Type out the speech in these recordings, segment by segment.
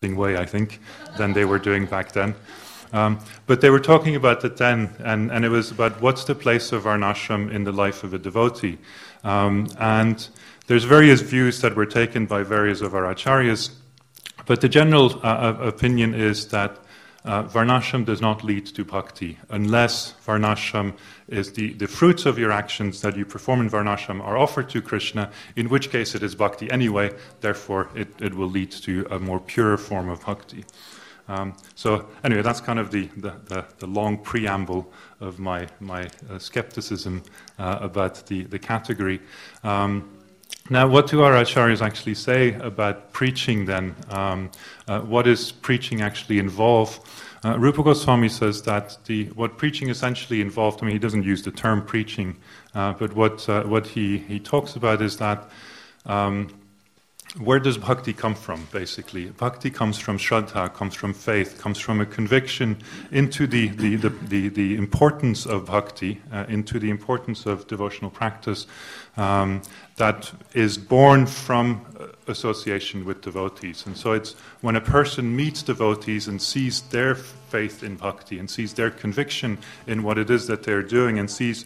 way, I think, than they were doing back then. But they were talking about it then, and it was about what's the place of Varnashram in the life of a devotee. And there's various views that were taken by various of our acharyas, but the general opinion is that Varnashram does not lead to bhakti unless Varnashram is the fruits of your actions that you perform in Varnashram are offered to Krishna, in which case it is bhakti anyway, therefore it will lead to a more pure form of bhakti. So anyway, that's kind of the long preamble of my skepticism about the category. Now, what do our acharyas actually say about preaching then? What does preaching actually involve? Rupa Goswami says that what preaching essentially involved, I mean, he doesn't use the term preaching, but what he talks about is that where does bhakti come from, basically? Bhakti comes from shraddha, comes from faith, comes from a conviction into the importance of bhakti, into the importance of devotional practice that is born from association with devotees. And so it's when a person meets devotees and sees their faith in bhakti and sees their conviction in what it is that they're doing and sees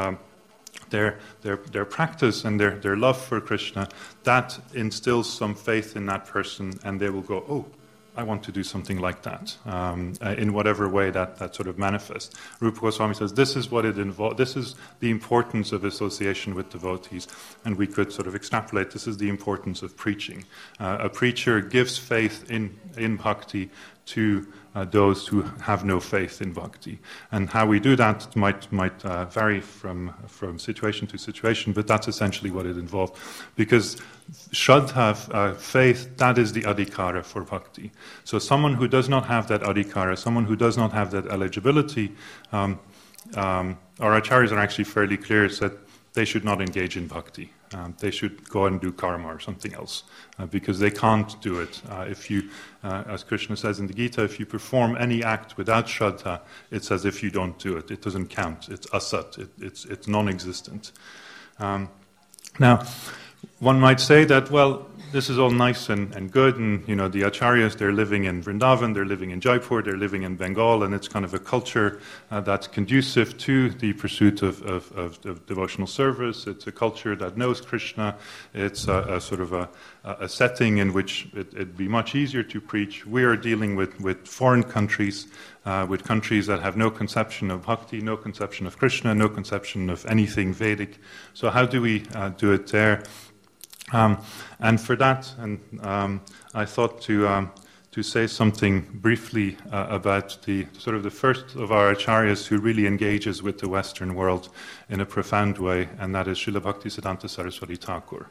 their practice and their love for Krishna, that instills some faith in that person, and they will go, oh, I want to do something like that, in whatever way that sort of manifests. Rupa Goswami says this is what it involves. This is the importance of association with devotees, and we could sort of extrapolate. This is the importance of preaching. A preacher gives faith in bhakti to those who have no faith in bhakti, and how we do that might vary from situation to situation, but that's essentially what it involved. Because shraddha, faith, that is the adhikara for bhakti. So someone who does not have that adhikara, someone who does not have that eligibility, our acharyas are actually fairly clear that they should not engage in bhakti. They should go and do karma or something else, because they can't do it. If you, as Krishna says in the Gita, if you perform any act without shraddha, it's as if you don't do it. It doesn't count. It's asat. It's non-existent. Now, one might say that, well, this is all nice and good, and the acharyas, they're living in Vrindavan, they're living in Jaipur, they're living in Bengal, and it's kind of a culture that's conducive to the pursuit of devotional service. It's a culture that knows Krishna. It's a sort of a setting in which it'd be much easier to preach. We are dealing with foreign countries, with countries that have no conception of bhakti, no conception of Krishna, no conception of anything Vedic. So how do we do it there? And for that, I thought to say something briefly about the first of our acharyas who really engages with the Western world in a profound way, and that is Srila Bhaktisiddhanta Saraswati Thakur.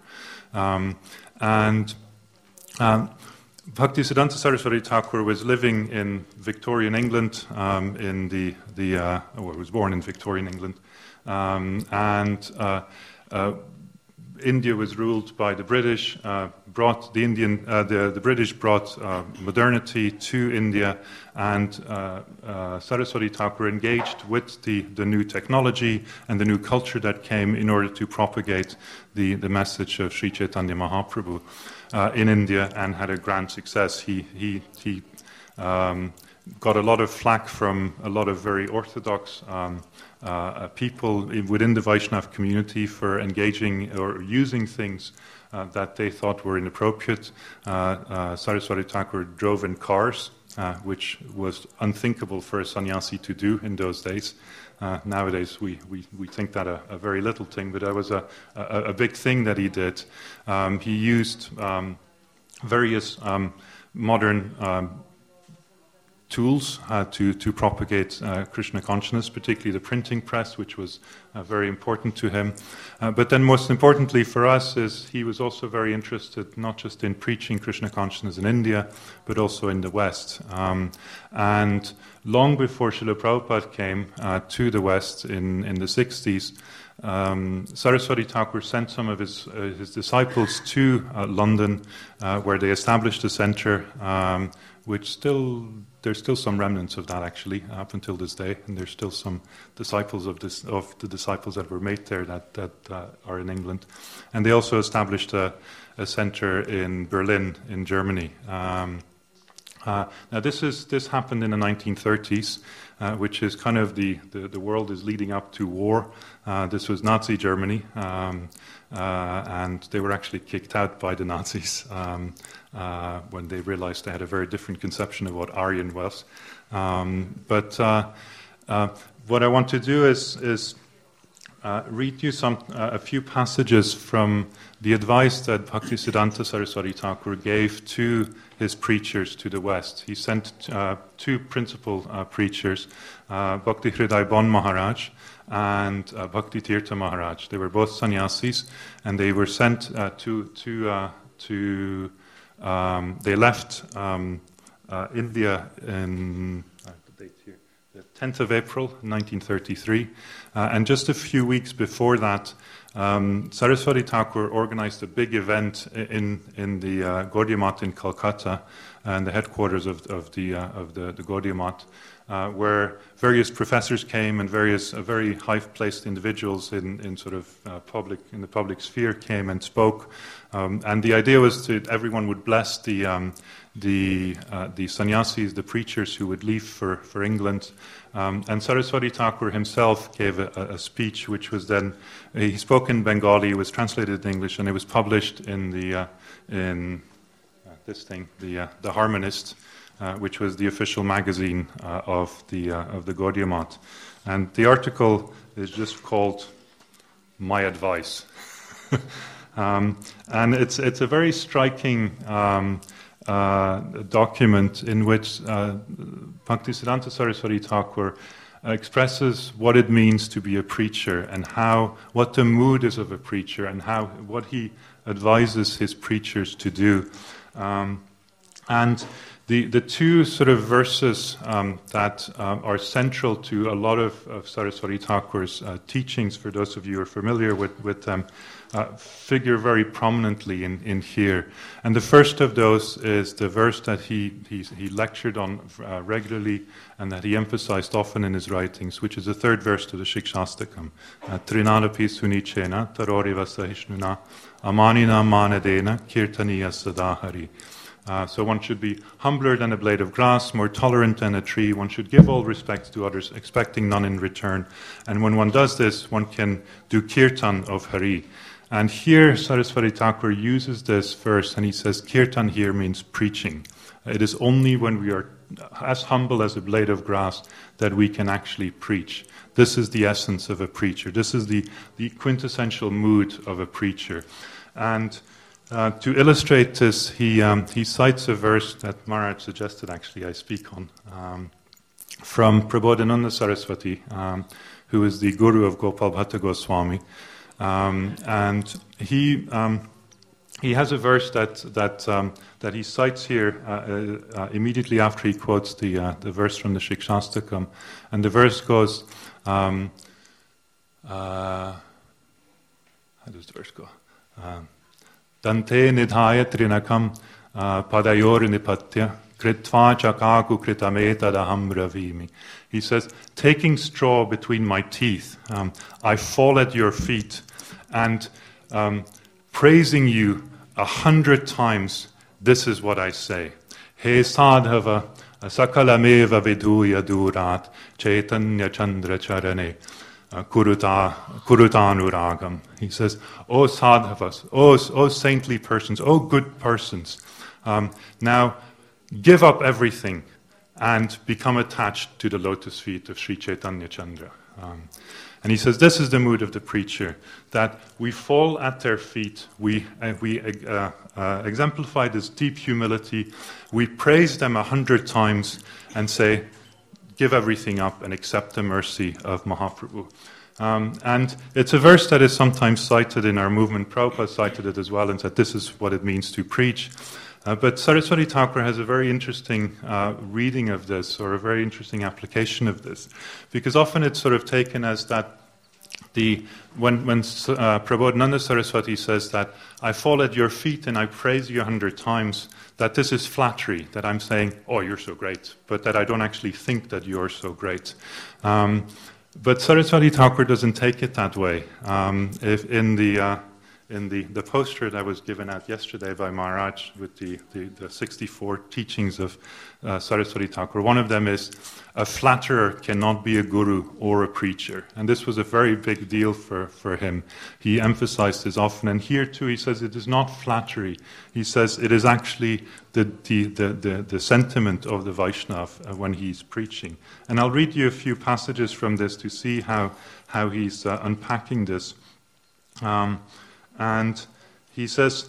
Bhaktisiddhanta Saraswati Thakur was living in Victorian England, was born in Victorian England, India was ruled by the British. The British brought modernity to India, and Saraswati Thakur engaged with the new technology and the new culture that came in order to propagate the message of Sri Chaitanya Mahaprabhu in India, and had a grand success. He got a lot of flack from a lot of very orthodox people within the Vaishnava community for engaging or using things that they thought were inappropriate. Saraswati Thakur drove in cars, which was unthinkable for a sannyasi to do in those days. Nowadays we think that a very little thing, but that was a big thing that he did. He used various modern tools to propagate Krishna consciousness, particularly the printing press, which was very important to him. But then most importantly for us is he was also very interested not just in preaching Krishna consciousness in India, but also in the West. And long before Srila Prabhupada came to the West in the 60s, Saraswati Thakur sent some of his disciples to London, where they established a center, which there's still some remnants of that actually up until this day, and there's still some disciples of the disciples that were made there that are in England. And they also established a center in Berlin, in Germany. Now this happened in the 1930s, which is kind of the world is leading up to war. This was Nazi Germany, and they were actually kicked out by the Nazis when they realized they had a very different conception of what Aryan was. But what I want to do is read you a few passages from the advice that Bhaktisiddhanta Saraswati Thakur gave to his preachers to the West. He sent two principal preachers, Bhakti Hriday Bon Maharaj and Bhakti Tirtha Maharaj. They were both sannyasis, and they were sent they left India in the date here, the 10th of April, 1933, and just a few weeks before that, Saraswati Thakur organized a big event in the Gaudiya Math in Calcutta, and the headquarters of the Gaudiya Math, where various professors came and various very high-placed individuals in the public sphere came and spoke, and the idea was that everyone would bless the sannyasis, the preachers who would leave for England. And Saraswati Thakur himself gave a speech, which was then he spoke in Bengali, it was translated in English, and it was published in the Harmonist, which was the official magazine of the Gaudiya Math. And the article is just called "My Advice," and it's a very striking document in which Bhaktisiddhanta Saraswati Thakur expresses what it means to be a preacher and what the mood is of a preacher and what he advises his preachers to do. And the two sort of verses that are central to a lot of Saraswati Thakur's teachings, for those of you who are familiar with them, figure very prominently in here. And the first of those is the verse that he lectured on regularly and that he emphasized often in his writings, which is the third verse to the Shikshastakam. Trinadapi sunichena taroriva sahishnuna amanina manadena kirtaniya sadahari. So one should be humbler than a blade of grass, more tolerant than a tree. One should give all respect to others, expecting none in return. And when one does this, one can do kirtan of Hari. And here Saraswati Thakur uses this verse, and he says kirtan here means preaching. It is only when we are as humble as a blade of grass that we can actually preach. This is the essence of a preacher. This is the quintessential mood of a preacher. And to illustrate this, he cites a verse that Maharaj suggested actually I speak on, from Prabodhananda Saraswati, who is the guru of Gopal Bhatta Goswami. And he has a verse that he cites here immediately after he quotes the verse from the Shikshastakam. And the verse goes, how does the verse go? Dante nidhaya trinakam padayor nipatya kritva chakaku kritametadaham ravimi. He says, taking straw between my teeth, I fall at your feet and praising you 100 times, this is what I say. He sadhava sakalameva viduya durat chaitanya chandra charane. Kurutanuragam. He says, O sadhavas, O saintly persons, O good persons, now give up everything and become attached to the lotus feet of Sri Chaitanya Chandra. And he says, this is the mood of the preacher, that we fall at their feet, we exemplify this deep humility, we praise them 100 times and say, give everything up and accept the mercy of Mahaprabhu. And it's a verse that is sometimes cited in our movement. Prabhupada cited it as well and said this is what it means to preach. But Saraswati Thakur has a very interesting reading of this, or a very interesting application of this, because often it's sort of taken as that when Prabodhananda Saraswati says that I fall at your feet and I praise you 100 times, that this is flattery, that I'm saying, oh, you're so great, but that I don't actually think that you're so great. But Saraswati Thakur doesn't take it that way. in the poster that was given out yesterday by Maharaj with the 64 teachings of Saraswati Thakur. One of them is, a flatterer cannot be a guru or a preacher. And this was a very big deal for him. He emphasized this often. And here too he says it is not flattery. He says it is actually the sentiment of the Vaishnava when he's preaching. And I'll read you a few passages from this to see how he's unpacking this. And he says,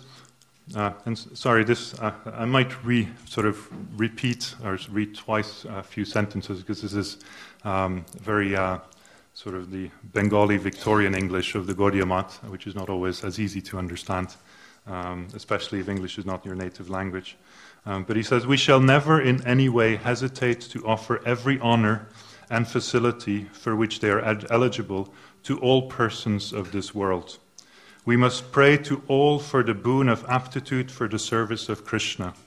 I might repeat or read twice a few sentences because this is very sort of the Bengali Victorian English of the Gaudiya Math, which is not always as easy to understand, especially if English is not your native language. But he says, we shall never in any way hesitate to offer every honor and facility for which they are eligible to all persons of this world. We must pray to all for the boon of aptitude for the service of Krishna.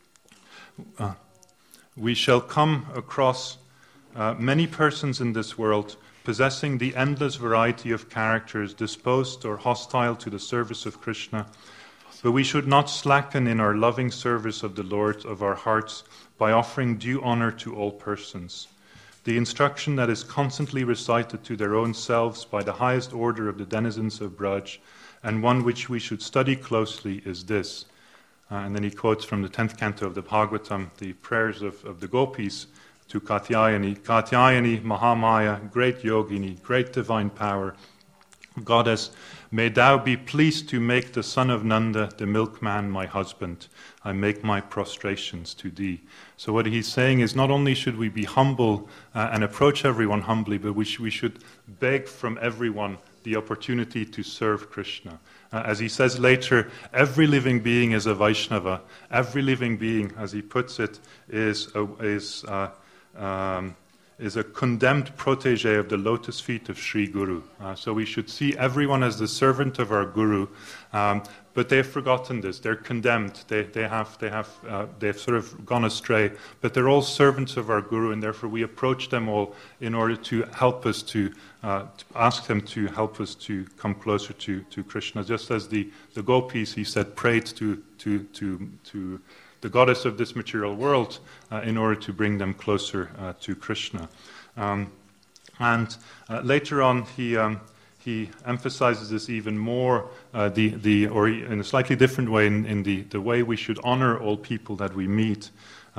We shall come across many persons in this world possessing the endless variety of characters disposed or hostile to the service of Krishna, but we should not slacken in our loving service of the Lord of our hearts by offering due honor to all persons. The instruction that is constantly recited to their own selves by the highest order of the denizens of Braj, and one which we should study closely, is this. And then he quotes from the 10th canto of the Bhagavatam, the prayers of the gopis to Katyayani. Katyayani, Mahamaya, great yogini, great divine power, Goddess, may thou be pleased to make the son of Nanda, the milkman, my husband. I make my prostrations to thee. So what he's saying is not only should we be humble and approach everyone humbly, but we should beg from everyone the opportunity to serve Krishna. As he says later, every living being is a Vaishnava. Every living being, as he puts it, is a condemned protege of the lotus feet of Sri Guru. So we should see everyone as the servant of our Guru, but they've forgotten this. They're condemned. They've sort of gone astray. But they're all servants of our Guru, and therefore we approach them all in order to help us to ask them to help us to come closer to Krishna. Just as the gopis, he said, prayed to the goddess of this material world in order to bring them closer to Krishna. And later on, he emphasizes this even more, or in a slightly different way, in the way we should honor all people that we meet.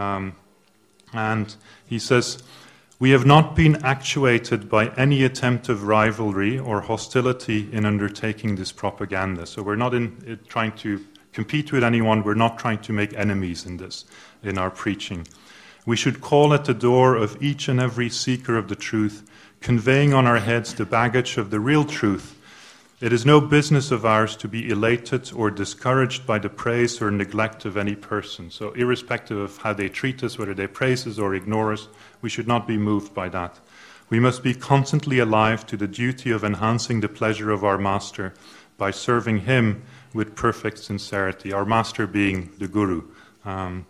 And he says, we have not been actuated by any attempt of rivalry or hostility in undertaking this propaganda. So we're not trying to compete with anyone. We're not trying to make enemies in our preaching. We should call at the door of each and every seeker of the truth, conveying on our heads the baggage of the real truth. It is no business of ours to be elated or discouraged by the praise or neglect of any person. So irrespective of how they treat us, whether they praise us or ignore us, we should not be moved by that. We must be constantly alive to the duty of enhancing the pleasure of our Master by serving him with perfect sincerity, our Master being the Guru. And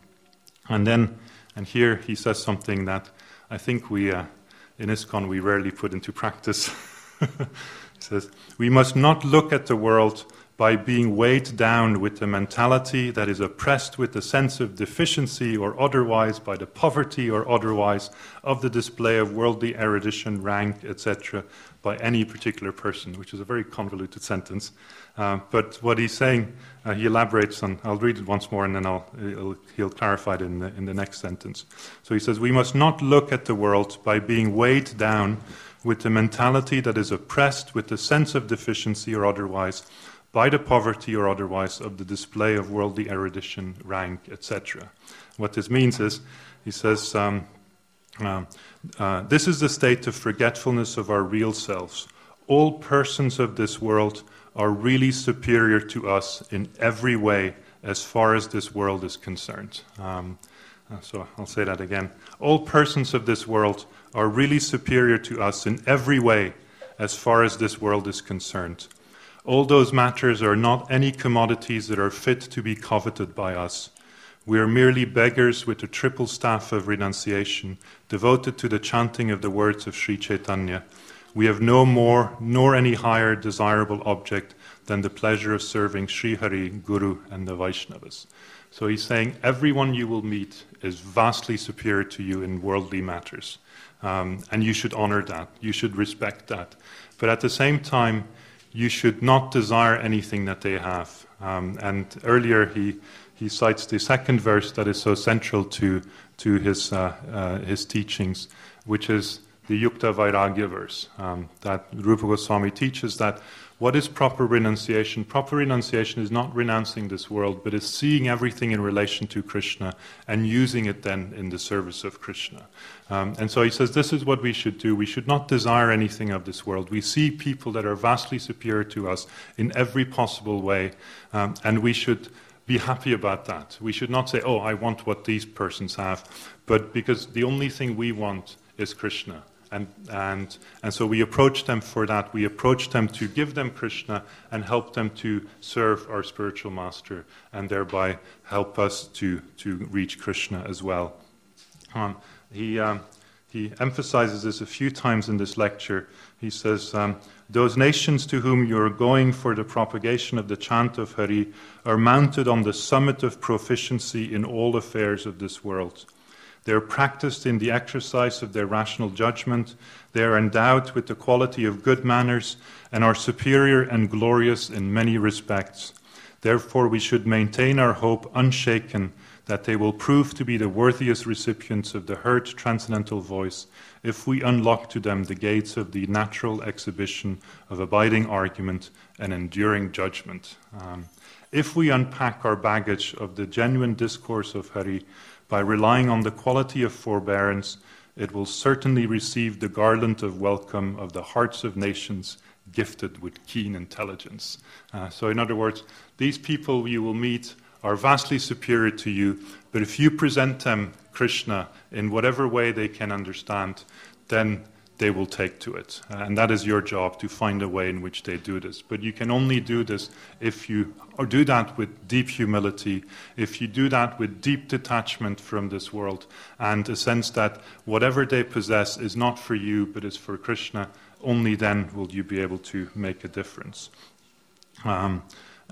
here he says something that I think we, in ISKCON, we rarely put into practice. He says, we must not look at the world by being weighed down with the mentality that is oppressed with the sense of deficiency or otherwise by the poverty or otherwise of the display of worldly erudition, rank, etc., by any particular person, which is a very convoluted sentence. But what he's saying, he elaborates on, I'll read it once more and then he'll clarify it in the next sentence. So he says, we must not look at the world by being weighed down with the mentality that is oppressed with the sense of deficiency or otherwise, by the poverty or otherwise of the display of worldly erudition, rank, etc. What this means is, he says, this is the state of forgetfulness of our real selves. All persons of this world are really superior to us in every way as far as this world is concerned. So I'll say that again. All persons of this world are really superior to us in every way as far as this world is concerned. All those matters are not any commodities that are fit to be coveted by us. We are merely beggars with a triple staff of renunciation, devoted to the chanting of the words of Sri Chaitanya. We have no more nor any higher desirable object than the pleasure of serving Sri Hari, Guru, and the Vaishnavas. So he's saying everyone you will meet is vastly superior to you in worldly matters. And you should honor that. You should respect that. But at the same time, you should not desire anything that they have. And earlier he cites the second verse that is so central to his teachings, which is the Yukta Vairagya verse. That Rupa Goswami teaches that what is proper renunciation? Proper renunciation is not renouncing this world, but is seeing everything in relation to Krishna and using it then in the service of Krishna. And so he says this is what we should do. We should not desire anything of this world. We see people that are vastly superior to us in every possible way, and we should be happy about that. We should not say, oh, I want what these persons have, but because the only thing we want is Krishna. And so we approach them for that. We approach them to give them Krishna and help them to serve our spiritual master and thereby help us to reach Krishna as well. He emphasizes this a few times in this lecture. He says, those nations to whom you are going for the propagation of the chant of Hari are mounted on the summit of proficiency in all affairs of this world. They are practiced in the exercise of their rational judgment. They are endowed with the quality of good manners and are superior and glorious in many respects. Therefore, we should maintain our hope unshaken that they will prove to be the worthiest recipients of the heard transcendental voice if we unlock to them the gates of the natural exhibition of abiding argument and enduring judgment. If we unpack our baggage of the genuine discourse of Hari, by relying on the quality of forbearance, it will certainly receive the garland of welcome of the hearts of nations gifted with keen intelligence. So in other words, these people you will meet are vastly superior to you, but if you present them Krishna in whatever way they can understand, then they will take to it. And that is your job, to find a way in which they do this. But you can only do this if you do that with deep humility, if you do that with deep detachment from this world, and a sense that whatever they possess is not for you, but is for Krishna. Only then will you be able to make a difference. I'll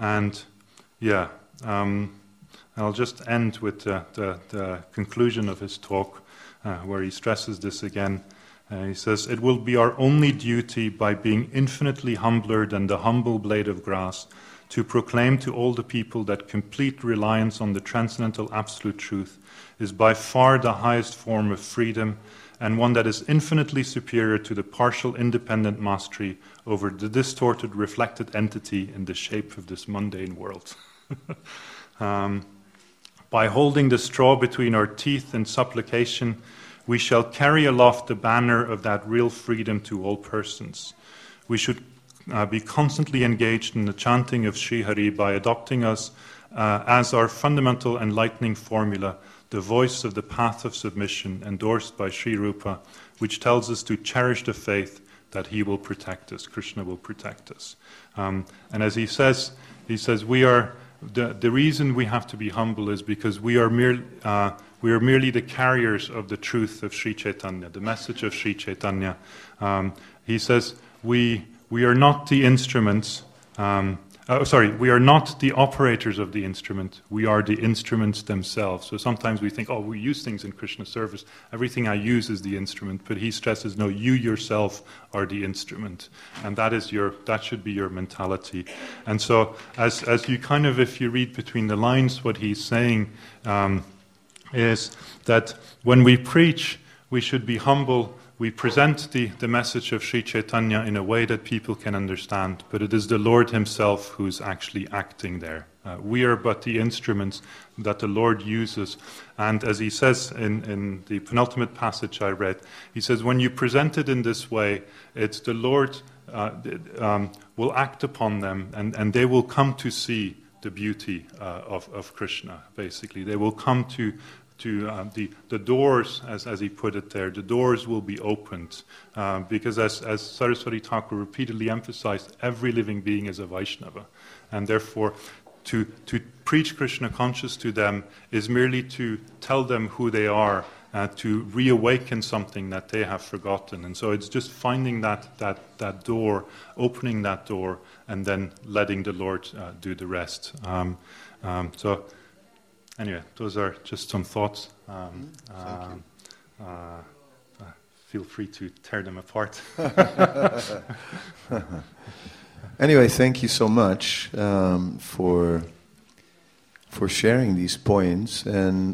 just end with the conclusion of his talk, where he stresses this again. He says, it will be our only duty, by being infinitely humbler than the humble blade of grass, to proclaim to all the people that complete reliance on the transcendental absolute truth is by far the highest form of freedom, and one that is infinitely superior to the partial independent mastery over the distorted reflected entity in the shape of this mundane world. By holding the straw between our teeth in supplication, we shall carry aloft the banner of that real freedom to all persons. We should be constantly engaged in the chanting of Sri Hari by adopting us as our fundamental enlightening formula, the voice of the path of submission endorsed by Sri Rupa, which tells us to cherish the faith that he will protect us, Krishna will protect us. And as he says we are the reason we have to be humble is because we are merely the carriers of the truth of Sri Chaitanya, the message of Sri Chaitanya. He says we are not the instruments. We are not the operators of the instrument. We are the instruments themselves. So sometimes we think, we use things in Krishna service. Everything I use is the instrument. But he stresses, no, you yourself are the instrument, and that should be your mentality. And so, as you kind of, if you read between the lines, what he's saying is that when we preach, we should be humble. We present the message of Sri Chaitanya in a way that people can understand, but it is the Lord himself who's actually acting there. We are but the instruments that the Lord uses. And as he says in the penultimate passage I read, he says, when you present it in this way, it's the Lord will act upon them, and they will come to see the beauty of Krishna, basically. They will come to the doors, as he put it there, the doors will be opened. Because as Saraswati Thakur repeatedly emphasized, every living being is a Vaishnava. And therefore, to preach Krishna conscious to them is merely to tell them who they are to reawaken something that they have forgotten. And so it's just finding that door, opening that door, and then letting the Lord do the rest. So anyway, those are just some thoughts. Feel free to tear them apart. Anyway, thank you so much for sharing these points. And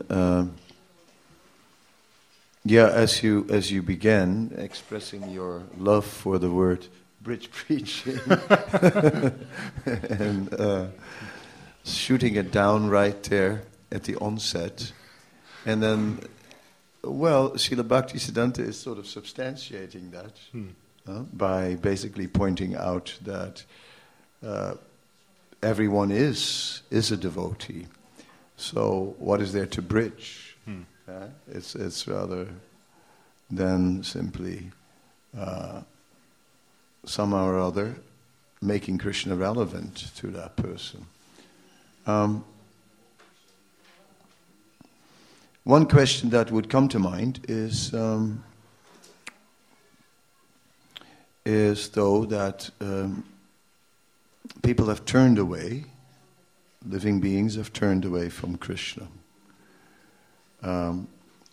as you began expressing your love for the word bridge preaching and shooting it down right there at the onset, and then, well, Srila Bhaktisiddhanta is sort of substantiating that by basically pointing out that everyone is a devotee. So what is there to bridge? It's rather than simply somehow or other making Krishna relevant to that person. One question that would come to mind is though that people have turned away, living beings have turned away from Krishna. Srila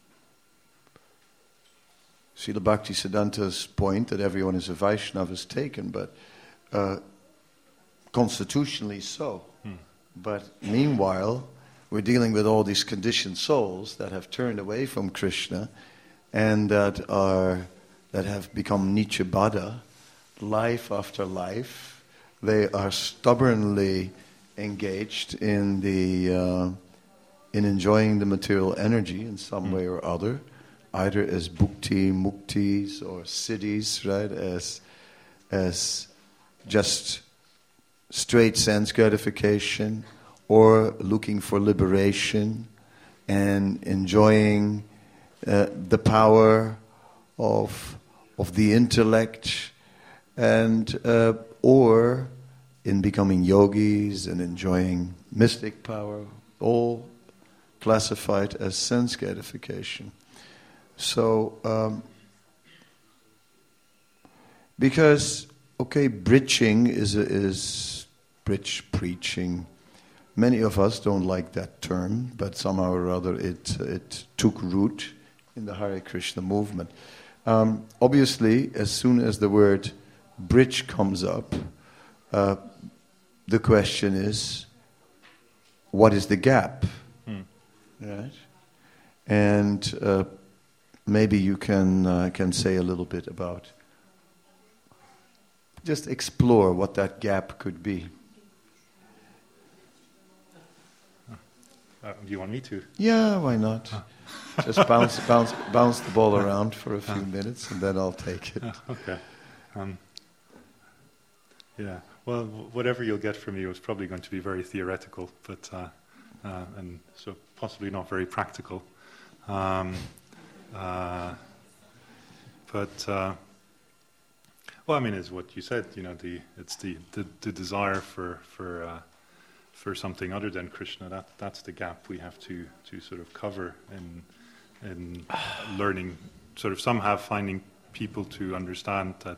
Bhaktisiddhanta's point that everyone is a Vaishnava is taken, but constitutionally so. But meanwhile, we're dealing with all these conditioned souls that have turned away from Krishna and that have become Nityabada, life after life. They are stubbornly engaged in enjoying the material energy in some way or other, either as bhukti, muktis, or siddhis, right? As just straight sense gratification, or looking for liberation and enjoying the power of the intellect, and or in becoming yogis and enjoying mystic power, all classified as sense gratification. So, because bridging is bridge preaching. Many of us don't like that term, but somehow or other it took root in the Hare Krishna movement. Obviously, as soon as the word bridge comes up, the question is, what is the gap? Right? And maybe you can say a little bit about, just explore what that gap could be. Do you want me to? Yeah, why not? Just bounce the ball around for a few minutes, and then I'll take it. Okay. Yeah. Well, whatever you'll get from me is probably going to be very theoretical, but and so possibly not very practical. Well, I mean, is what you said. It's the desire for something other than Krishna. That's the gap we have to sort of cover in learning, sort of somehow finding people to understand that,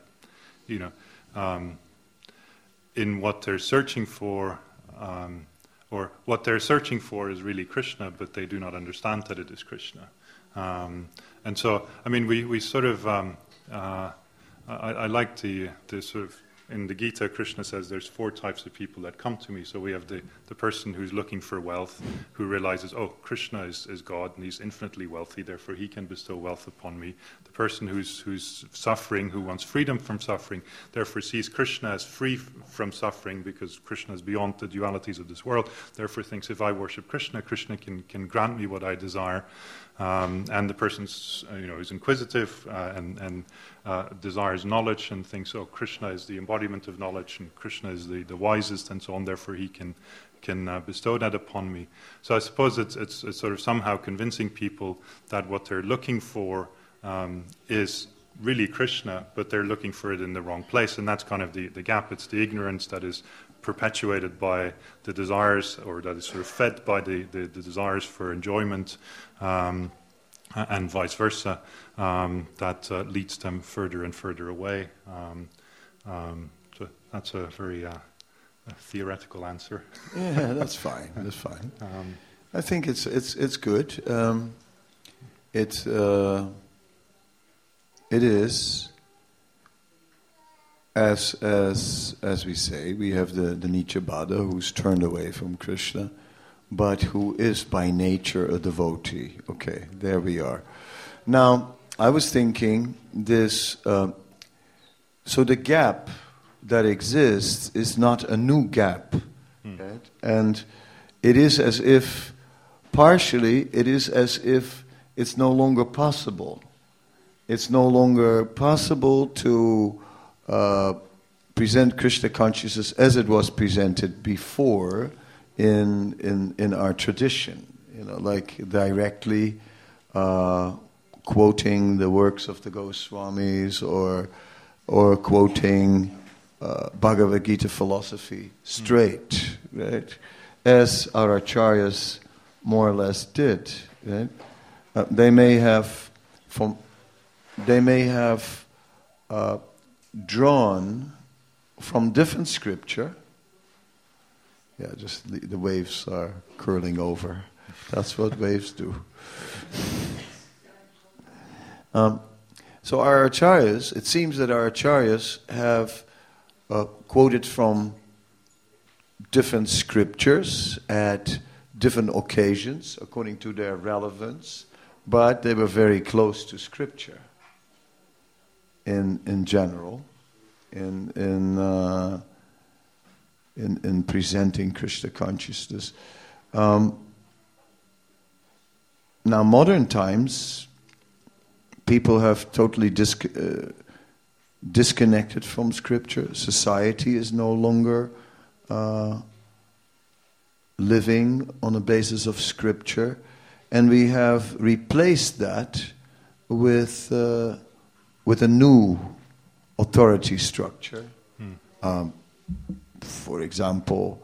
in what they're searching for, or what they're searching for is really Krishna, but they do not understand that it is Krishna. And so, I mean, we sort of, I like the sort of, in the Gita, Krishna says there's 4 types of people that come to me. So we have the person who's looking for wealth, who realizes, Krishna is God, and he's infinitely wealthy, therefore he can bestow wealth upon me. The person who's suffering, who wants freedom from suffering, therefore sees Krishna as free from suffering, because Krishna is beyond the dualities of this world, therefore thinks, if I worship Krishna, Krishna can grant me what I desire. And the person is inquisitive and desires knowledge and thinks, Krishna is the embodiment of knowledge and Krishna is the wisest and so on, therefore he can bestow that upon me. So I suppose it's sort of somehow convincing people that what they're looking for is really Krishna, but they're looking for it in the wrong place, and that's kind of the gap. It's the ignorance that is perpetuated by the desires, or that is sort of fed by the desires for enjoyment, and vice versa, that leads them further and further away. So that's a very theoretical answer. Yeah, that's fine. That's fine. I think it's good. It is, as we say, we have the Nietzsche Bada, who's turned away from Krishna, but who is by nature a devotee. Okay, there we are. Now, I was thinking this. So the gap that exists is not a new gap, right? And it is as if, partially, it is as if it's no longer possible. It's no longer possible to present Krishna consciousness as it was presented before in our tradition. Like directly quoting the works of the Goswamis or quoting Bhagavad Gita philosophy straight, right? As our acharyas more or less did, right? They may have drawn from different scripture. Yeah, just the waves are curling over. That's what waves do. So our acharyas, it seems that our acharyas have quoted from different scriptures at different occasions according to their relevance, but they were very close to scripture in general, in presenting Krishna consciousness. Now, modern times, people have totally disconnected from Scripture. Society is no longer living on a basis of Scripture, and we have replaced that with a new authority structure. For example,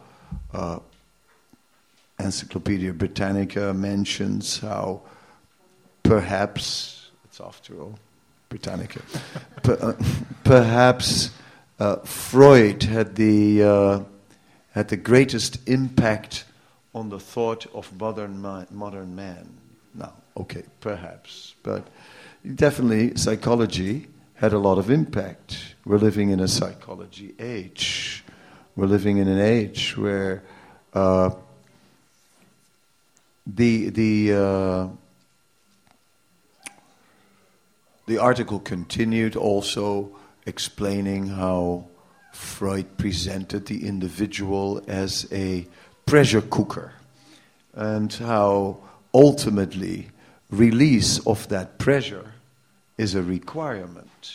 Encyclopedia Britannica mentions how perhaps, it's after all Britannica, perhaps Freud had the greatest impact on the thought of modern man. Now, okay, perhaps, but definitely psychology had a lot of impact. We're living in a psychology age. We're living in an age where the article continued also explaining how Freud presented the individual as a pressure cooker, and how ultimately release of that pressure is a requirement.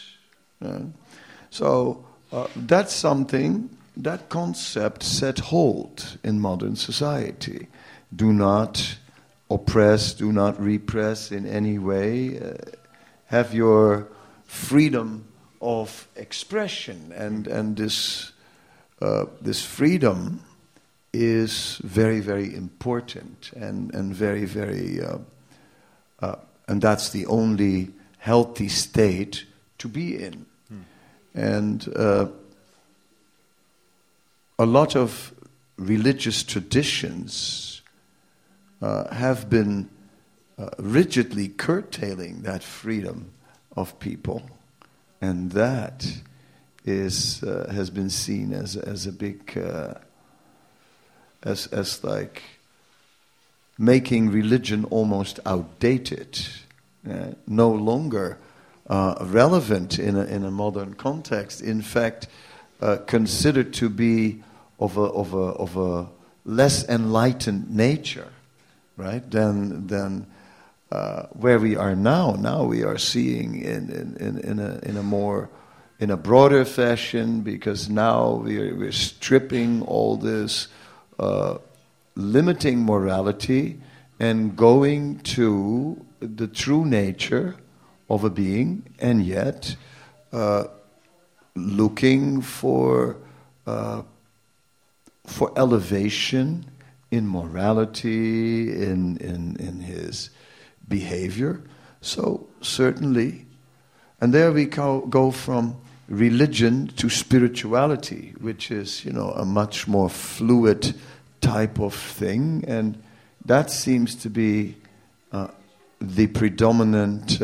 So that's something, that concept set hold in modern society. Do not oppress, do not repress in any way. Have your freedom of expression, and this freedom is very, very important, and very, very, and that's the only healthy state to be in. And a lot of religious traditions have been rigidly curtailing that freedom of people, and that is has been seen as a big as like making religion almost outdated, no longer relevant in a modern context. In fact, considered to be of a less enlightened nature, right? Than where we are now. Now we are seeing in a broader fashion, because now we're stripping all this limiting morality and going to the true nature of a being, and yet looking for elevation in morality, in his behavior. So certainly, and there we go from religion to spirituality, which is, a much more fluid type of thing, and that seems to be the predominant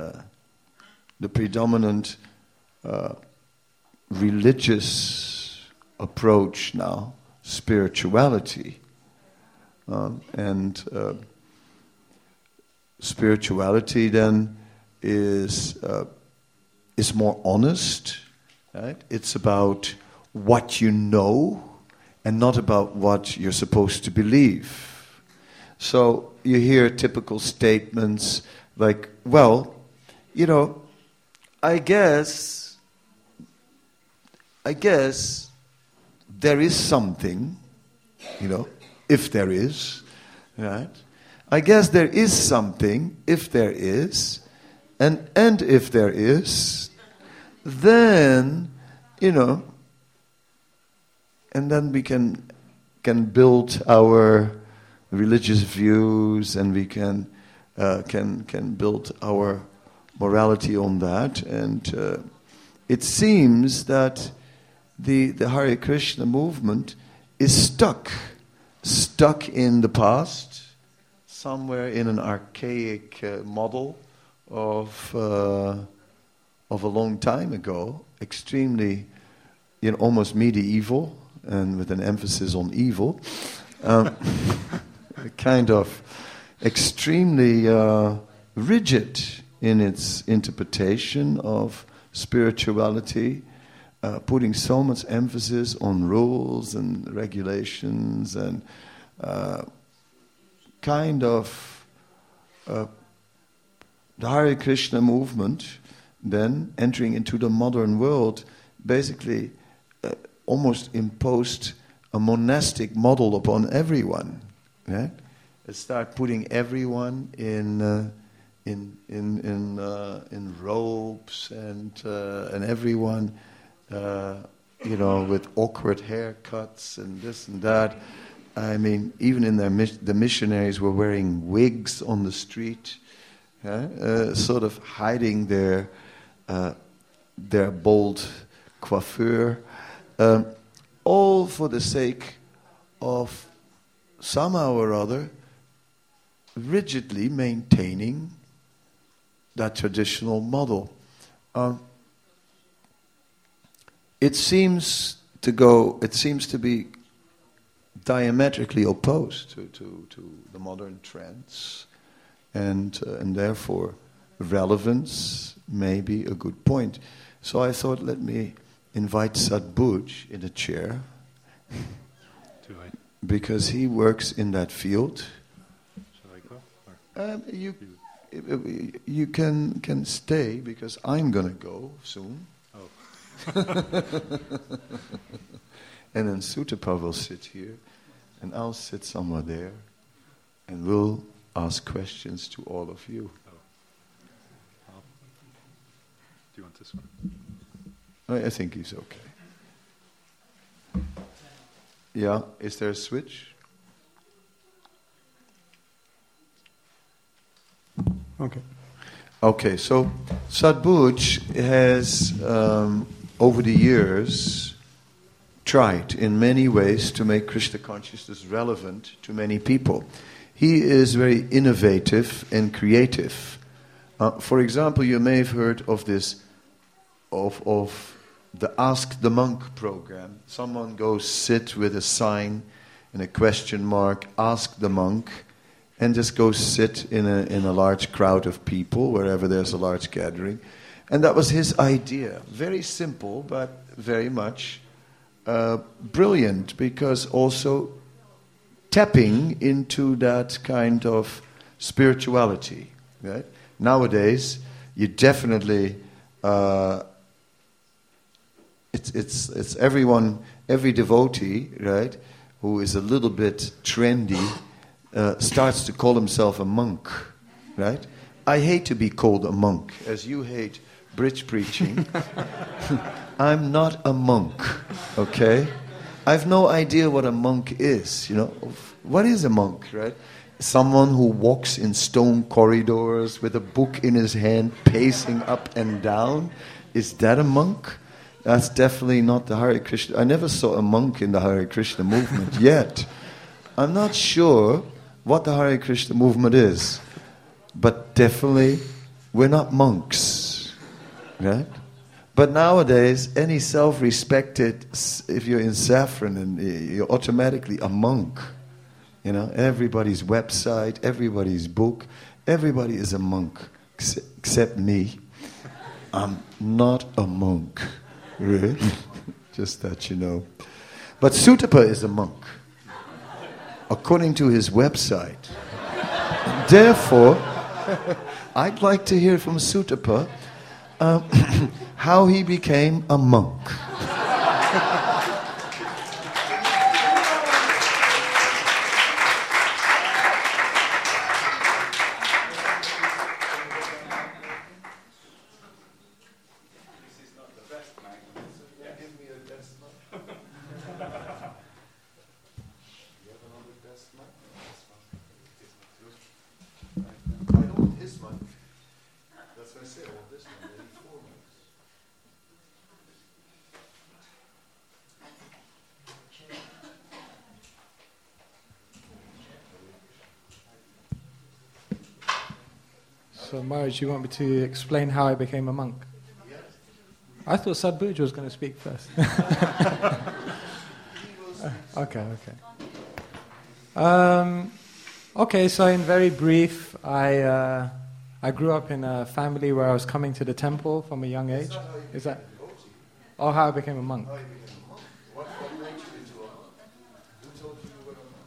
religious approach now, spirituality, and spirituality then is more honest, right? It's about what you know and not about what you're supposed to believe. So you hear typical statements like, well, I guess there is something, if there is, right? I guess there is something, if there is, and if there is, then, and then we can build our religious views, and we can build our morality on that. And it seems that the Hare Krishna movement is stuck in the past, somewhere in an archaic model of a long time ago, extremely, almost medieval, and with an emphasis on evil, kind of extremely rigid in its interpretation of spirituality, putting so much emphasis on rules and regulations, and the Hare Krishna movement then entering into the modern world basically almost imposed a monastic model upon everyone. Right? It started putting everyone in robes, and everyone with awkward haircuts and this and that. I mean, even in the missionaries were wearing wigs on the street, sort of hiding their bold coiffure, all for the sake of somehow or other rigidly maintaining that traditional model. It seems to be diametrically opposed to the modern trends, and therefore relevance may be a good point. So I thought, let me invite Sadhbhuj in a chair, because he works in that field. Shall I go? You can stay, because I'm going to go soon. Oh. And then Sutapa will sit here, and I'll sit somewhere there, and we'll ask questions to all of you. Oh. Do you want this one? I think he's okay. Yeah, is there a switch? Okay, so Sadhbhuj has, over the years, tried in many ways to make Krishna consciousness relevant to many people. He is very innovative and creative. For example, you may have heard of this, of the Ask the Monk program. Someone goes sit with a sign and a question mark, ask the monk, and just go sit in a large crowd of people, wherever there's a large gathering. And that was his idea. Very simple, but very much brilliant, because also tapping into that kind of spirituality. Right? Nowadays, you definitely it's everyone, every devotee, right, who is a little bit trendy, starts to call himself a monk, right? I hate to be called a monk, as you hate bridge preaching. I'm not a monk, okay? I have no idea what a monk is, What is a monk, right? someone who walks in stone corridors with a book in his hand, pacing up and down, is that a monk? That's definitely not the Hare Krishna. I never saw a monk in the Hare Krishna movement yet. I'm not sure what the Hare Krishna movement is, but definitely we're not monks, right? But nowadays, any self-respected, if you're in saffron, and you're automatically a monk. You know, everybody's website, everybody's book, everybody is a monk, except me. I'm not a monk, really. Just that you know. But Sutapa is a monk, according to his website. Therefore, I'd like to hear from Sutapa how he became a monk. So, Maharaj, you want me to explain how I became a monk? Yes. I thought Sadhbhuj was going to speak first. Okay, so in very brief, I grew up in a family where I was coming to the temple from a young age. Is that? Or how I became a monk? What made you into a monk? Who told you you were a monk?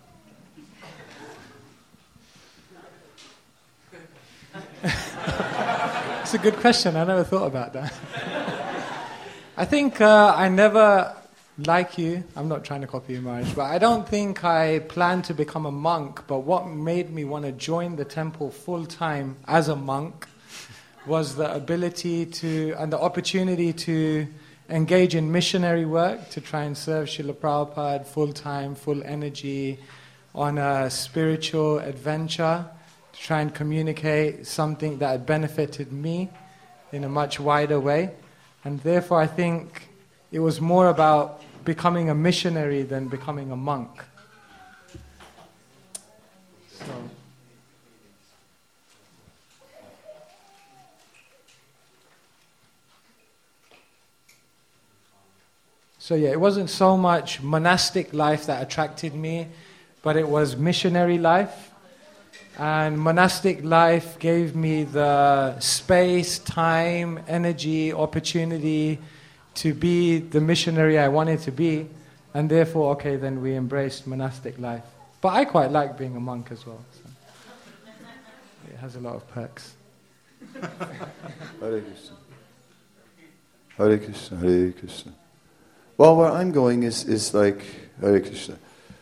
It's a good question. I never thought about that. I think I never, like you, I'm not trying to copy you, Maharaj, but I don't think I planned to become a monk, but what made me want to join the temple full-time as a monk was the ability to, and the opportunity to engage in missionary work, to try and serve Srila Prabhupada full-time, full energy, on a spiritual adventure, to try and communicate something that had benefited me in a much wider way. And therefore I think it was more about becoming a missionary than becoming a monk. So yeah, it wasn't so much monastic life that attracted me, but it was missionary life. And monastic life gave me the space, time, energy, opportunity to be the missionary I wanted to be. And therefore, okay, then we embraced monastic life. But I quite like being a monk as well. So it has a lot of perks. Hare Krishna. Hare Krishna, Hare Krishna. Well, where I'm going is like, Hare Krishna,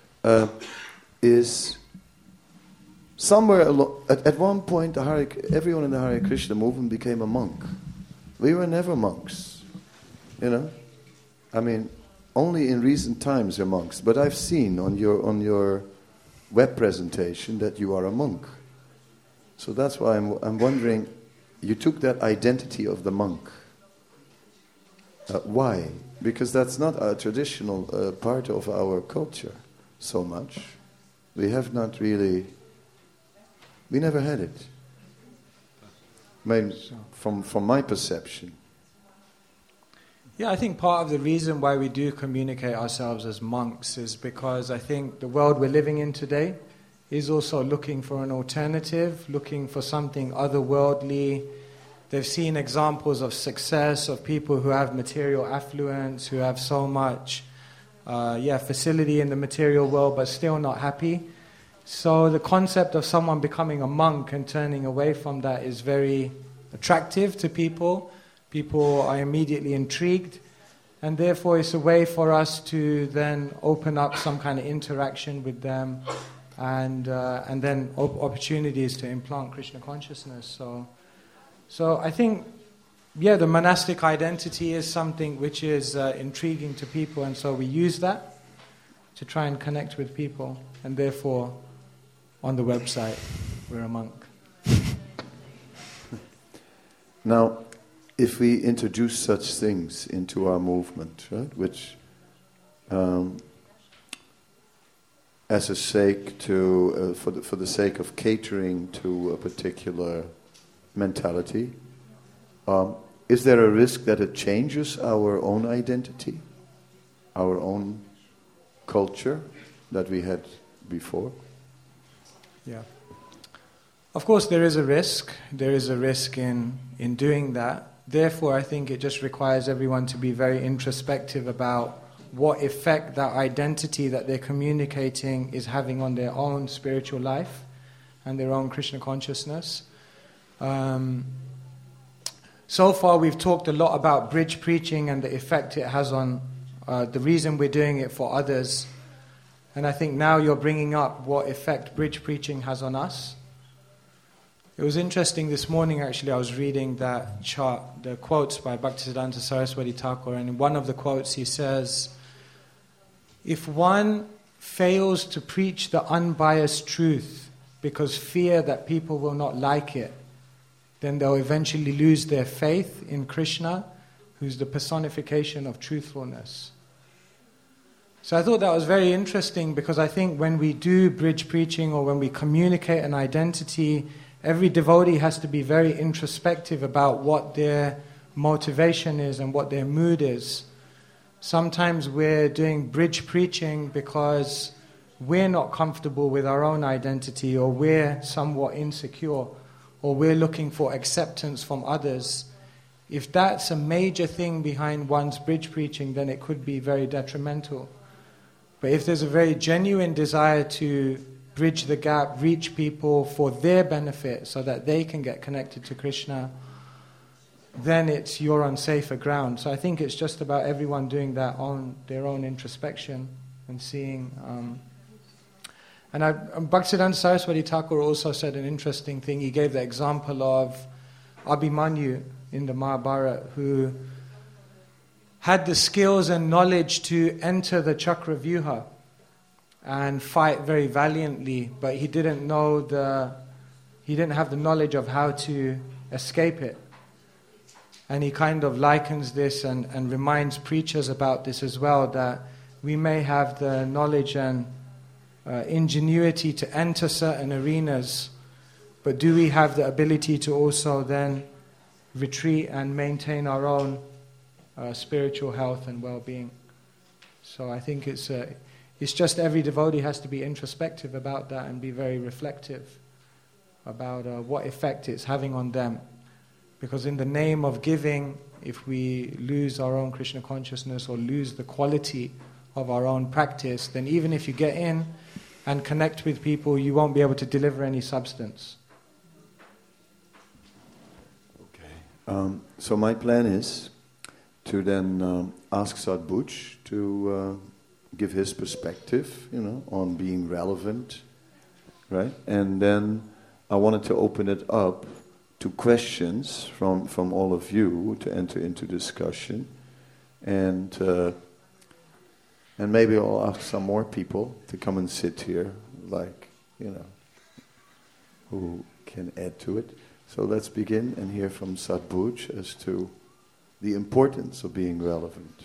is somewhere at one point everyone in the Hare Krishna movement became a monk. We were never monks, you know. I mean, only in recent times are monks. But I've seen on your web presentation that you are a monk. So that's why I'm wondering, you took that identity of the monk. Why? Because that's not a traditional part of our culture so much. We have not really... We never had it. I mean, from my perception. Yeah, I think part of the reason why we do communicate ourselves as monks is because I think the world we're living in today is also looking for an alternative, looking for something otherworldly. They've seen examples of success, of people who have material affluence, who have so much facility in the material world, but still not happy. So the concept of someone becoming a monk and turning away from that is very attractive to people. People are immediately intrigued, and therefore it's a way for us to then open up some kind of interaction with them, and then opportunities to implant Krishna consciousness. So I think, the monastic identity is something which is intriguing to people, and so we use that to try and connect with people, and therefore on the website, we're a monk. Now, if we introduce such things into our movement, right, which as a sake to for the sake of catering to a particular mentality, is there a risk that it changes our own identity, our own culture that we had before? Yeah. Of course, there is a risk. There is a risk in doing that. Therefore, I think it just requires everyone to be very introspective about what effect that identity that they're communicating is having on their own spiritual life and their own Krishna consciousness. So far, we've talked a lot about bridge preaching and the effect it has on the reason we're doing it for others. And I think now you're bringing up what effect bridge preaching has on us. It was interesting this morning, actually, I was reading that chart, the quotes by Bhaktisiddhanta Saraswati Thakur, and in one of the quotes he says, if one fails to preach the unbiased truth because fear that people will not like it, then they'll eventually lose their faith in Krishna, who's the personification of truthfulness. So I thought that was very interesting, because I think when we do bridge preaching or when we communicate an identity, every devotee has to be very introspective about what their motivation is and what their mood is. Sometimes we're doing bridge preaching because we're not comfortable with our own identity, or we're somewhat insecure, or we're looking for acceptance from others. If that's a major thing behind one's bridge preaching, then it could be very detrimental. But if there's a very genuine desire to bridge the gap, reach people for their benefit so that they can get connected to Krishna, then you're on safer ground. So I think it's just about everyone doing their own introspection and seeing. And Bhaktisiddhanta Saraswati Thakur also said an interesting thing. He gave the example of Abhimanyu in the Mahabharata, who had the skills and knowledge to enter the Chakravyuha and fight very valiantly, but he didn't have the knowledge of how to escape it. And he kind of likens this and reminds preachers about this as well, that we may have the knowledge and ingenuity to enter certain arenas, but do we have the ability to also then retreat and maintain our own spiritual health and well-being? So I think it's just every devotee has to be introspective about that and be very reflective about what effect it's having on them. Because in the name of giving, if we lose our own Krishna consciousness or lose the quality of our own practice, then even if you get in and connect with people, you won't be able to deliver any substance. Okay. So my plan is to then ask Sadbhuj to give his perspective, on being relevant, right? And then I wanted to open it up to questions from all of you to enter into discussion, and maybe I'll ask some more people to come and sit here, who can add to it. So let's begin and hear from Sadbhuj as to the importance of being relevant.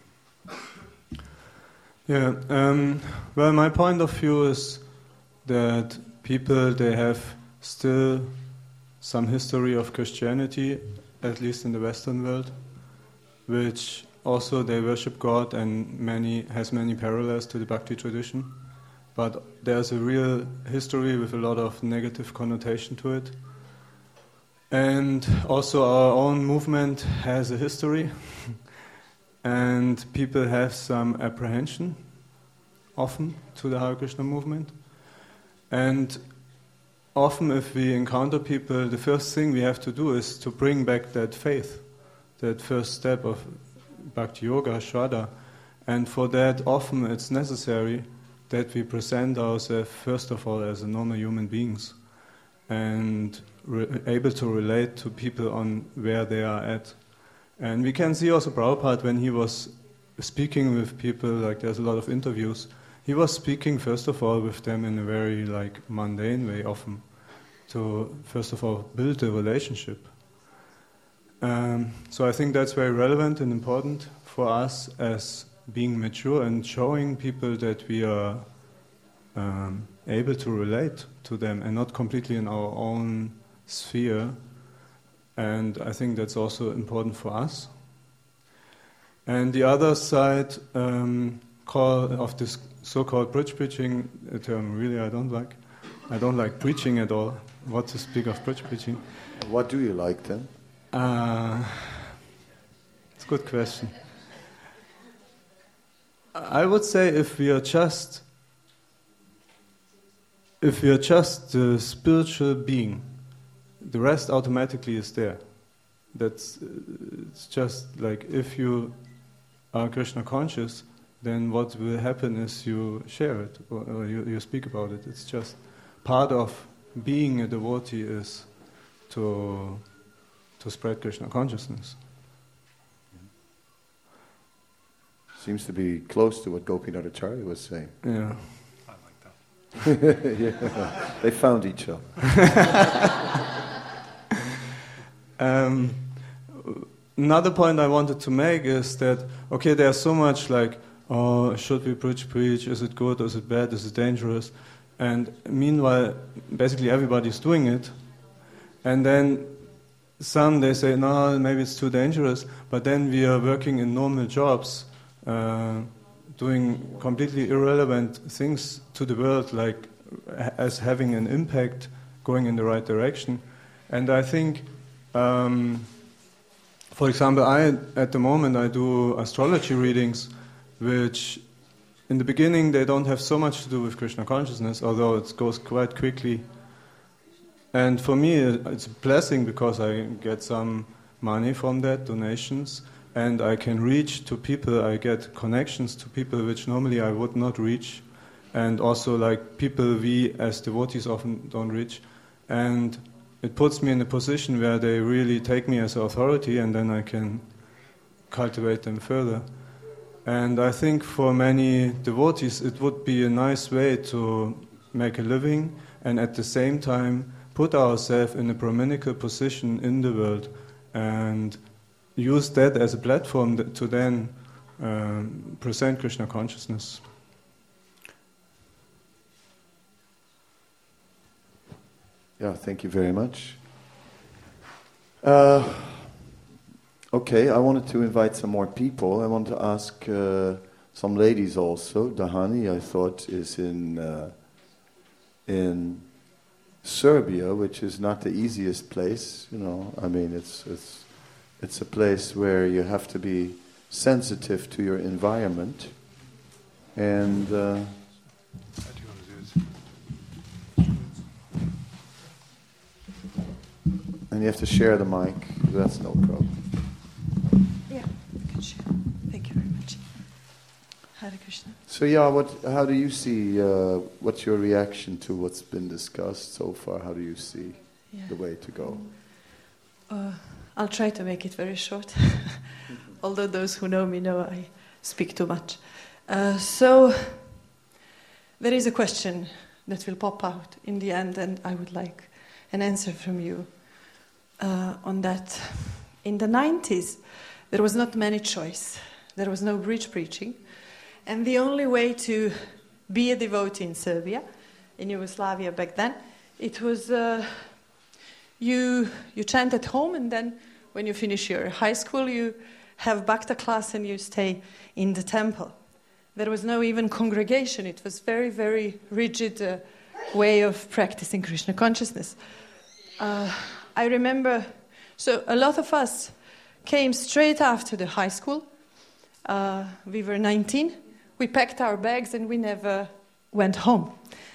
Yeah, well, my point of view is that people, they have still some history of Christianity, at least in the Western world, which also they worship God and has many parallels to the Bhakti tradition. But there's a real history with a lot of negative connotation to it. And also our own movement has a history, and people have some apprehension, often, to the Hare Krishna movement. And often if we encounter people, the first thing we have to do is to bring back that faith, that first step of Bhakti Yoga, Shraddha. And for that, often it's necessary that we present ourselves, first of all, as normal human beings, and able to relate to people on where they are at. And we can see also Prabhupada, when he was speaking with people, there's a lot of interviews, he he was speaking first of all with them in a very mundane way, often to first of all build a relationship. So I think that's very relevant and important for us as being mature and showing people that we are able to relate to them and not completely in our own sphere. And I think that's also important for us. And the other side of this so-called bridge preaching, a term really I don't like. I don't like preaching at all. What to speak of bridge preaching? What do you like then? It's a good question. I would say if we are just the spiritual being, the rest automatically is there. It's just like if you are Krishna conscious, then what will happen is you share it or you speak about it. It's just part of being a devotee is to spread Krishna consciousness. Seems to be close to what Gopinath Acharya was saying. Yeah. I like that. Yeah. They found each other. Another point I wanted to make is that, okay, there's so much should we preach? Is it good? Is it bad? Is it dangerous? And meanwhile, basically everybody's doing it. And then some, they say, no, maybe it's too dangerous. But then we are working in normal jobs, doing completely irrelevant things to the world, like as having an impact, going in the right direction. And I think, for example, at the moment I do astrology readings, which in the beginning they don't have so much to do with Krishna consciousness, although it goes quite quickly. And for me it's a blessing because I get some money from that, donations, and I can reach to people, I get connections to people which normally I would not reach, and also people we as devotees often don't reach. And it puts me in a position where they really take me as an authority, and then I can cultivate them further. And I think for many devotees it would be a nice way to make a living and at the same time put ourselves in a Brahminical position in the world and use that as a platform to then present Krishna consciousness. Yeah, thank you very much. Okay, I wanted to invite some more people. I want to ask some ladies also. Dahani, I thought, is in Serbia, which is not the easiest place. I mean, it's a place where you have to be sensitive to your environment, and you have to share the mic. That's no problem. Yeah, you can share. Thank you very much. Hare Krishna. So how do you see, what's your reaction to what's been discussed so far? How do you see the way to go? I'll try to make it very short, although those who know me know I speak too much. So there is a question that will pop out in the end, and I would like an answer from you on that. In the 90s, there was not many choice. There was no bridge preaching. And the only way to be a devotee in Serbia, in Yugoslavia back then, it was you chant at home, and then when you finish your high school, you have Bhakta class and you stay in the temple. There was no even congregation. It was very, very rigid way of practicing Krishna consciousness. I remember, so a lot of us came straight after the high school. We were 19. We packed our bags and we never went home.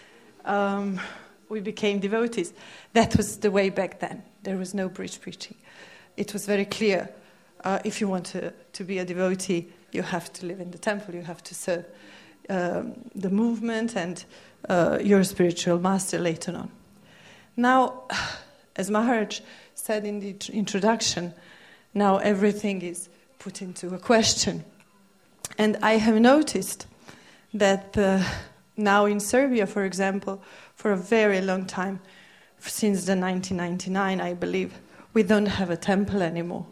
We became devotees. That was the way back then. There was no bridge preaching. It was very clear. If you want to be a devotee, you have to live in the temple. You have to serve the movement and your spiritual master later on. Now, as Maharaj said in the introduction, now everything is put into a question. And I have noticed that now in Serbia, for example, for a very long time, since the 1999, I believe, we don't have a temple anymore.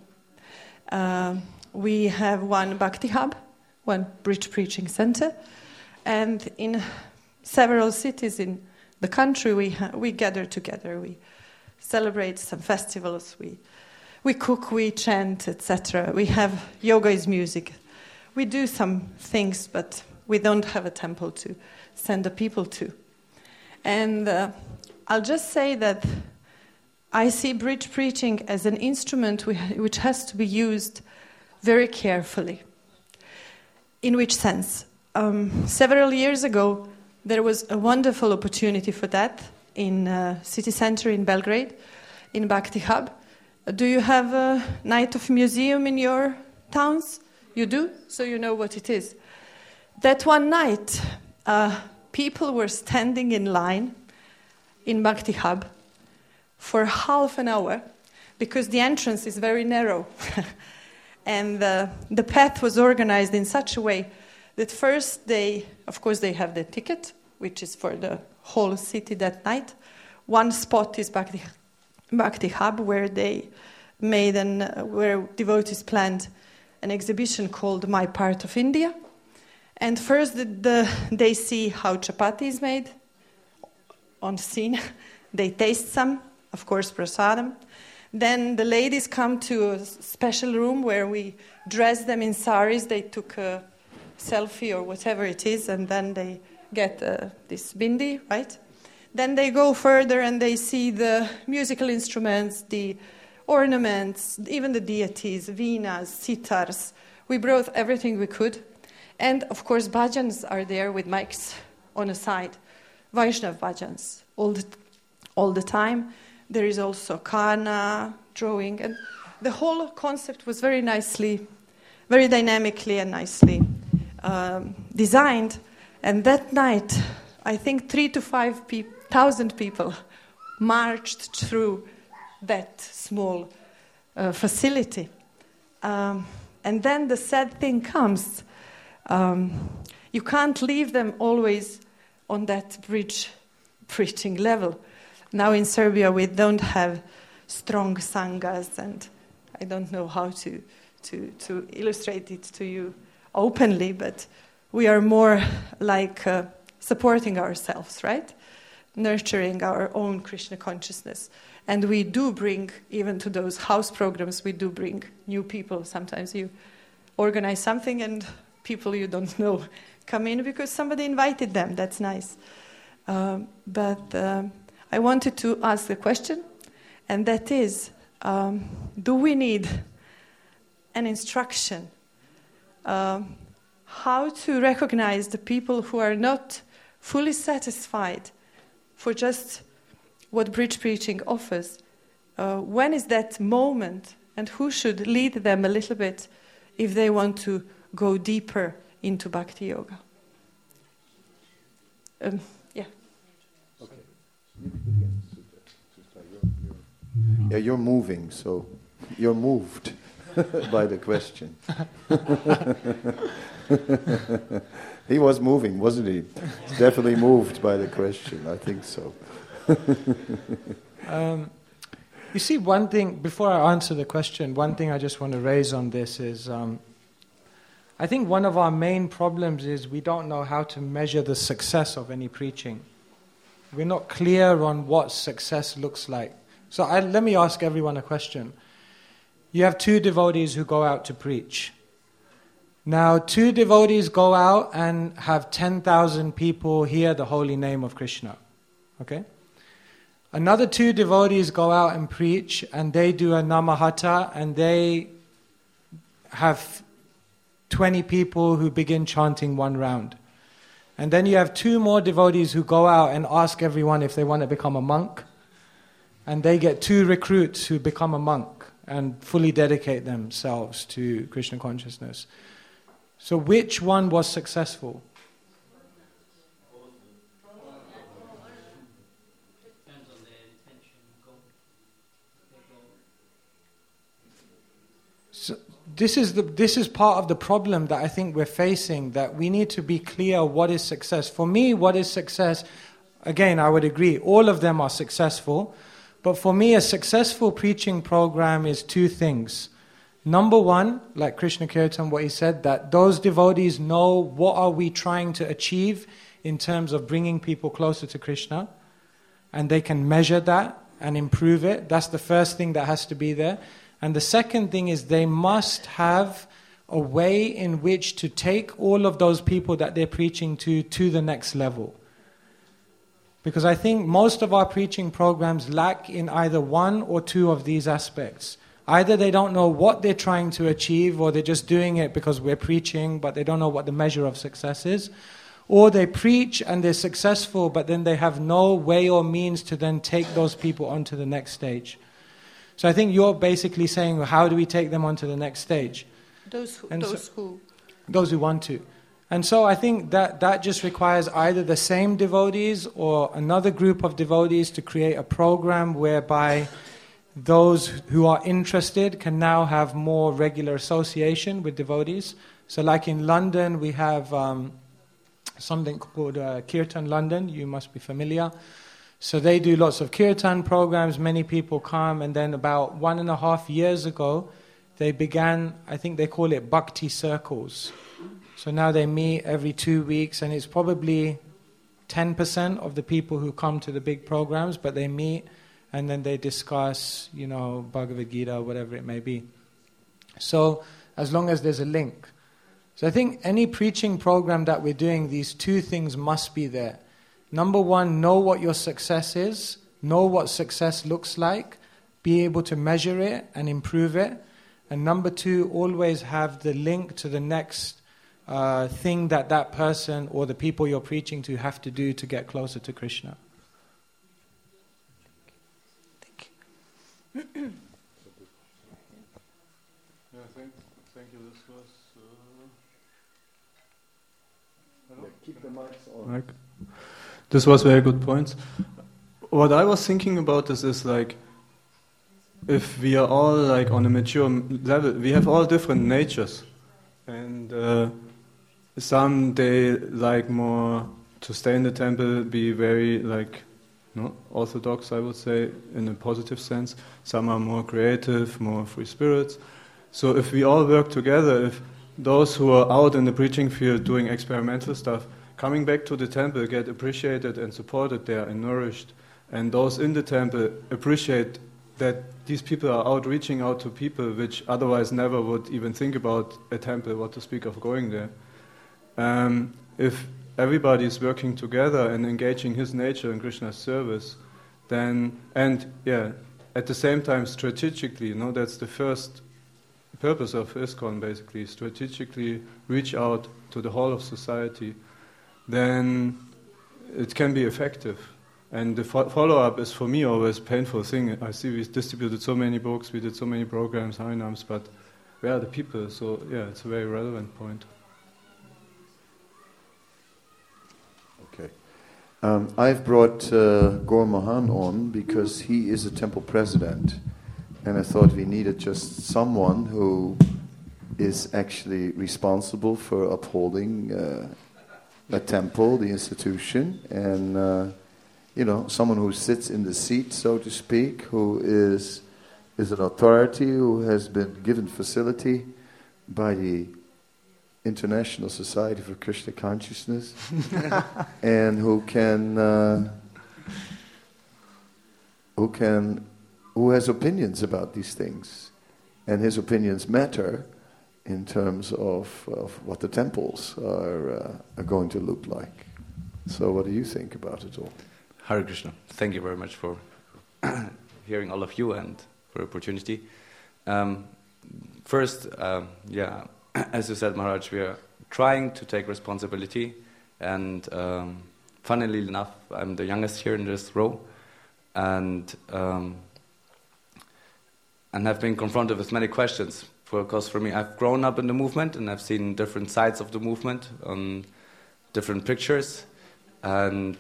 We have one Bhakti Hub, one bridge preaching center, and in several cities in the country we gather together, we celebrate some festivals, we cook, we chant, etc. We have yoga is music. We do some things, but we don't have a temple to send the people to. And I'll just say that I see bridge preaching as an instrument which has to be used very carefully. In which sense? Several years ago, there was a wonderful opportunity for that in city center in Belgrade, in Bhakti Hub. Do you have a night of museum in your towns? You do? So you know what it is. That one night, people were standing in line in Bhakti Hub for half an hour because the entrance is very narrow. And the path was organized in such a way that first they have the ticket, which is for the whole city that night. One spot is Bhakti Hub, where they made where devotees planned an exhibition called My Part of India. And first they see how chapati is made on scene. They taste some, of course, prasadam. Then the ladies come to a special room where we dress them in saris. They took a selfie or whatever it is, and then they get this bindi, right? Then they go further and they see the musical instruments, the ornaments, even the deities, veenas, sitars. We brought everything we could. And, of course, bhajans are there with mics on the side. Vaishnav bhajans, all the time. There is also kana, drawing. And the whole concept was very dynamically and nicely designed. And that night, I think 3,000 to 5,000 people marched through that small facility. And then the sad thing comes. You can't leave them always on that bridge preaching level. Now in Serbia we don't have strong sanghas, and I don't know how to illustrate it to you openly, but we are more like supporting ourselves, right? Nurturing our own Krishna consciousness. And we do bring, even to those house programs, we do bring new people. Sometimes you organize something and people you don't know come in because somebody invited them. That's nice. But I wanted to ask a question, and that is, do we need an instruction how to recognize the people who are not fully satisfied for just what bridge preaching offers? When is that moment, and who should lead them a little bit if they want to go deeper into Bhakti Yoga? Yeah. Okay. Yeah, you're moving, so you're moved by the question. He was moving, wasn't he? He's definitely moved by the question, I think so. You see, one thing, before I answer the question, one thing I just want to raise on this is, I think one of our main problems is we don't know how to measure the success of any preaching. We're not clear on what success looks like. So let me ask everyone a question. You have 2 devotees who go out to preach. Now, 2 devotees go out and have 10,000 people hear the holy name of Krishna. Okay? Another 2 devotees go out and preach, and they do a namahata, and they have 20 people who begin chanting 1 round. And then you have 2 more devotees who go out and ask everyone if they want to become a monk. And they get 2 recruits who become a monk and fully dedicate themselves to Krishna consciousness. So which one was successful? So this is part of the problem that I think we're facing, that we need to be clear what is success. For me, what is success? Again, I would agree, all of them are successful. But for me, a successful preaching program is two things. Number one, like Krishna Kirtan, what he said, that those devotees know what are we trying to achieve in terms of bringing people closer to Krishna, and they can measure that and improve it. That's the first thing that has to be there. And the second thing is they must have a way in which to take all of those people that they're preaching to the next level. Because I think most of our preaching programs lack in either one or two of these aspects. Either they don't know what they're trying to achieve, or they're just doing it because we're preaching, but they don't know what the measure of success is. Or they preach and they're successful, but then they have no way or means to then take those people onto the next stage. So I think you're basically saying, well, how do we take them onto the next stage? Those who want to. And so I think that just requires either the same devotees or another group of devotees to create a program whereby those who are interested can now have more regular association with devotees. So like in London, we have something called Kirtan London. You must be familiar. So they do lots of kirtan programs. Many people come. And then about 1.5 years ago, they began, I think they call it bhakti circles. So now they meet every 2 weeks, and it's probably 10% of the people who come to the big programs, but they meet and then they discuss, Bhagavad Gita, whatever it may be. So as long as there's a link. So I think any preaching program that we're doing, these two things must be there. Number one, know what your success is, know what success looks like, be able to measure it and improve it. And number two, always have the link to the next thing that person or the people you're preaching to have to do to get closer to Krishna. Thank you. Thank you. This was. Keep the mics on. This was very good points. What I was thinking about this is like, if we are all like on a mature level, we have all different natures, and some they like more to stay in the temple, be very orthodox, I would say, in a positive sense. Some are more creative, more free spirits. So if we all work together, if those who are out in the preaching field doing experimental stuff, coming back to the temple, get appreciated and supported there and nourished, and those in the temple appreciate that these people are out reaching out to people which otherwise never would even think about a temple, what to speak of going there. If everybody is working together and engaging his nature in Krishna's service, then, at the same time strategically, that's the first purpose of ISKCON basically, strategically reach out to the whole of society, then it can be effective. And the follow-up is for me always a painful thing. I see we distributed so many books, we did so many programs, Harinams, but where are the people? So it's a very relevant point. Okay. I've brought Gaur Mohan on because he is a temple president, and I thought we needed just someone who is actually responsible for upholding a temple, the institution, and someone who sits in the seat, so to speak, who is an authority, who has been given facility by the International Society for Krishna Consciousness, and who has opinions about these things, and his opinions matter in terms of what the temples are going to look like. So, what do you think about it all? Hare Krishna. Thank you very much for hearing all of you and for the opportunity. First, as you said, Maharaj, we are trying to take responsibility, and funnily enough, I'm the youngest here in this row, and have been confronted with many questions. Because for me, I've grown up in the movement, and I've seen different sides of the movement, different pictures, and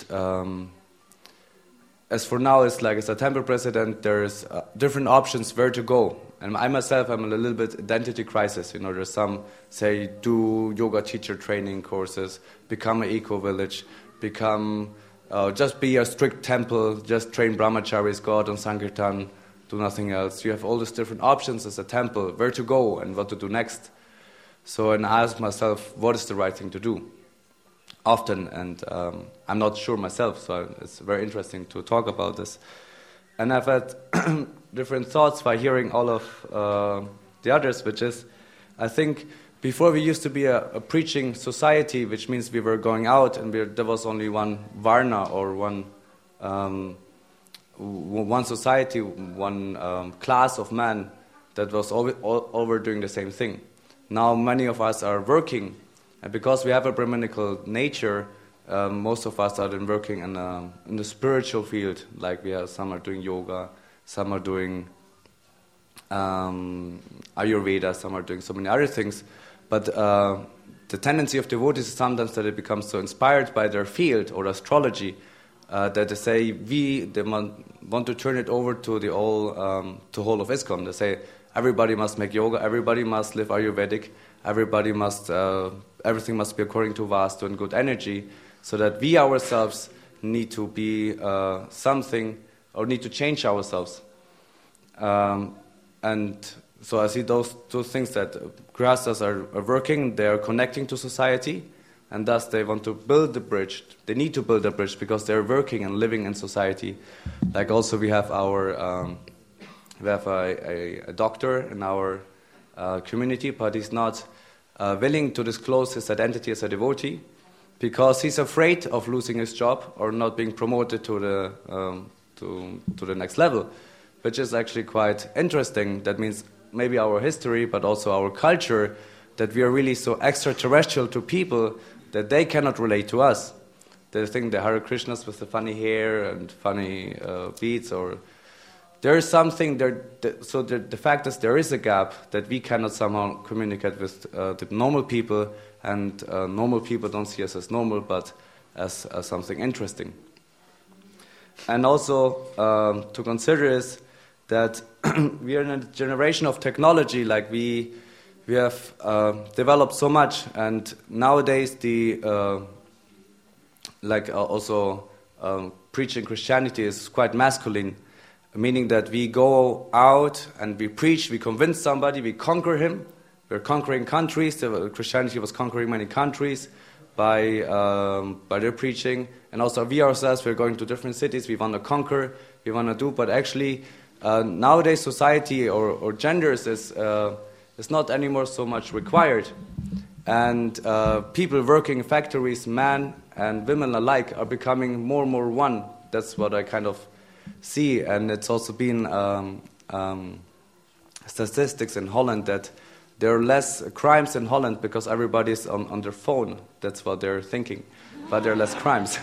as for now, it's like as a temple president, there's different options where to go. And I myself am in a little bit identity crisis. There's some say do yoga teacher training courses, become an eco-village, just be a strict temple, just train brahmacharis, go out on Sankirtan, do nothing else. You have all these different options as a temple, where to go and what to do next. And I ask myself, what is the right thing to do? Often, and I'm not sure myself, so it's very interesting to talk about this. And I've had different thoughts by hearing all of the others, which is, I think, before we used to be a preaching society, which means we were going out and there was only one varna or one society, one class of men that was over doing the same thing. Now many of us are working, and because we have a Brahminical nature, most of us are then working in the spiritual field. Like some are doing yoga, some are doing Ayurveda, some are doing so many other things. But the tendency of devotees is sometimes that it becomes so inspired by their field or astrology that they say they want to turn it over to the whole of ISKCON. They say everybody must make yoga, everybody must live Ayurvedic, everything must be according to Vastu and good energy, so that we ourselves need to be something or need to change ourselves. And so I see those two things, that Grihasthas are working, they are connecting to society, and thus they want to build the bridge. They need to build a bridge because they're working and living in society. Like also we have a doctor in our community, but he's not willing to disclose his identity as a devotee because he's afraid of losing his job or not being promoted to the next level, which is actually quite interesting. That means maybe our history, but also our culture, that we are really so extraterrestrial to people that they cannot relate to us. They think the Hare Krishnas with the funny hair and funny beads, or there is something there. So the fact is there is a gap that we cannot somehow communicate with the normal people, and normal people don't see us as normal, but as something interesting. And also to consider is that we are in a generation of technology. Like we have developed so much, and nowadays preaching Christianity is quite masculine, meaning that we go out and we preach, we convince somebody, we conquer him. We're conquering countries. Christianity was conquering many countries by their preaching, and also we ourselves, we're going to different cities. We want to conquer, we want to do, but actually. Nowadays, society or genders is not anymore so much required, and people working in factories, men and women alike, are becoming more and more one. That's what I kind of see, and it's also been statistics in Holland that there are less crimes in Holland because everybody's on their phone. That's what they're thinking, but there are less crimes.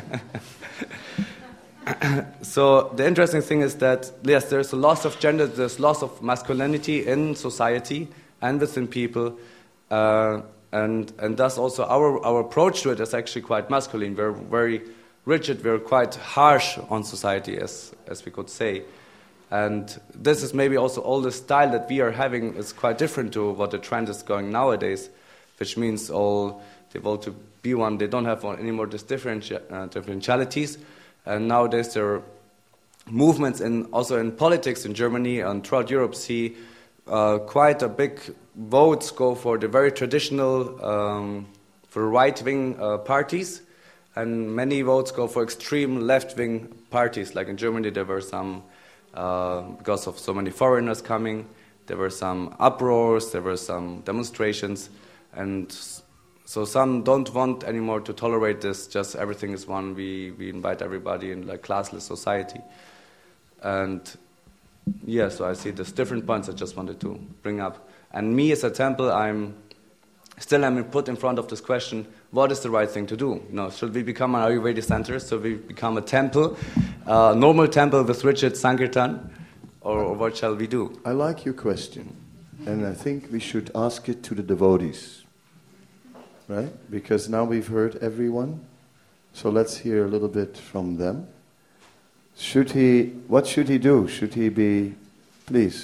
So the interesting thing is that, yes, there's a loss of gender, there's loss of masculinity in society and within people, and thus also our approach to it is actually quite masculine. We're very rigid, we're quite harsh on society, as we could say. And this is maybe also all the style that we are having is quite different to what the trend is going nowadays, which means all they want to be one, they don't have any more these differentialities. And nowadays there are movements also in politics in Germany and throughout Europe see quite a big votes go for the very traditional, for right-wing parties, and many votes go for extreme left-wing parties. Like in Germany there were some, because of so many foreigners coming, there were some uproars, there were some demonstrations, and so some don't want anymore to tolerate this, just everything is one, we invite everybody in like classless society. And yeah, so I see there's different points I just wanted to bring up. And me as a temple, I'm put in front of this question, what is the right thing to do? Should we become an Ayurvedic center? Should we become a temple, a normal temple with rigid Sankirtan? Or what shall we do? I like your question, and I think we should ask it to the devotees. Right? Because now we've heard everyone, so let's hear a little bit from them. What should he do? Should he be, please,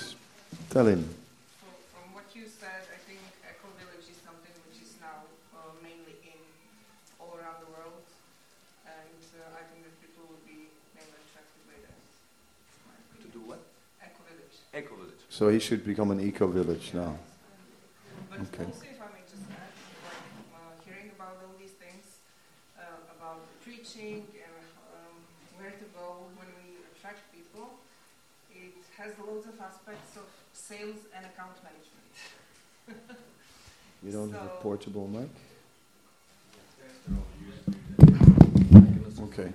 Tell him. From what you said, I think eco-village is something which is now mainly in all around the world, and I think that people would be mainly attracted by that. To do what? Eco-village. Eco-village. So he should become an eco-village now. But Okay. also, if I may just add, hearing about all these things, about preaching and where to go when we attract people, it has loads of aspects of sales and account management. You don't have a So- portable mic? Okay.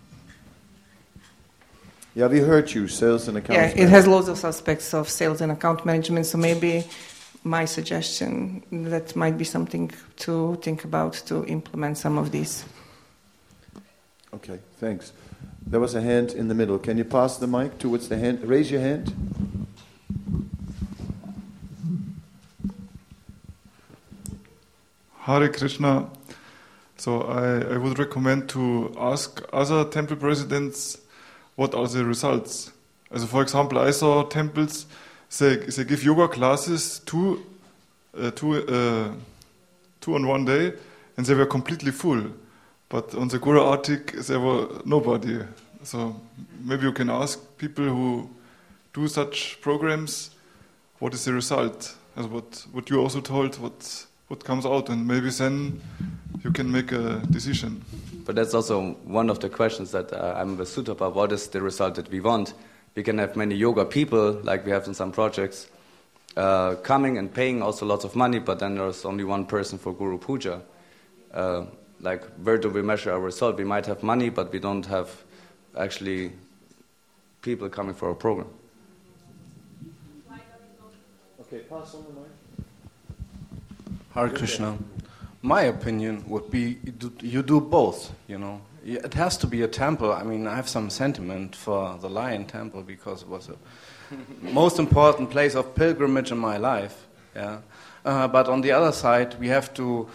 Yeah, we heard you, sales and accounts. Yeah, it has loads of aspects of sales and account management, so maybe my suggestion, that might be something to think about to implement some of these. Okay, thanks. There was a hand in the middle. Can you pass the mic towards the hand? Raise your hand. Hare Krishna. So I would recommend to ask other temple presidents what are the results. Also for example, I saw temples, they give yoga classes two on one day, and they were completely full. But on the Guru Artik, there were nobody. So maybe you can ask people who do such programs, what is the result? As what you also told, what comes out, and maybe then you can make a decision. But that's also one of the questions that I'm with Sutapa. What is the result that we want? We can have many yoga people, like we have in some projects, coming and paying also lots of money, but then there's only one person for Guru Puja. Like, where do we measure our result? We might have money, but we don't have actually people coming for our program. Okay, pass on the mic. Hare Krishna. My opinion would be you do both, you know. It has to be a temple. I mean, I have some sentiment for the Lion Temple because it was the most important place of pilgrimage in my life. Yeah. But on the other side, we have to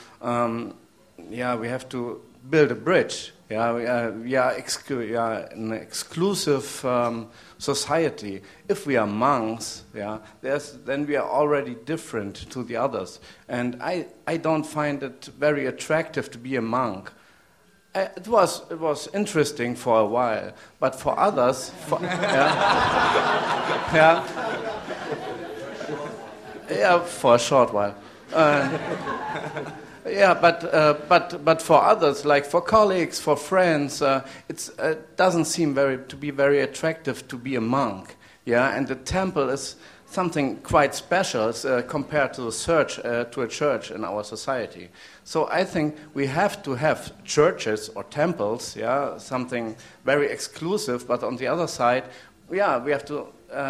build a bridge. Yeah, we are an exclusive society. If we are monks, then we are already different to the others. And I don't find it very attractive to be a monk. It was interesting for a while, but for others, for a short while. But for others, like for colleagues, for friends, it doesn't seem to be very attractive to be a monk. Yeah, and the temple is something quite special compared to a church in our society. So I think we have to have churches or temples, something very exclusive. But on the other side, we have to,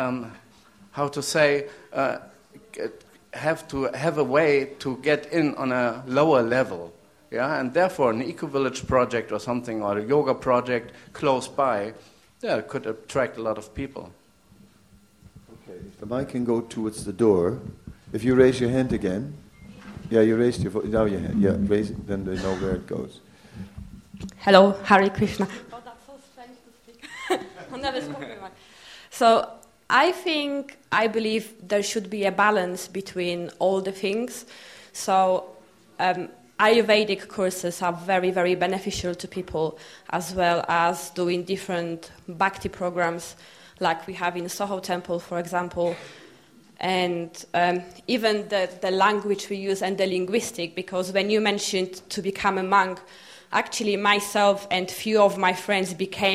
have to have a way to get in on a lower level. Yeah, and therefore an eco-village project or something, or a yoga project close by, could attract a lot of people. Okay, if the mic can go towards the door, if you raise your hand again, you raised now your hand, raise it, then they know where it goes. Hello, Hare Krishna. Oh, that's so strange to speak. I've never spoken one. So I believe there should be a balance between all the things. So Ayurvedic courses are very, very beneficial to people, as well as doing different bhakti programs like we have in Soho Temple, for example. And even the language we use and the linguistic, because when you mentioned to become a monk, actually myself and few of my friends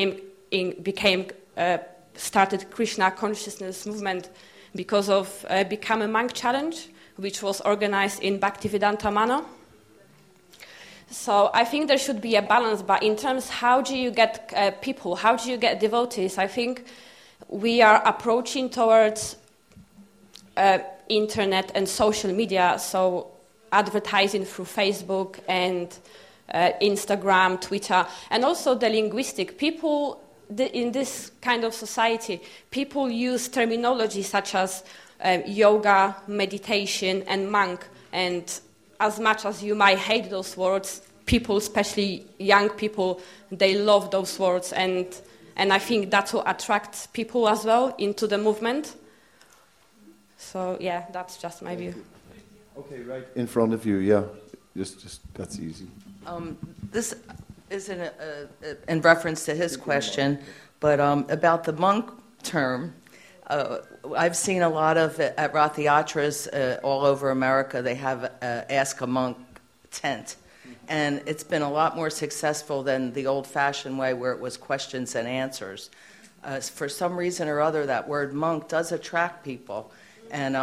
started Krishna consciousness movement because of Become a Monk Challenge, which was organized in Bhaktivedanta Manor. So I think there should be a balance, but in terms how do you get people, how do you get devotees, I think we are approaching towards internet and social media, so advertising through Facebook and Instagram, Twitter, and also the linguistic. People in this kind of society, people use terminology such as yoga, meditation, and monk. And as much as you might hate those words, people, especially young people, they love those words. And I think that's what attracts people as well into the movement. So yeah, that's just my view. Okay, right in front of you, yeah. Just that's easy. This isn't in reference to his question, but about the monk term. I've seen a lot of at Rath Yatras all over America. They have Ask a Monk tent, and it's been a lot more successful than the old-fashioned way where it was questions and answers. For some reason or other, that word monk does attract people, and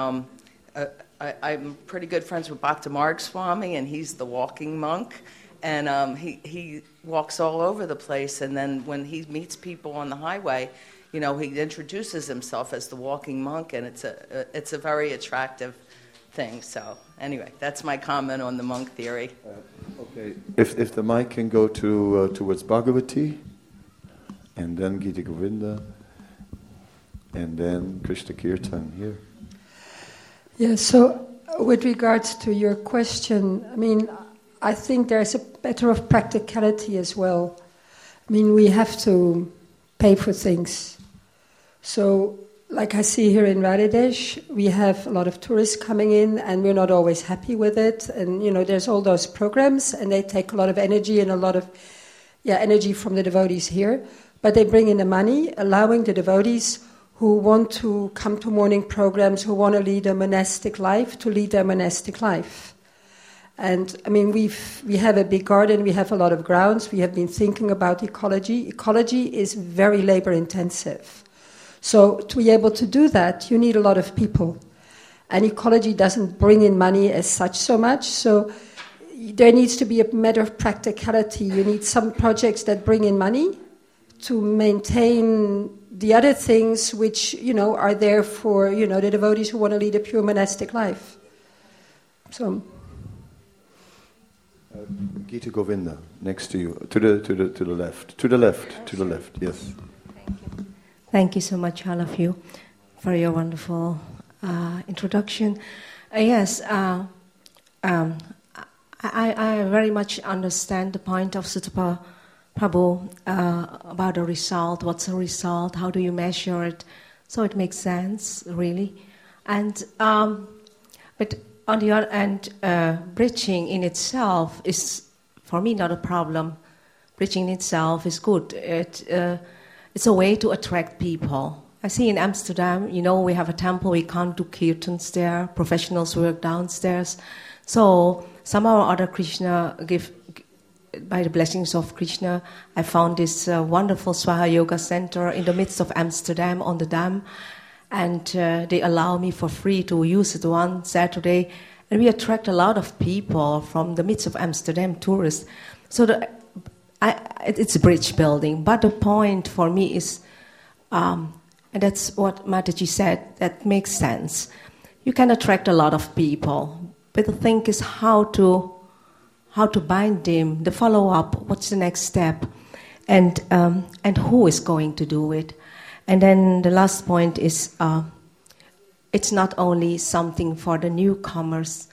I'm pretty good friends with Bhakta Marg Swami, and he's the walking monk, and he walks all over the place, and then when he meets people on the highway, you know, he introduces himself as the walking monk, and it's a very attractive thing. So anyway, that's my comment on the monk theory. Okay, if the mic can go towards Bhagavati, and then Gita Govinda, and then Krishna Kirtan here. Yeah, so with regards to your question, I mean, I think there's a matter of practicality as well. I mean, we have to pay for things. So, like I see here in Raridesh, we have a lot of tourists coming in, and we're not always happy with it. And, you know, there's all those programs, and they take a lot of energy and a lot of energy from the devotees here. But they bring in the money, allowing the devotees who want to come to morning programs, who want to lead a monastic life, to lead their monastic life. And, I mean, we have a big garden, we have a lot of grounds, we have been thinking about ecology. Ecology is very labor-intensive. So to be able to do that, you need a lot of people. And ecology doesn't bring in money as such so much, so there needs to be a matter of practicality. You need some projects that bring in money to maintain the other things which, you know, are there for, you know, the devotees who want to lead a pure monastic life. So... Gita Govinda, next to you, to the left, yes. Thank you so much, all of you, for your wonderful introduction. Yes, I very much understand the point of Sutta Prabhu about the result. What's the result? How do you measure it? So it makes sense, really. And but on the other hand, preaching in itself is, for me, not a problem. Preaching in itself is good. It's a way to attract people. I see in Amsterdam, you know, we have a temple, we can't do kirtans there, professionals work downstairs. So somehow or other Krishna by the blessings of Krishna, I found this wonderful Swaha Yoga Center in the midst of Amsterdam on the Dam. And they allow me for free to use it one Saturday. And we attract a lot of people from the midst of Amsterdam, tourists. So it's a bridge building, but the point for me is, and that's what Mataji said, that makes sense. You can attract a lot of people, but the thing is how to bind them, the follow-up, what's the next step, and who is going to do it. And then the last point is, it's not only something for the newcomers,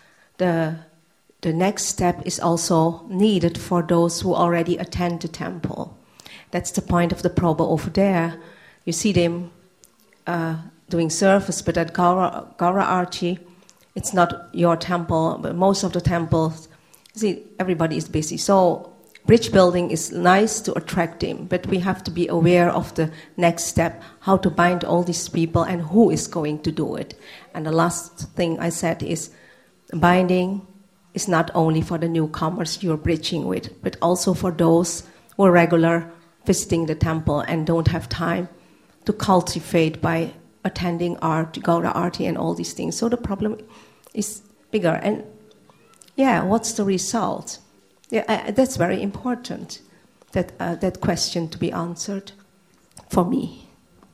the next step is also needed for those who already attend the temple. That's the point of the Prabhu over there. You see them doing service, but at Gaura Arti, it's not your temple, but most of the temples, see, everybody is busy. So bridge building is nice to attract them, but we have to be aware of the next step, how to bind all these people and who is going to do it. And the last thing I said is binding is not only for the newcomers you're bridging with, but also for those who are regular visiting the temple and don't have time to cultivate by attending art, Gaura Arti and all these things. So the problem is bigger. And yeah, what's the result? Yeah, that's very important, that question to be answered for me.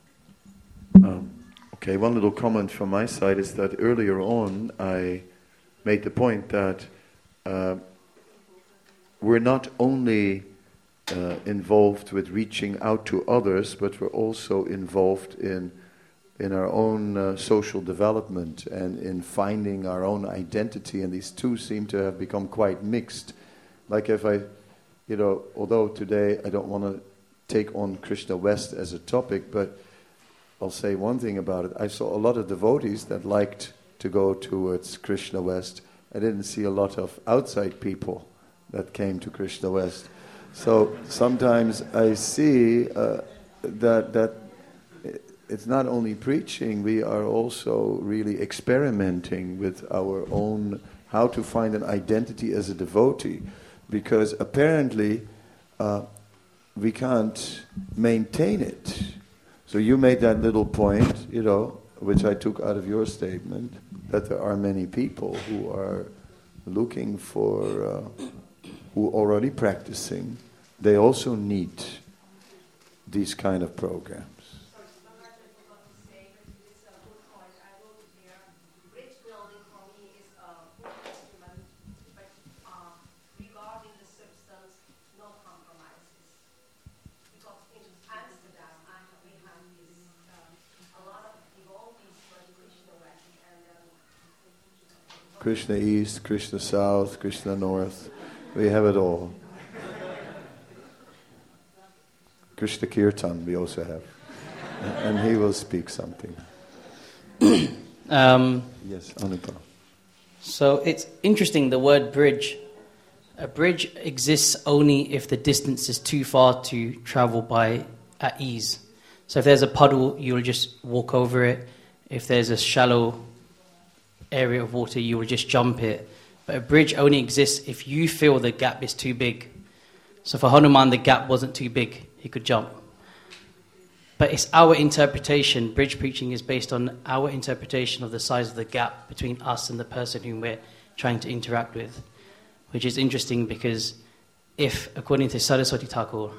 Okay, one little comment from my side is that earlier on I made the point that we're not only involved with reaching out to others, but we're also involved in our own social development and in finding our own identity, and these two seem to have become quite mixed. Like if I, although today I don't want to take on Krishna West as a topic, but I'll say one thing about it. I saw a lot of devotees that liked to go towards Krishna West. I didn't see a lot of outside people that came to Krishna West. So sometimes I see that it's not only preaching, we are also really experimenting with our own, how to find an identity as a devotee. Because apparently we can't maintain it. So you made that little point, which I took out of your statement, that there are many people who are looking for, who are already practicing. They also need these kind of programs. Krishna East, Krishna South, Krishna North. We have it all. Krishna Kirtan we also have. And he will speak something. Yes, Anupa. So it's interesting, the word bridge. A bridge exists only if the distance is too far to travel by at ease. So if there's a puddle, you'll just walk over it. If there's a shallow area of water, you will just jump it. But a bridge only exists if you feel the gap is too big. So for Hanuman, the gap wasn't too big. He could jump. But it's our interpretation. Bridge preaching is based on our interpretation of the size of the gap between us and the person whom we're trying to interact with. Which is interesting because if, according to Saraswati Thakur,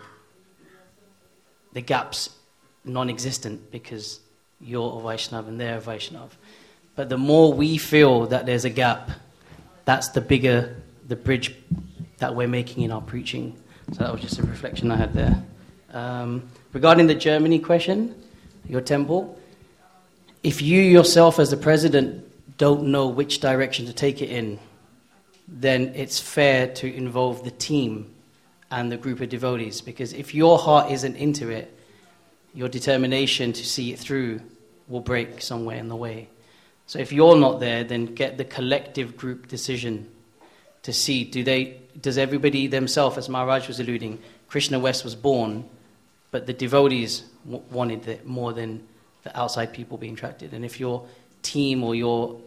the gap's non-existent because you're a Vaishnav and they're a Vaishnav. But the more we feel that there's a gap, that's the bigger the bridge that we're making in our preaching. So that was just a reflection I had there. Regarding the Germany question, your temple, if you yourself as the president don't know which direction to take it in, then it's fair to involve the team and the group of devotees. Because if your heart isn't into it, your determination to see it through will break somewhere in the way. So if you're not there, then get the collective group decision to see, does everybody themselves, as Maharaj was alluding, Krishna West was born, but the devotees wanted it more than the outside people being attracted. And if your team or your,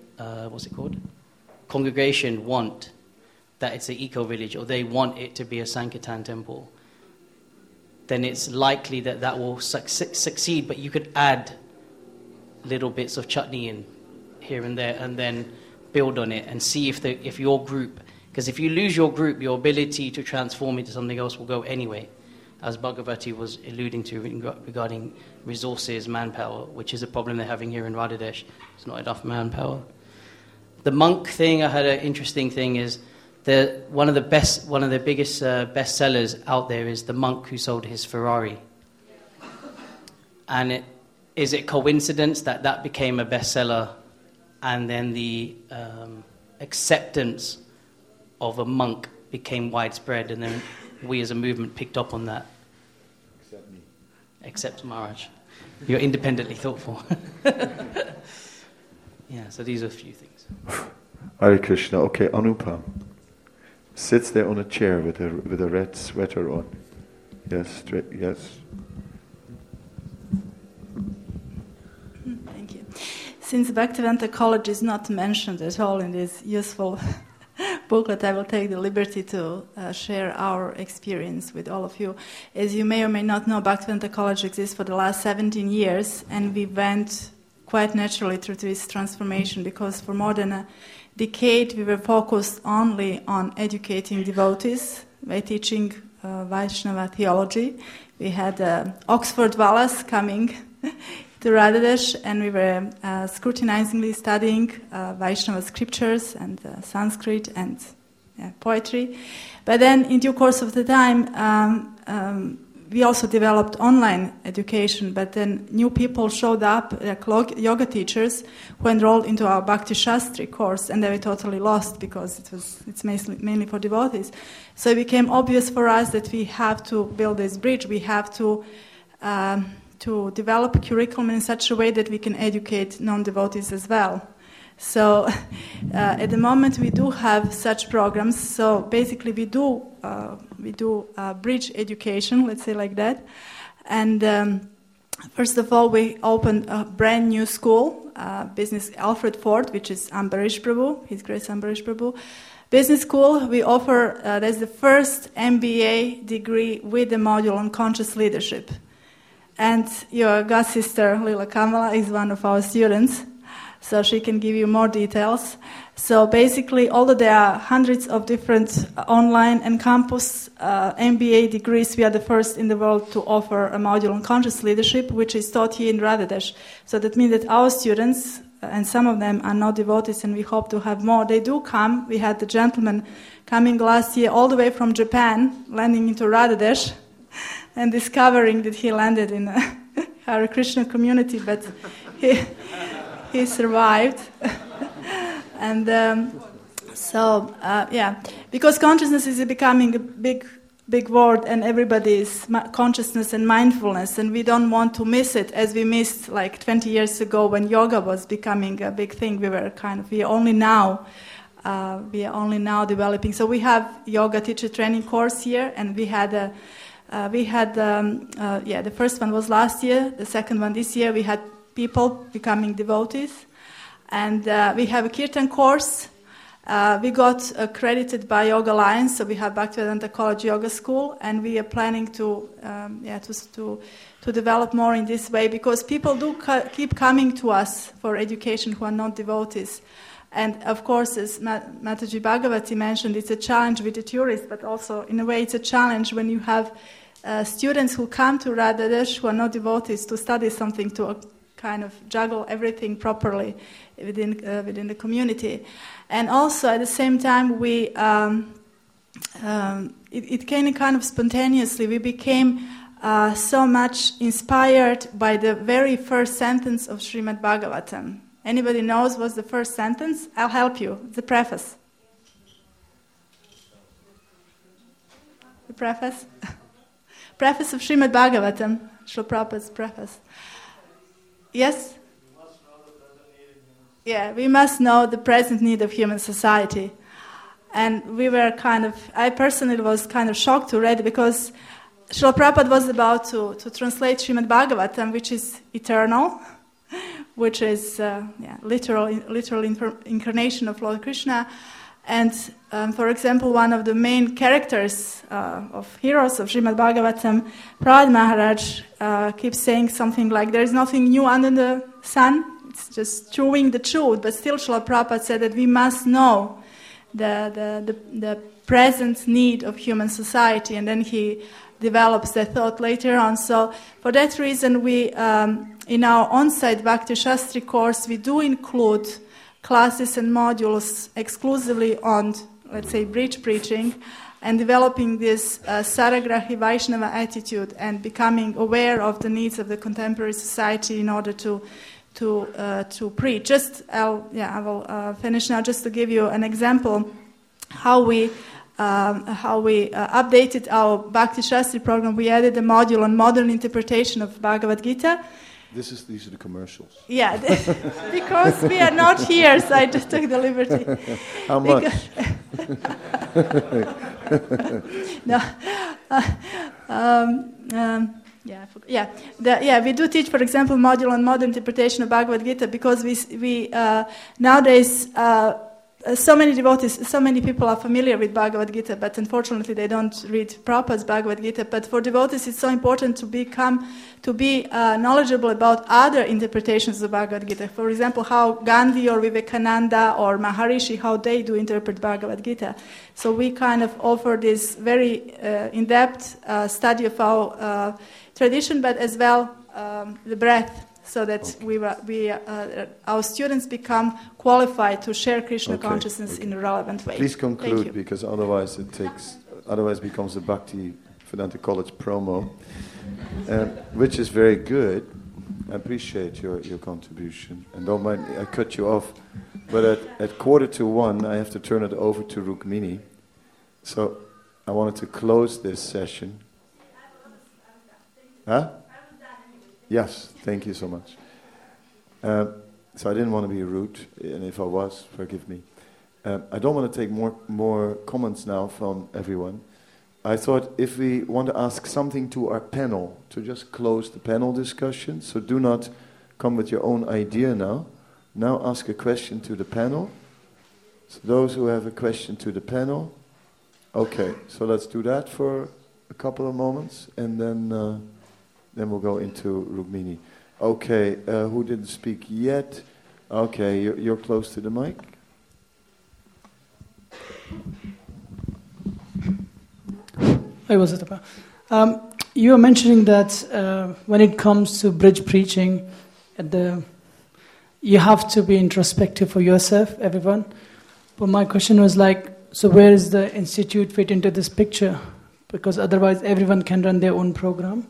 congregation want that it's an eco-village, or they want it to be a Sankirtan temple, then it's likely that that will succeed, but you could add little bits of chutney in here and there, and then build on it and see if your group, because if you lose your group, your ability to transform into something else will go anyway, as Bhagavati was alluding to regarding resources, manpower, which is a problem they're having here in Radhadesh. There's not enough manpower. The monk thing, I had an interesting thing is one of the biggest bestsellers out there is The Monk Who Sold His Ferrari. And is it coincidence that became a bestseller? And then the acceptance of a monk became widespread, and then we as a movement picked up on that. Except me. Except Maharaj. You're independently thoughtful. Yeah, so these are a few things. Hare Krishna. Okay, Anupam sits there on a chair with a red sweater on. Yes, straight, yes. Thank you. Since Bhaktivedanta College is not mentioned at all in this useful booklet, I will take the liberty to share our experience with all of you. As you may or may not know, Bhaktivedanta College exists for the last 17 years, and we went quite naturally through this transformation because for more than a decade we were focused only on educating devotees by teaching Vaishnava theology. We had Oxford Wallace coming to Radhadesh, and we were scrutinizingly studying Vaishnava scriptures and Sanskrit and poetry. But then, in due course of the time, we also developed online education, but then new people showed up, like yoga teachers, who enrolled into our Bhakti Shastri course, and they were totally lost because it's mainly for devotees. So it became obvious for us that we have to build this bridge. We have to to develop curriculum in such a way that we can educate non-devotees as well. So at the moment we do have such programs. So basically we do bridge education, let's say like that. And first of all, we opened a brand new school, Business Alfred Ford, which is Ambarish Prabhu, His Grace Ambarish Prabhu. Business school, we offer, that's the first MBA degree with the module on conscious leadership. And your god sister, Lila Kamala, is one of our students, so she can give you more details. So basically, although there are hundreds of different online and campus MBA degrees, we are the first in the world to offer a module on conscious leadership, which is taught here in Radhadesh. So that means that our students, and some of them are not devotees, and we hope to have more. They do come. We had the gentleman coming last year all the way from Japan, landing into Radhadesh, and discovering that he landed in a Hare Krishna community, but he survived. And because consciousness is becoming a big word, and everybody is consciousness and mindfulness, and we don't want to miss it as we missed like 20 years ago when yoga was becoming a big thing. We are only now developing. So we have yoga teacher training course here, and the first one was last year, the second one this year. We had people becoming devotees, and we have a kirtan course. We got accredited by Yoga Alliance, so we have Bhaktivedanta College Yoga School, and we are planning to develop more in this way, because people do keep coming to us for education who are not devotees. And of course, as Mataji Bhagavati mentioned, it's a challenge with the tourists, but also in a way it's a challenge when you have students who come to Radhadesh who are not devotees to study something, to kind of juggle everything properly within the community. And also at the same time, it came kind of spontaneously. We became so much inspired by the very first sentence of Srimad Bhagavatam. Anybody knows what's the first sentence? I'll help you. The preface. The preface? Preface of Srimad Bhagavatam, Srila Prabhupada's preface. Yes? Yeah, we must know the present need of human society. And we were I personally was kind of shocked to read, because Srila Prabhupada was about to translate Srimad Bhagavatam, which is eternal, which is literal incarnation of Lord Krishna. And for example, one of the main characters of heroes of Srimad Bhagavatam, Prahlad Maharaj, keeps saying something like, there is nothing new under the sun, it's just chewing the truth. But still Srila Prabhupada said that we must know the present need of human society, and then he develops that thought later on. So for that reason, we in our on-site Bhakti Shastri course, we do include classes and modules exclusively on, let's say, bridge preaching, and developing this Saragrahi Vaishnava attitude and becoming aware of the needs of the contemporary society in order to preach. I will finish now just to give you an example how we updated our Bhakti Shastri program. We added a module on modern interpretation of Bhagavad Gita. These are the commercials. Yeah, because we are not here, so I just took the liberty. How much? We do teach, for example, module on modern interpretation of Bhagavad Gita, because we nowadays so many devotees, so many people are familiar with Bhagavad Gita, but unfortunately they don't read Prabhupada's Bhagavad Gita. But for devotees, it's so important to be knowledgeable about other interpretations of Bhagavad Gita. For example, how Gandhi or Vivekananda or Maharishi, how they do interpret Bhagavad Gita. So we kind of offer this very in-depth study of our tradition, but as well the breadth, so that our students become qualified to share Krishna consciousness in a relevant way. Please conclude, because otherwise becomes a Bhakti Vedanta College promo, which is very good. I appreciate your contribution, and don't mind I cut you off, but at 1:45 I have to turn it over to Rukmini, so I wanted to close this session. Huh? Yes, thank you so much. So I didn't want to be rude, and if I was, forgive me. I don't want to take more comments now from everyone. I thought if we want to ask something to our panel, to just close the panel discussion, so do not come with your own idea now. Now ask a question to the panel. So those who have a question to the panel, okay, so let's do that for a couple of moments, and then we'll go into Rukmini. Okay, who didn't speak yet? Okay, you're close to the mic. Hi, Vasudhara. You were mentioning that when it comes to bridge preaching, you have to be introspective for yourself, everyone. But my question was so where is the institute fit into this picture? Because otherwise everyone can run their own program.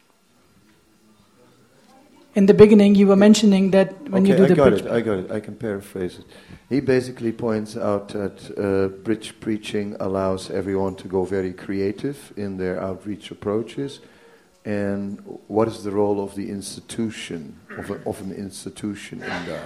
In the beginning, you were mentioning that when you do the bridge... I got it. I can paraphrase it. He basically points out that bridge preaching allows everyone to go very creative in their outreach approaches. And what is the role of the institution, of an institution in that?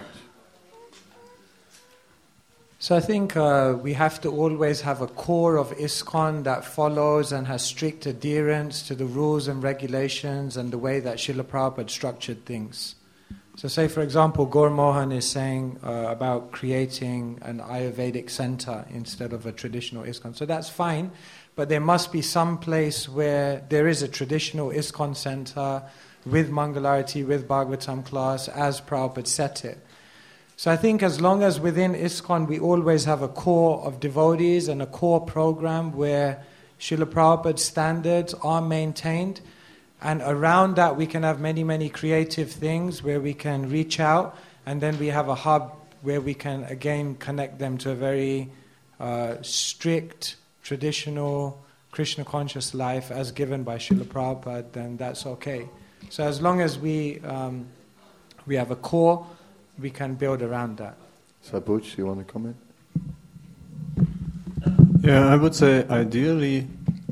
So I think we have to always have a core of ISKCON that follows and has strict adherence to the rules and regulations and the way that Srila Prabhupada structured things. So say, for example, Gaur Mohan is saying about creating an Ayurvedic center instead of a traditional ISKCON. So that's fine, but there must be some place where there is a traditional ISKCON center with Mangalarati, with Bhagavatam class, as Prabhupada set it. So I think as long as within ISKCON we always have a core of devotees and a core program where Srila Prabhupada's standards are maintained, and around that we can have many, many creative things where we can reach out, and then we have a hub where we can again connect them to a very strict, traditional, Krishna conscious life as given by Srila Prabhupada, then that's okay. So as long as we have a core, we can build around that. Sabuch, you want to comment? Yeah, I would say ideally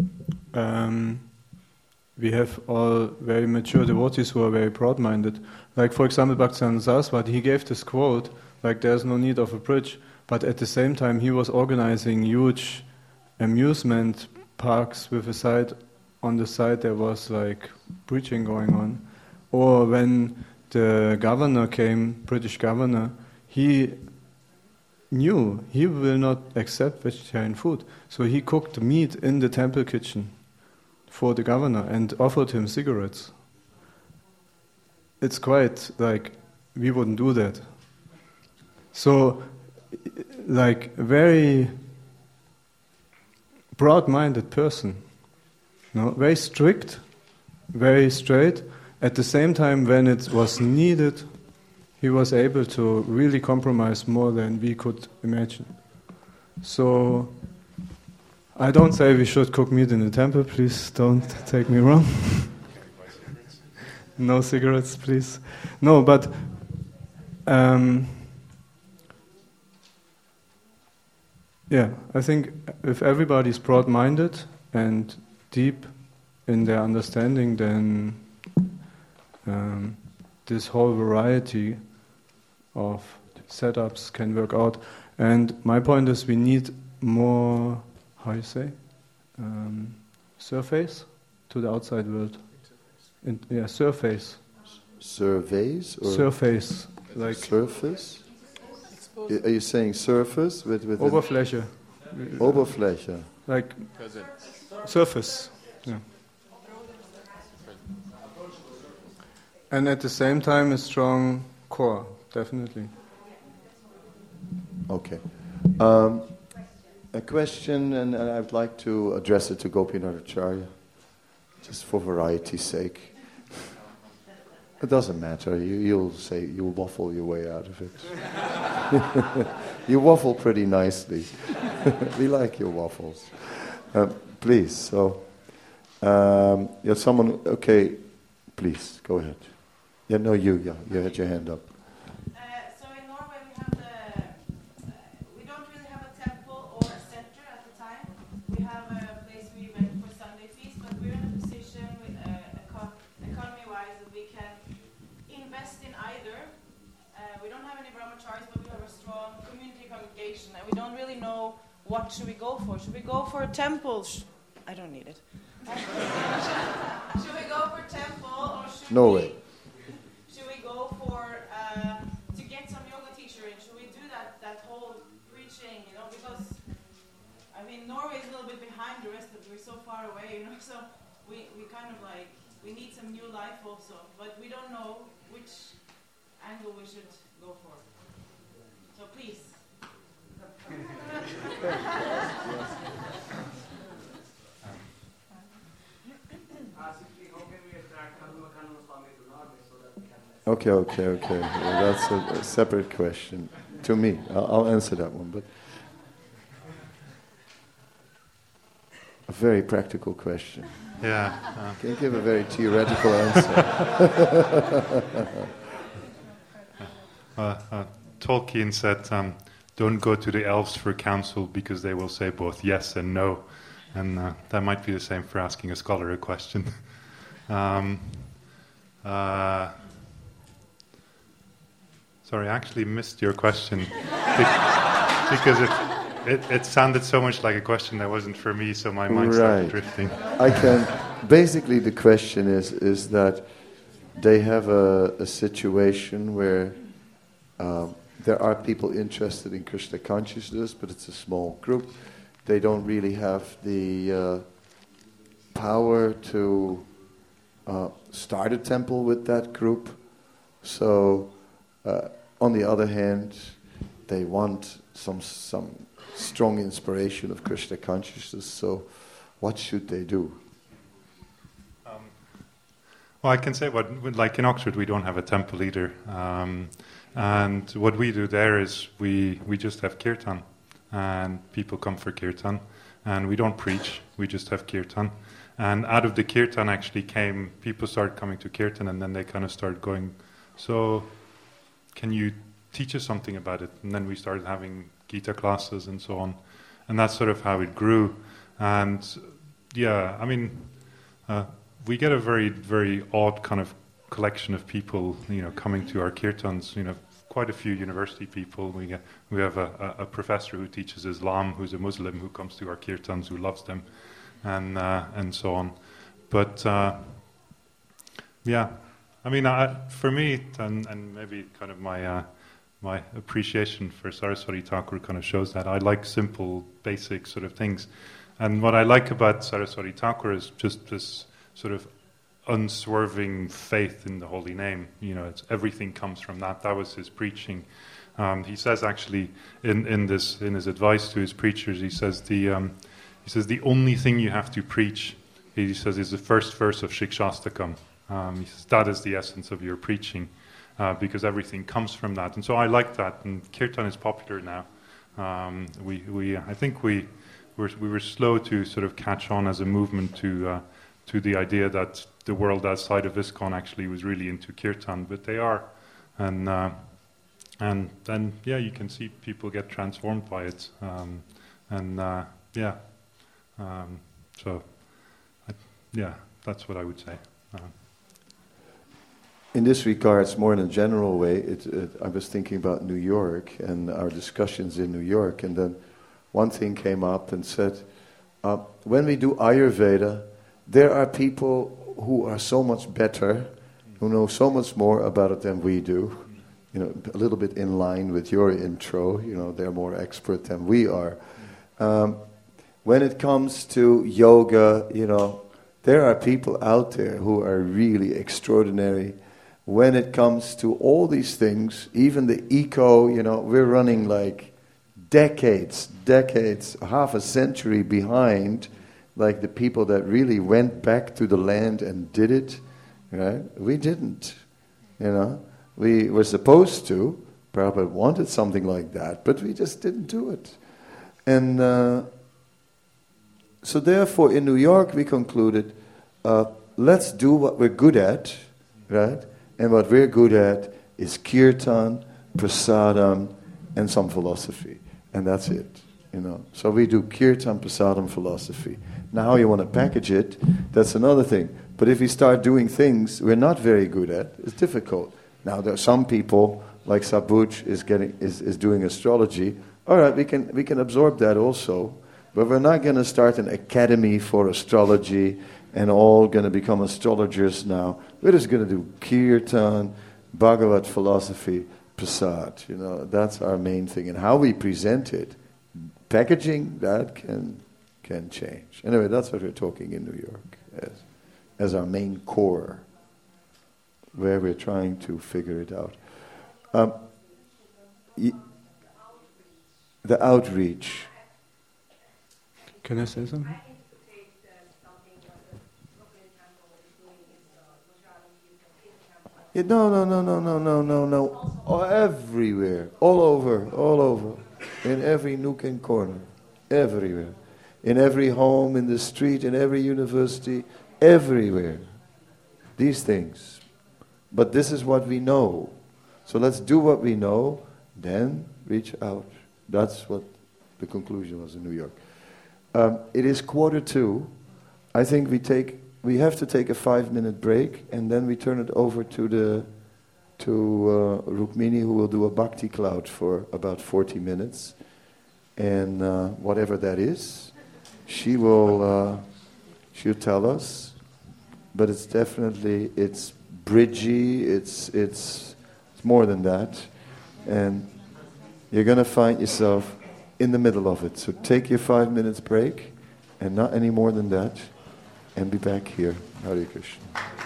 we have all very mature devotees who are very broad-minded. Like, for example, Bhaktivedanta Saraswati, he gave this quote, there's no need of a bridge, but at the same time he was organizing huge amusement parks with on the side there was preaching going on. Or when the governor came, British governor, he knew he will not accept vegetarian food. So he cooked meat in the temple kitchen for the governor and offered him cigarettes. It's quite we wouldn't do that. So, a very broad-minded person, very strict, very straight. At the same time, when it was needed, he was able to really compromise more than we could imagine. So, I don't say we should cook meat in the temple, please don't take me wrong. No cigarettes, please. No, but I think if everybody's broad-minded and deep in their understanding, then this whole variety of setups can work out. And my point is we need more, surface to the outside world. Surface. Surveys? Or surface. Surface? Are you saying surface? With Oberfläche. Oberfläche. Surface. Yeah. And at the same time, a strong core, definitely. Okay. A question, and I'd like to address it to Gopinath Acharya, just for variety's sake. It doesn't matter. You'll waffle your way out of it. You waffle pretty nicely. We like your waffles. Please. So, someone. Okay, please go ahead. Yeah, no, you had your hand up. So in Norway we don't really have a temple or a center at the time. We have a place we went for Sunday feast, but we're in a position with economy-wise that we can We don't really know what should we go for. Should we go for a temple? I don't need it. Should we go for temple or should No we? way. Should we go for to get some yoga teacher in? Should we do that whole preaching? You know, because I mean Norway is a little bit behind the rest of it. We're so far away, you know. So we kind of like we need some new life also, but we don't know which angle we should go for. So please. Okay. Well, that's a separate question to me. I'll answer that one, but a very practical question. Yeah. Can you give a very theoretical answer? Tolkien said, don't go to the elves for counsel because they will say both yes and no. And that might be the same for asking a scholar a question. Sorry, I actually missed your question because it sounded so much like a question that wasn't for me, so my mind started drifting. Basically, the question is that they have a situation where there are people interested in Krishna consciousness, but it's a small group. They don't really have the power to start a temple with that group. So, on the other hand, they want some strong inspiration of Krishna consciousness. So, what should they do? Well, I can say like in Oxford, we don't have a temple either. And what we do there is we just have kirtan. And people come for kirtan. And we don't preach, we just have kirtan. And out of the kirtan actually people started coming to kirtan, and then they kind of started going, so can you teach us something about it? And then we started having Gita classes and so on. And that's sort of how it grew. And yeah, I mean, we get a very, very odd kind of collection of people, coming to our kirtans, quite a few university people. We have a professor who teaches Islam, who's a Muslim, who comes to our kirtans, who loves them, and so on. But yeah, I mean, for me, and maybe kind of my appreciation for Saraswati Thakur kind of shows that I like simple, basic sort of things. And what I like about Saraswati Thakur is just this sort of unswerving faith in the holy name. Everything comes from that. That was his preaching. He says actually in his advice to his preachers, he says the only thing you have to preach, he says, is the first verse of Shikshastakam. He says that is the essence of your preaching, because everything comes from that. And so I like that. And kirtan is popular now. I think we were slow to sort of catch on as a movement to the idea that the world outside of ISKCON actually was really into kirtan, but they are. And then, yeah, you can see people get transformed by it. That's what I would say. In this regard, more in a general way, I was thinking about New York and our discussions in New York, and then one thing came up and said, when we do Ayurveda, there are people who are so much better, who know so much more about it than we do. A little bit in line with your intro, they're more expert than we are. When it comes to yoga, there are people out there who are really extraordinary. When it comes to all these things, even the eco, we're running like decades, half a century behind, like the people that really went back to the land and did it, right? We didn't, We were supposed to, Prabhupada wanted something like that, but we just didn't do it. And so therefore in New York we concluded, let's do what we're good at, right? And what we're good at is kirtan, prasadam, and some philosophy. And that's it, So we do kirtan, prasadam, philosophy. Now how you want to package it, that's another thing. But if we start doing things we're not very good at, it's difficult. Now there are some people, like Sabuj is doing astrology, All right, we can absorb that also, but we're not going to start an academy for astrology and all going to become astrologers now. We're just going to do kirtan, Bhagavad philosophy, prasad. That's our main thing. And how we present it, packaging, that can change. Anyway, that's what we're talking in New York as our main core, where we're trying to figure it out. The outreach. Can I say something? No. Oh, everywhere, all over, in every nook and corner, everywhere, in every home, in the street, in every university, everywhere. These things. But this is what we know. So let's do what we know, then reach out. That's what the conclusion was in New York. It is 1:45. I think we have to take a 5-minute break, and then we turn it over to Rukmini, who will do a Bhakti Cloud for about 40 minutes. And whatever that is, she'll tell us. But it's definitely, it's bridgy, it's more than that. And you're going to find yourself in the middle of it. So take your 5 minutes break, and not any more than that, and be back here. Hare Krishna.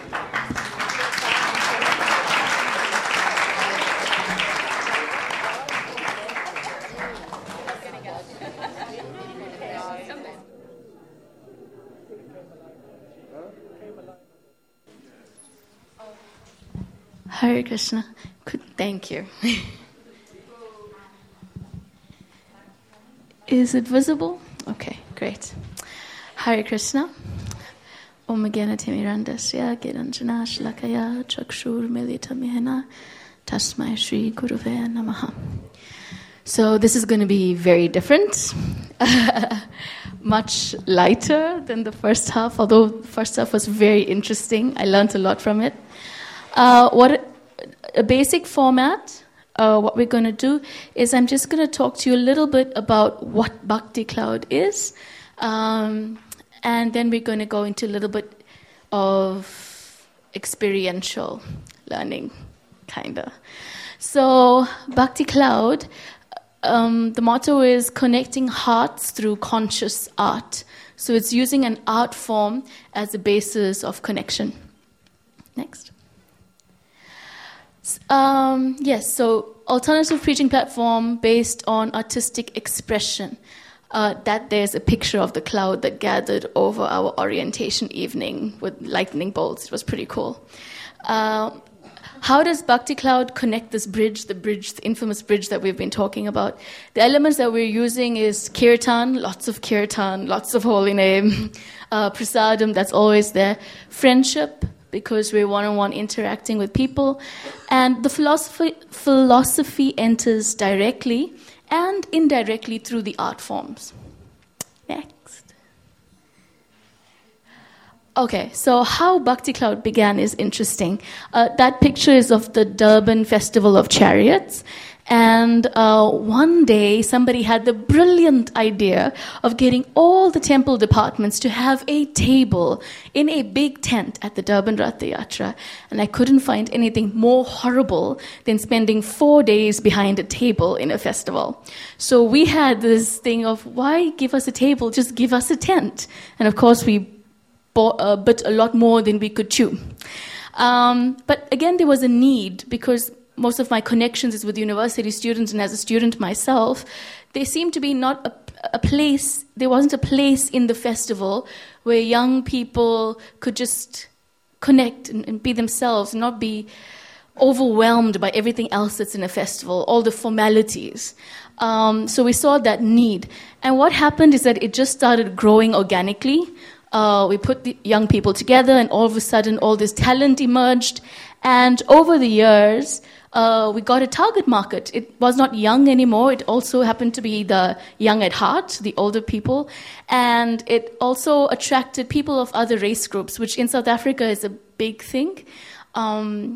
Hare Krishna. Thank you. Is it visible? Okay, great. Hare Krishna. Om Gana Timirandasya Giranjana Shlakaya Chakshur Milita Mihena Tasmai Shri Guruve Namaha. So this is going to be very different. Much lighter than the first half, although the first half was very interesting. I learned a lot from it. What a basic format. What we're going to do is I'm just going to talk to you a little bit about what Bhakti Cloud is, and then we're going to go into a little bit of experiential learning, kind of. So Bhakti Cloud, the motto is connecting hearts through conscious art. So it's using an art form as a basis of connection. Next. Yes, so alternative preaching platform based on artistic expression. That there's a picture of the cloud that gathered over our orientation evening with lightning bolts. It was pretty cool. How does Bhakti Cloud connect this bridge, the infamous bridge that we've been talking about? The elements that we're using is kirtan, lots of holy name, prasadam, that's always there, friendship, because we're one-on-one interacting with people, and the philosophy enters directly and indirectly through the art forms. Next. Okay, so how Bhakti Cloud began is interesting. That picture is of the Durban Festival of Chariots. And one day, somebody had the brilliant idea of getting all the temple departments to have a table in a big tent at the Durban Ratha Yatra. And I couldn't find anything more horrible than spending 4 days behind a table in a festival. So we had this thing of, why give us a table? Just give us a tent. And of course, we bit a lot more than we could chew. But again, there was a need, because most of my connections is with university students, and as a student myself, there seemed to be not a place, there wasn't a place in the festival where young people could just connect and be themselves, and not be overwhelmed by everything else that's in a festival, all the formalities. So we saw that need. And what happened is that it just started growing organically. We put the young people together, and all of a sudden all this talent emerged. And over the years, we got a target market. It was not young anymore. It also happened to be the young at heart, the older people. And it also attracted people of other race groups, which in South Africa is a big thing.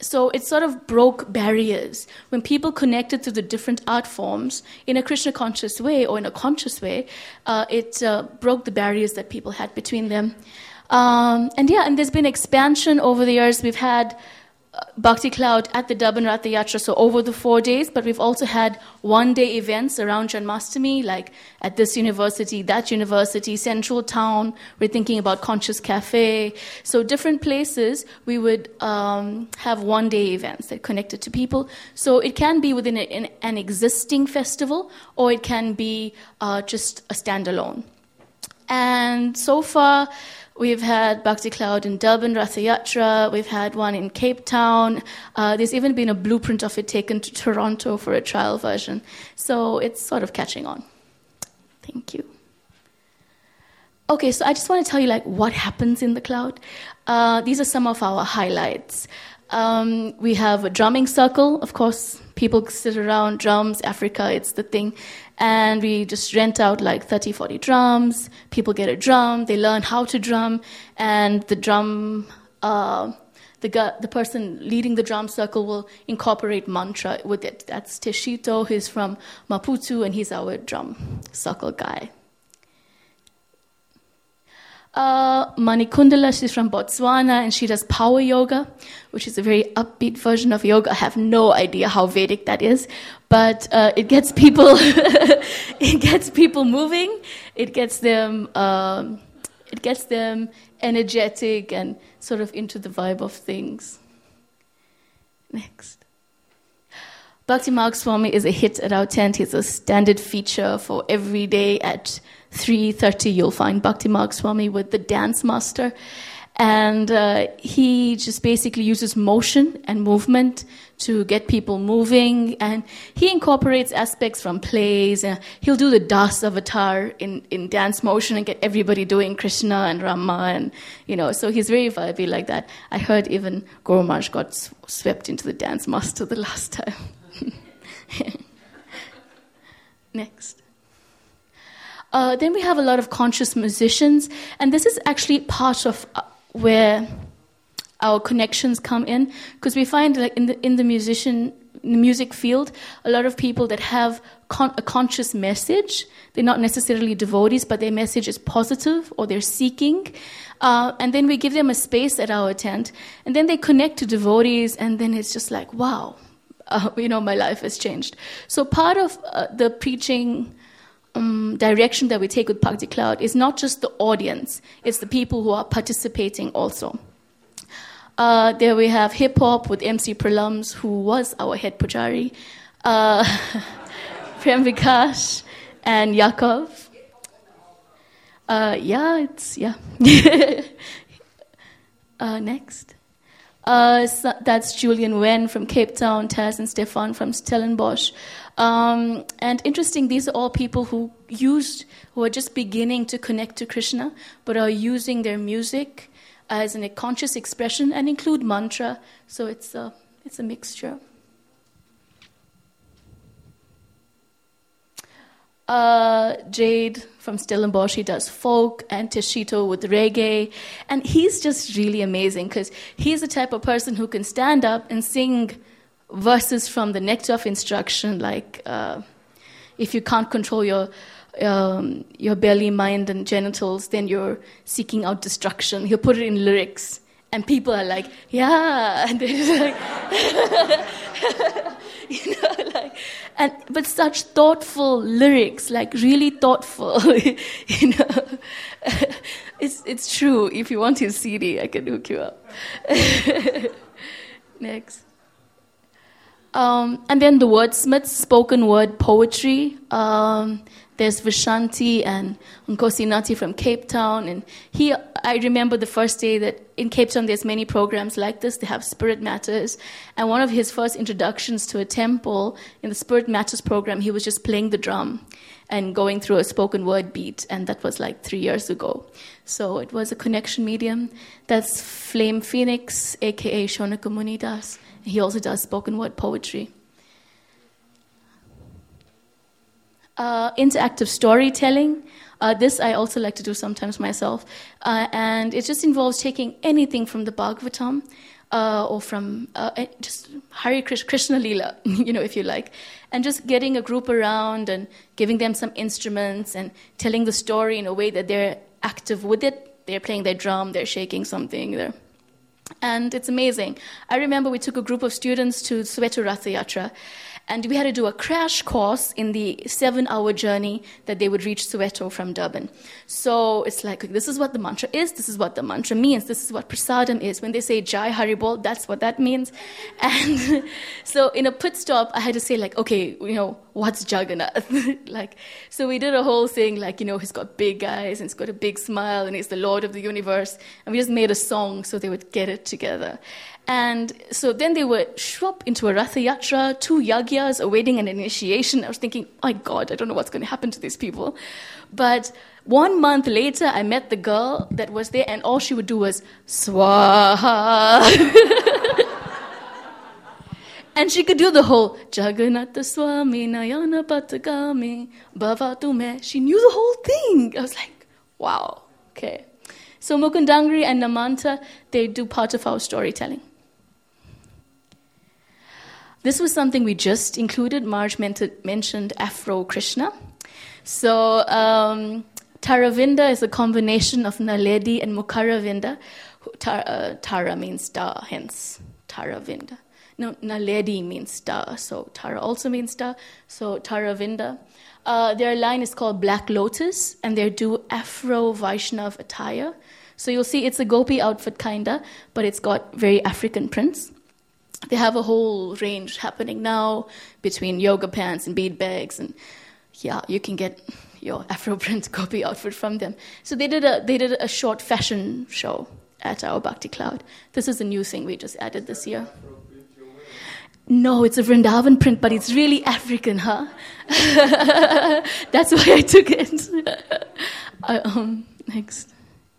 So it sort of broke barriers. When people connected to the different art forms in a Krishna conscious way or in a conscious way, it broke the barriers that people had between them. And there's been expansion over the years. We've had Bhakti Cloud at the Durban Rath Yatra, so over the 4 days, but we've also had one-day events around Janmashtami, like at this university, that university, Central Town. We're thinking about Conscious Cafe. So different places, we would have one-day events that connected to people. So it can be within an existing festival, or it can be just a standalone. And so far, we've had Bhakti Cloud in Durban, Rath Yatra. We've had one in Cape Town. There's even been a blueprint of it taken to Toronto for a trial version. So it's sort of catching on. Thank you. Okay, so I just want to tell you what happens in the cloud. These are some of our highlights. We have a drumming circle. Of course, people sit around drums. Africa, it's the thing. And we just rent out 30, 40 drums. People get a drum. They learn how to drum. And the drum, the person leading the drum circle will incorporate mantra with it. That's Teshito. He's from Maputo, and he's our drum circle guy. Manikundala, she's from Botswana, and she does power yoga, which is a very upbeat version of yoga. I have no idea how Vedic that is, but it gets people moving. It gets them energetic and sort of into the vibe of things. Next. Bhakti Marg Swami is a hit at our tent. He's a standard feature for every day at 3:30. You'll find Bhakti Marg Swami with the dance master. And he just basically uses motion and movement to get people moving. And he incorporates aspects from plays. He'll do the Das avatar in dance motion and get everybody doing Krishna and Rama. And, so he's very vibey like that. I heard even Guru Maharaj got swept into the dance master the last time. Next. Then we have a lot of conscious musicians, and this is actually part of where our connections come in, because we find in the music field, a lot of people that have a conscious message. They're not necessarily devotees, but their message is positive, or they're seeking. And then we give them a space at our tent, and then they connect to devotees, and then it's just like, wow, my life has changed. So part of the preaching direction that we take with Bhakti Cloud is not just the audience, it's the people who are participating also. There we have hip-hop with MC Pralams, who was our head pujari, Prem Vikash, and Yakov. Next. So that's Julian Wen from Cape Town, Taz and Stefan from Stellenbosch. And interesting, these are all people who are just beginning to connect to Krishna, but are using their music as a conscious expression and include mantra. So it's a mixture. Jade from Stellenbosch, he does folk, and Teshito with reggae. And he's just really amazing, because he's the type of person who can stand up and sing verses from the Nectar of Instruction, like if you can't control your belly, mind, and genitals, then you're seeking out destruction. He'll put it in lyrics, and people are like, yeah, and they're just like, but such thoughtful lyrics, really thoughtful. It's true. If you want his CD, I can hook you up. Next. And then the wordsmiths, spoken word poetry. There's Vishanti and Nkosi Nati from Cape Town. And I remember the first day that in Cape Town there's many programs like this. They have Spirit Matters. And one of his first introductions to a temple in the Spirit Matters program, he was just playing the drum and going through a spoken word beat. And that was 3 years ago. So it was a connection medium. That's Flame Phoenix, a.k.a. Shonaka Munidas. He also does spoken word poetry. Interactive storytelling. This I also like to do sometimes myself. And it just involves taking anything from the Bhagavatam, or from just Hare Krishna Leela, if you like, and just getting a group around and giving them some instruments and telling the story in a way that they're active with it. They're playing their drum, they're shaking something, and it's amazing. I remember we took a group of students to Soweto Ratha Yatra, and we had to do a crash course in the 7-hour journey that they would reach Soweto from Durban. So it's like, this is what the mantra is, this is what the mantra means, this is what prasadam is. When they say Jai Haribol, that's what that means. And so in a pit stop, I had to say, okay, what's Jagannath? So we did a whole thing, he's got big eyes, and he's got a big smile, and he's the Lord of the universe. And we just made a song so they would get it together. And so then they were shwop into a Ratha Yatra, 2 yagyas awaiting an initiation. I was thinking, my God, I don't know what's going to happen to these people. But 1 month later, I met the girl that was there, and all she would do was, Swaha. And she could do the whole, Jagannatha Swami Nayana Patagami Bhavatume. She knew the whole thing. I was like, wow, okay. So Mukundangri and Namanta, they do part of our storytelling. This was something we just included. Marge mentioned Afro Krishna. So Taravinda is a combination of Naledi and Mukaravinda. Tara means star, hence Taravinda. No, Naledi means star, so Tara also means star, so Taravinda. Their line is called Black Lotus, and they do Afro Vaishnav attire. So you'll see it's a gopi outfit kinda, but it's got very African prints. They have a whole range happening now between yoga pants and bead bags, and you can get your Afro print gopi outfit from them. So they did a short fashion show at our Bhakti Cloud. This is a new thing we just added this year. No, it's a Vrindavan print, but it's really African, huh? That's why I took it. Next.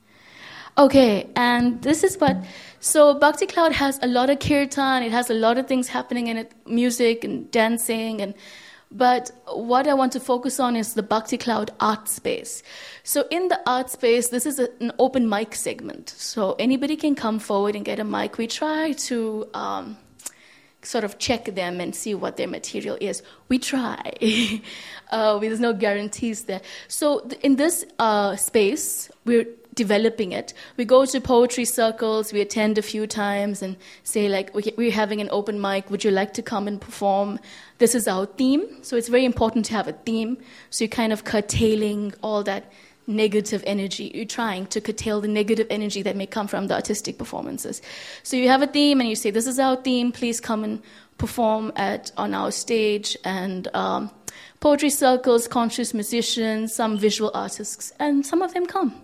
Okay, and this is what... So Bhakti Cloud has a lot of kirtan, it has a lot of things happening in it, music and dancing, but what I want to focus on is the Bhakti Cloud art space. So in the art space, this is an open mic segment. So anybody can come forward and get a mic. We try to sort of check them and see what their material is. We try. There's no guarantees there. So in this space, we're developing it. We go to poetry circles, we attend a few times and say we're having an open mic, would you like to come and perform? This is our theme. So it's very important to have a theme. So you're kind of curtailing all that negative energy. You're trying to curtail the negative energy that may come from the artistic performances. So you have a theme and you say, this is our theme, please come and perform on our stage. And poetry circles, conscious musicians, some visual artists, and some of them come.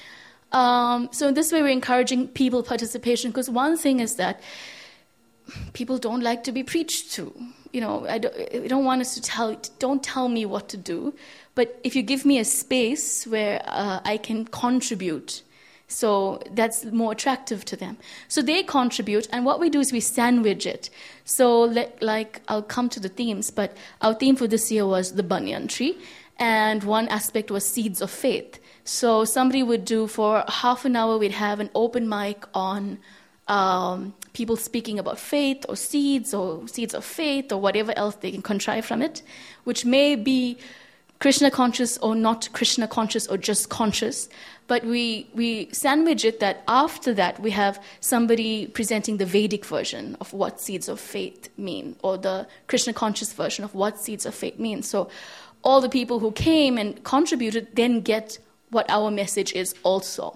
So in this way, we're encouraging people participation, because one thing is that people don't like to be preached to. I don't want us to don't tell me what to do, but if you give me a space where I can contribute, so that's more attractive to them. So they contribute, and what we do is we sandwich it. So I'll come to the themes, but our theme for this year was the banyan tree, and one aspect was seeds of faith. So somebody would do, for half an hour, we'd have an open mic on people speaking about faith or seeds of faith or whatever else they can contrive from it, which may be Krishna conscious or not Krishna conscious or just conscious. But we sandwich it that after that we have somebody presenting the Vedic version of what seeds of faith mean, or the Krishna conscious version of what seeds of faith mean. So all the people who came and contributed then get what our message is also.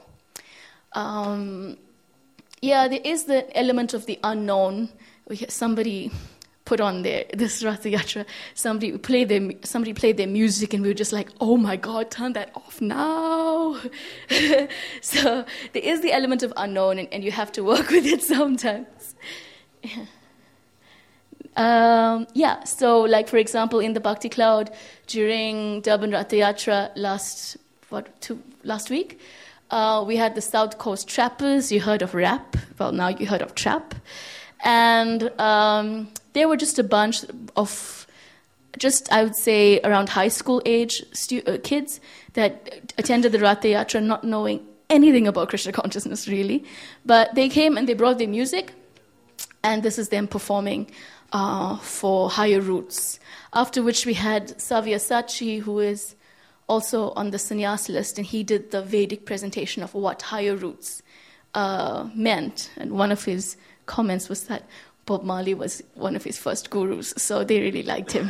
There is the element of the unknown. Somebody put on this Ratha Yatra, somebody played their music, and we were just like, oh my God, turn that off now. So there is the element of unknown, and you have to work with it sometimes. So for example, in the Bhakti Cloud, during Durban Ratha Yatra last week, we had the South Coast Trappers. You heard of rap. Well, now you heard of trap. And they were just a bunch of, I would say, around high school age kids that attended the Ratha Yatra not knowing anything about Krishna consciousness, really. But they came and they brought their music. And this is them performing for Higher Roots. After which we had Savyasatchi, who is also on the sannyas list, and he did the Vedic presentation of what Higher Roots meant. And one of his comments was that Bob Marley was one of his first gurus, so they really liked him.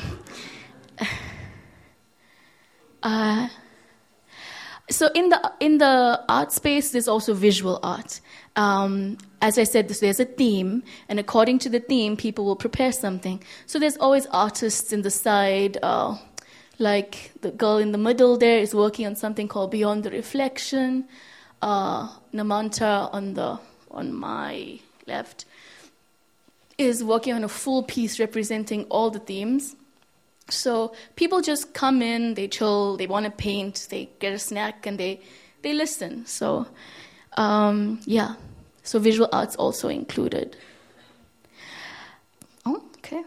So in the art space, there's also visual art. As I said, there's a theme, and according to the theme, people will prepare something. So there's always artists in the side, like the girl in the middle there is working on something called Beyond the Reflection. Namanta on my left is working on a full piece representing all the themes. So people just come in, they chill, they want to paint, they get a snack, and they listen. So, so visual arts also included. Oh, okay.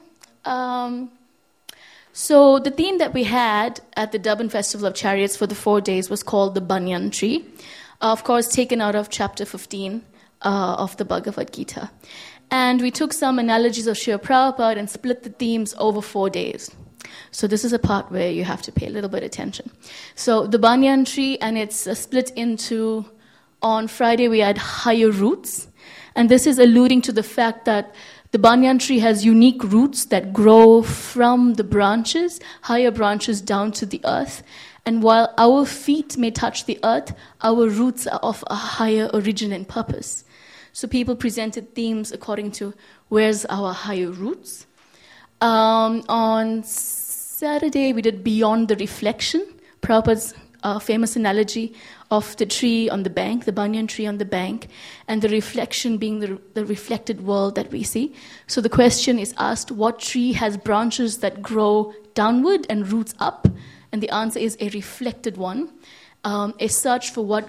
So the theme that we had at the Durban Festival of Chariots for the 4 days was called the Banyan Tree, of course taken out of chapter 15 of the Bhagavad Gita. And we took some analogies of Srila Prabhupada and split the themes over 4 days. So this is a part where you have to pay a little bit of attention. So the banyan tree, and it's split into, on Friday we had higher roots. And this is alluding to the fact that the banyan tree has unique roots that grow from the branches, higher branches down to the earth. And while our feet may touch the earth, our roots are of a higher origin and purpose. So people presented themes according to where's our higher roots. On Saturday, we did Beyond the Reflection, Prabhupada's famous analogy of the tree on the bank, the banyan tree on the bank, and the reflection being the reflected world that we see. So the question is asked, what tree has branches that grow downward and roots up? And the answer is a reflected one. A search for what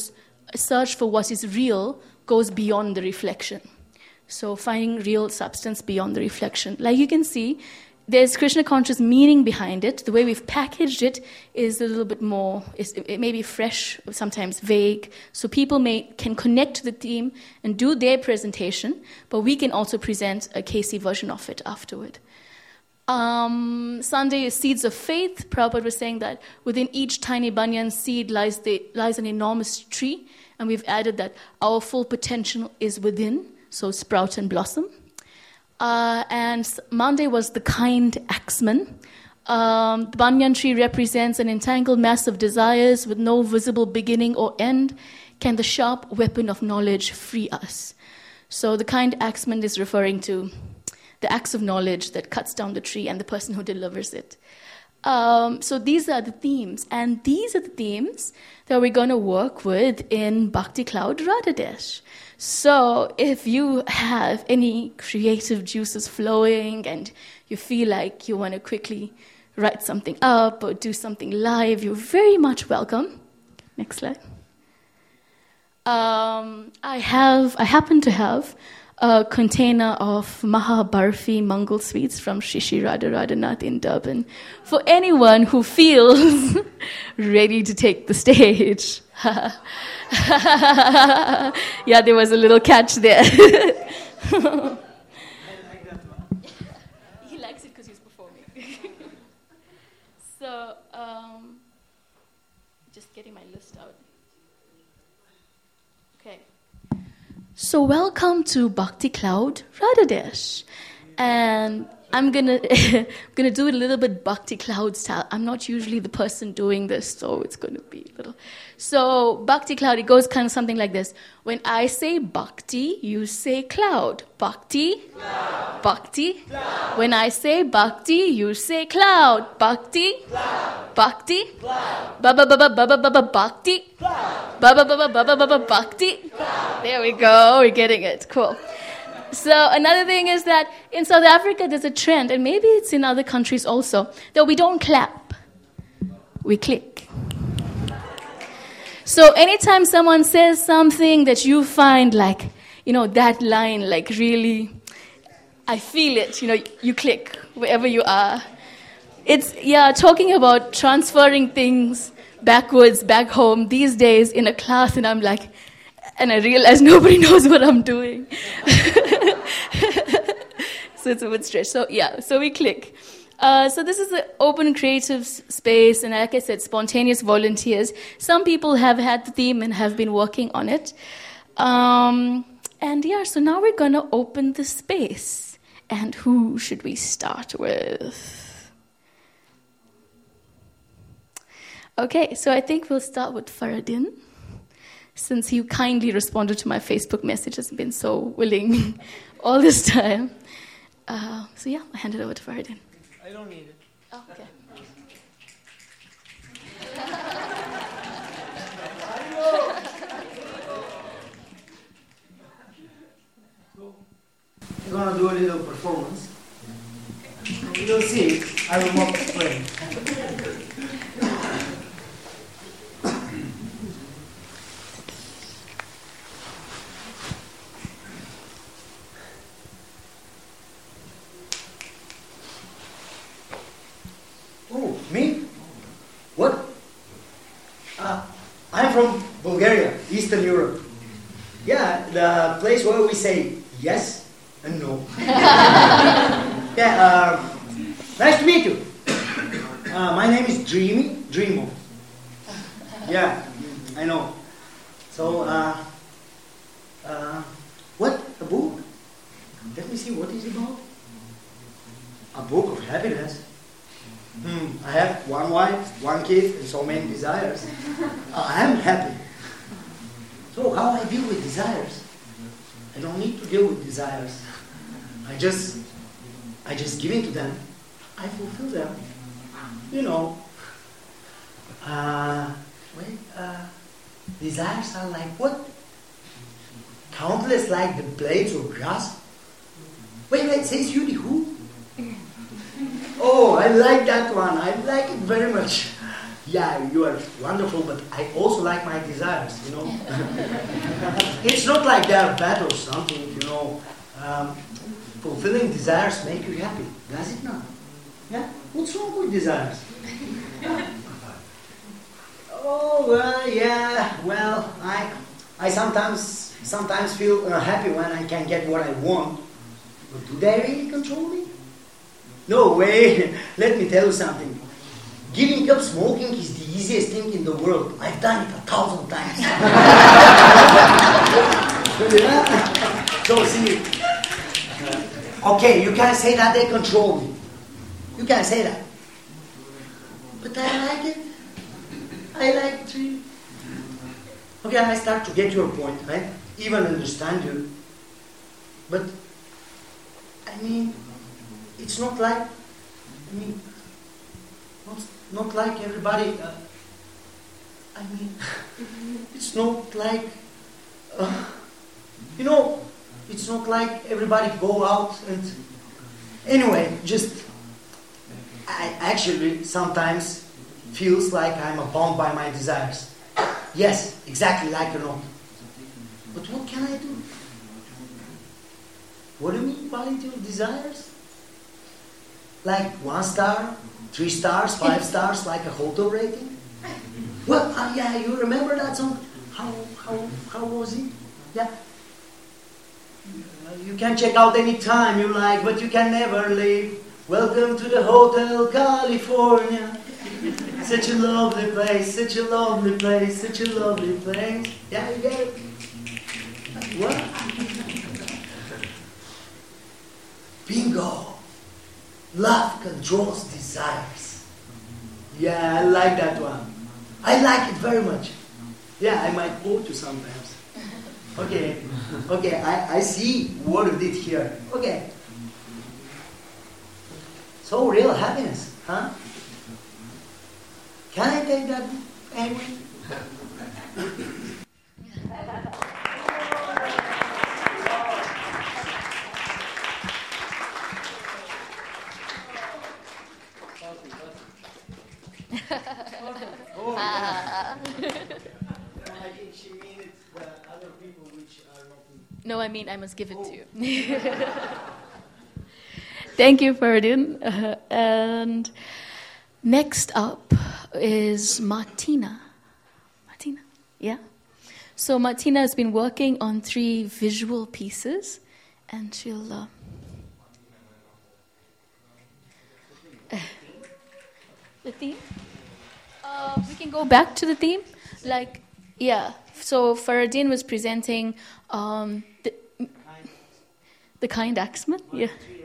is real goes beyond the reflection. So finding real substance beyond the reflection. Like you can see, there's Krishna conscious meaning behind it. The way we've packaged it is a little bit more, it may be fresh, sometimes vague. So people can connect to the theme and do their presentation, but we can also present a KC version of it afterward. Sunday is Seeds of Faith. Prabhupada was saying that within each tiny banyan seed lies an enormous tree, and we've added that our full potential is within, so sprout and blossom. And Monday was the kind axeman. The banyan tree represents an entangled mass of desires with no visible beginning or end. Can the sharp weapon of knowledge free us? So the kind axeman is referring to the axe of knowledge that cuts down the tree and the person who delivers it. So these are the themes, and these are the themes that we're going to work with in Bhakti Cloud Radhadesh. So if you have any creative juices flowing and you feel like you want to quickly write something up or do something live, you're very much welcome. Next slide. I happen to have a container of Maha Barfi Mangal sweets from Shishi Radha Radhanath in Durban for anyone who feels ready to take the stage. Yeah, there was a little catch there. He likes it because he's performing. So, just getting my list out. Okay. So welcome to Bhakti Cloud Radhadesh. And I'm gonna do it a little bit Bhakti Cloud style. I'm not usually the person doing this, so it's gonna be a little. So Bhakti Cloud, it goes kind of something like this. When I say Bhakti, you say cloud. Bhakti, cloud. Bhakti. Cloud. When I say Bhakti, you say cloud. Bhakti, cloud. Bhakti, cloud. Baba baba baba baba Bhakti, cloud. Baba baba baba baba Bhakti. Cloud. There we go. We're getting it. Cool. So another thing is that in South Africa there's a trend, and maybe it's in other countries also, that we don't clap, we click. So anytime someone says something that you find like, that line, like really, I feel it, you click wherever you are. It's, talking about transferring things backwards, back home, these days in a class, and I'm like, and I realize nobody knows what I'm doing. So it's a bit stretched. So we click. So this is the open creative space, and like I said, spontaneous volunteers. Some people have had the theme and have been working on it. So now we're going to open the space. And who should we start with? Okay, so I think we'll start with Faradin, since you kindly responded to my Facebook message, has been so willing all this time. I hand it over to Faradin. I don't need it. Oh, okay. I'm going to do a little performance. You don't see it, I will not explain. Oh, me? What? I'm from Bulgaria, Eastern Europe. Yeah, the place where we say yes and no. Nice to meet you. My name is Dreamo. Yeah, I know. So, what? A book? Let me see, what is it about? A book of happiness. I have one wife, one kid, and so many desires. I am happy. So how I deal with desires? I don't need to deal with desires. I just give in to them. I fulfill them. You know. Desires are like what? Countless like the blades of grass. Wait, says Yudi who? Oh, I like that one. I like it very much. Yeah, you are wonderful, but I also like my desires, you know. It's not like they are bad or something, you know. Fulfilling desires make you happy, does it not? Yeah? What's wrong with desires? Oh, well, I sometimes feel happy when I can get what I want. But do they really control me? No way. Let me tell you something. Giving up smoking is the easiest thing in the world. I've done it 1,000 times. So see, okay, you can say that they control me. You can say that. But I like it. I like it too. Okay, I start to get your point, right? Even understand you. But, I mean, it's not like, not like everybody, it's not like, it's not like everybody go out and, anyway, I actually sometimes feels like I'm bound by my desires. Yes, exactly like you know. But what can I do? What do you mean by your desires? Like 1 star, 3 stars, 5 stars, like a hotel rating? Well, yeah, you remember that song? How was it? Yeah. You can check out any time you like, but you can never leave. Welcome to the Hotel California. Such a lovely place, such a lovely place, such a lovely place. Yeah, you get it? What? Bingo. Love controls desires. Yeah, I like that one. I like it very much. Yeah, I might quote you sometimes. Okay, I see what you did here. Okay. So real happiness, huh? Can I take that anyway? No, I mean I must give it to you. Thank you, Faradin. And next up is Martina. Martina, yeah? So Martina has been working on 3 visual pieces, and she'll The theme? We can go back to the theme. Like, yeah. So Faradin was presenting the kind axeman. Yeah.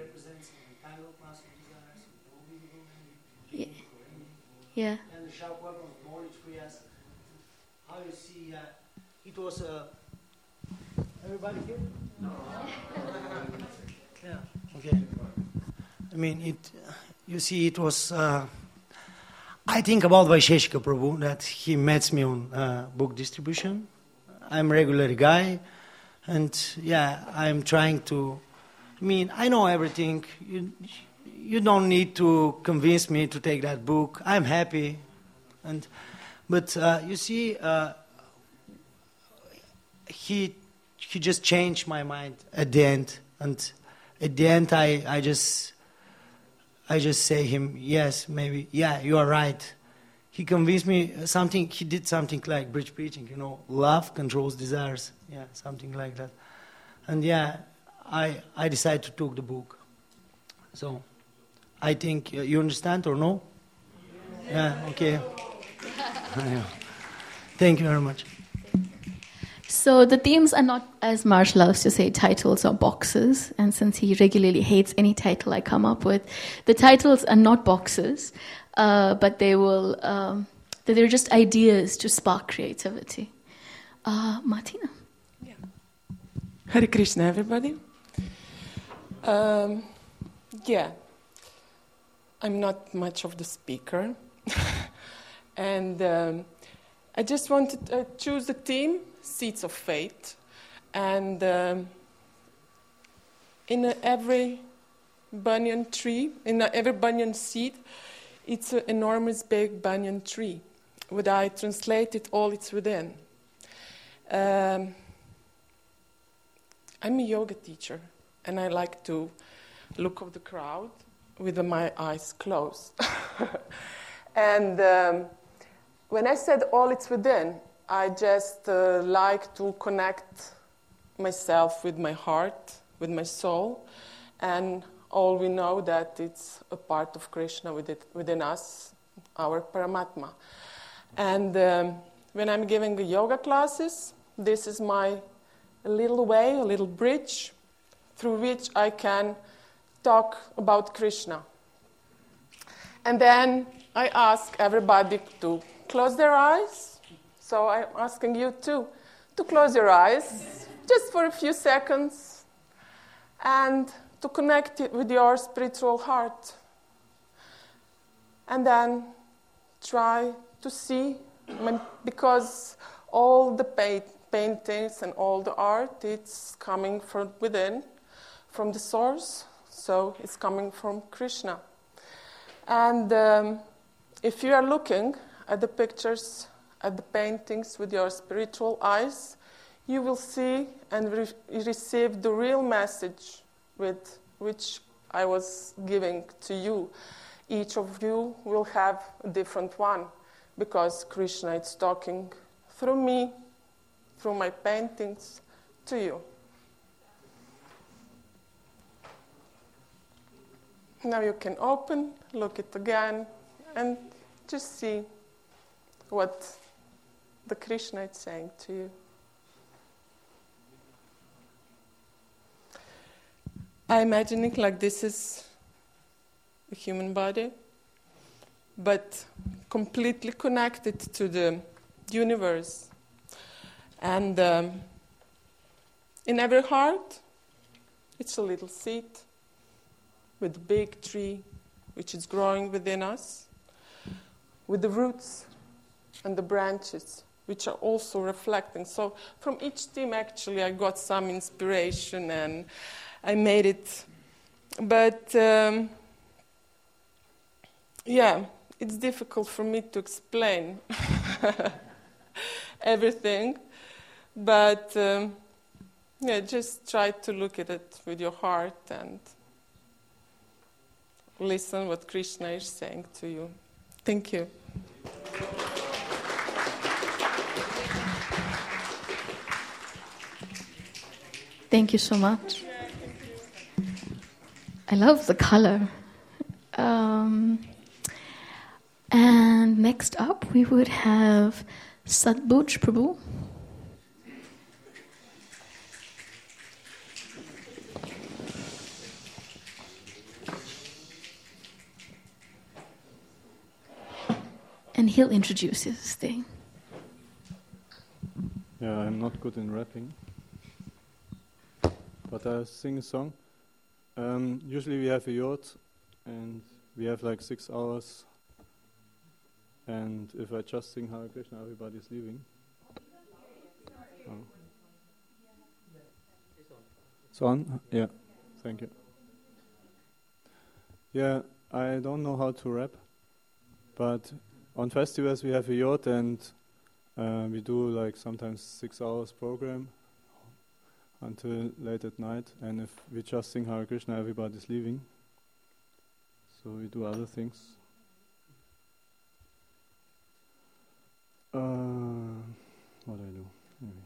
Yeah. And the sharp weapon of knowledge we ask how you see it was everybody here? No. Yeah. Okay. I mean it. You see, it was. I think about Vaisheshika Prabhu that he met me on book distribution. I'm a regular guy, and yeah, I'm trying to. I mean, I know everything. You don't need to convince me to take that book. I'm happy, but you see, he just changed my mind at the end, and at the end, I just say him, yes, maybe, yeah, you are right. He convinced me something. He did something like bridge preaching, love controls desires, yeah, something like that, and yeah, I decided to take the book. So. I think you understand or no? Yeah, okay. Thank you very much. So the themes are not, as Marsh loves to say, titles or boxes. And since he regularly hates any title I come up with, the titles are not boxes, but they're just ideas to spark creativity. Martina. Yeah. Hare Krishna, everybody. Yeah. I'm not much of the speaker, and I just wanted to choose the theme, Seeds of Faith, and in every banyan tree, in every banyan seed, it's an enormous big banyan tree. When I translate it all, it's within. I'm a yoga teacher, and I like to look at the crowd with my eyes closed. And when I said all it's within, I just like to connect myself with my heart, with my soul, and all we know that it's a part of Krishna within us, our Paramatma. And when I'm giving the yoga classes, this is my little way, a little bridge through which I can talk about Krishna. And then I ask everybody to close their eyes. So I'm asking you too to close your eyes just for a few seconds and to connect it with your spiritual heart. And then try to see, because all the paintings and all the art, it's coming from within, from the source. So it's coming from Krishna. And if you are looking at the pictures, at the paintings with your spiritual eyes, you will see and receive the real message with which I was giving to you. Each of you will have a different one, because Krishna is talking through me, through my paintings, to you. Now you can open, look it again, and just see what the Krishna is saying to you. I'm imagining like this is a human body, but completely connected to the universe. And in every heart, it's a little seed with a big tree which is growing within us, with the roots and the branches which are also reflecting. So from each theme, actually, I got some inspiration and I made it. But yeah, it's difficult for me to explain everything. But yeah, just try to look at it with your heart and listen what Krishna is saying to you. Thank you. Thank you so much. I love the color. we would have Satbuj Prabhu. And he'll introduce his thing. Yeah, I'm not good in rapping, but I sing a song. Usually we have a yacht, and we have like 6 hours. And if I just sing Hare Krishna, everybody's leaving. Oh. It's on? Yeah, thank you. Yeah, I don't know how to rap, but on festivals we have a yacht, and we do like sometimes 6 hours program until late at night, and if we just sing Hare Krishna, everybody's leaving. So we do other things. What do I do? Anyway.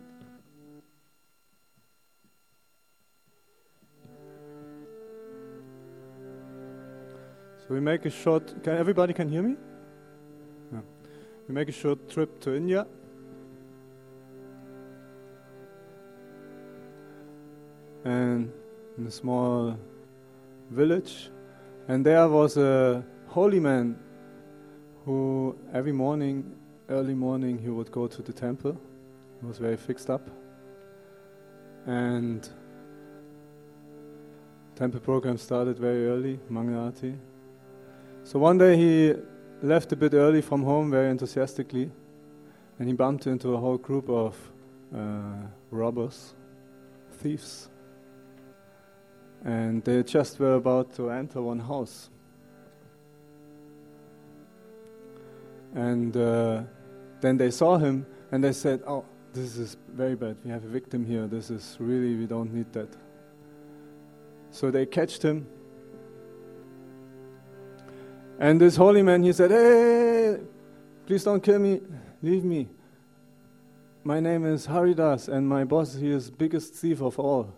So we make a short. Everybody can hear me? Yeah. We make a short trip to India. And in a small village, and there was a holy man who every morning, early morning, he would go to the temple. He was very fixed up, and temple program started very early, Mangalati. So one day he left a bit early from home, very enthusiastically, and he bumped into a whole group of robbers, thieves. And they just were about to enter one house. And then they saw him and they said, "Oh, this is very bad. We have a victim here. This is really, we don't need that." So they catched him. And this holy man, he said, "Hey, please don't kill me. Leave me. My name is Haridas, and my boss, he is biggest thief of all.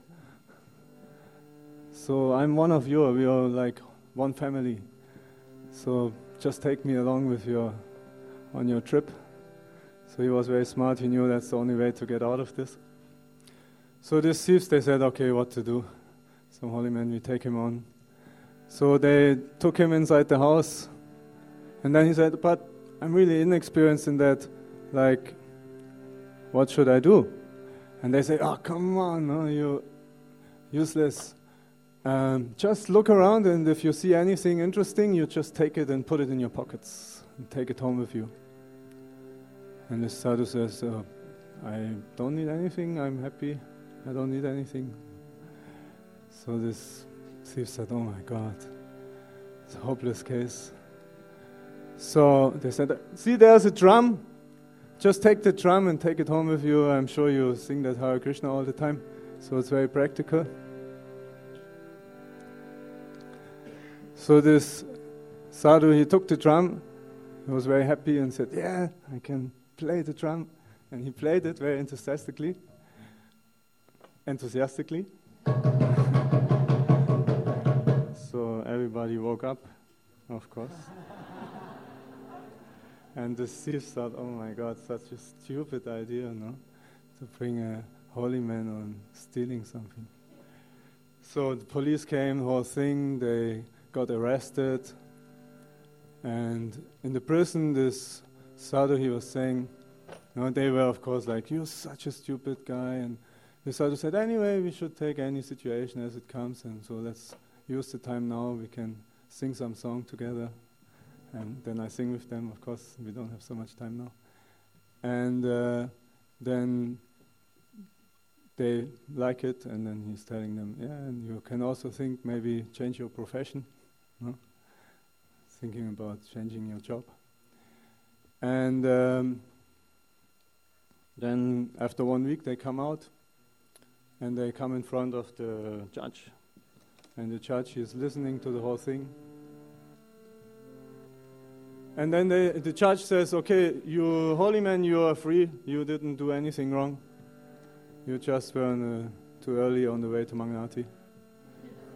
So I'm one of you. We are like one family. So just take me along with on your trip." So he was very smart. He knew that's the only way to get out of this. So these thieves, they said, "Okay, what to do?" So holy man, we take him on. So they took him inside the house. And then he said, "But I'm really inexperienced in that. Like, what should I do?" And they say, "Oh, come on, no, you're useless. Just look around, and if you see anything interesting, you just take it and put it in your pockets and take it home with you." And the sadhu says, "I don't need anything. I'm happy. I don't need anything." So this thief said, "Oh my God, it's a hopeless case." So they said, "See, there's a drum. Just take the drum and take it home with you. I'm sure you sing that Hare Krishna all the time. So it's very practical." So this sadhu, he took the drum. He was very happy and said, "Yeah, I can play the drum." And he played it very enthusiastically. So everybody woke up, of course. And the thief thought, "Oh my God, such a stupid idea, no? To bring a holy man on stealing something." So the police came, the whole thing, they got arrested. And in the prison, this sadhu, he was saying, no, they were of course like, "You're such a stupid guy." And the sadhu said, "Anyway, we should take any situation as it comes, and so let's use the time now. We can sing some song together." And then I sing with them. Of course, we don't have so much time now. And then they like it, and then he's telling them, "Yeah, and you can also think maybe change your profession, no? Thinking about changing your job." And then after 1 week they come out, and they come in front of the judge. And the judge is listening to the whole thing. And then the judge says, "Okay, you holy man, you are free. You didn't do anything wrong. You just were too early on the way to Mangalati.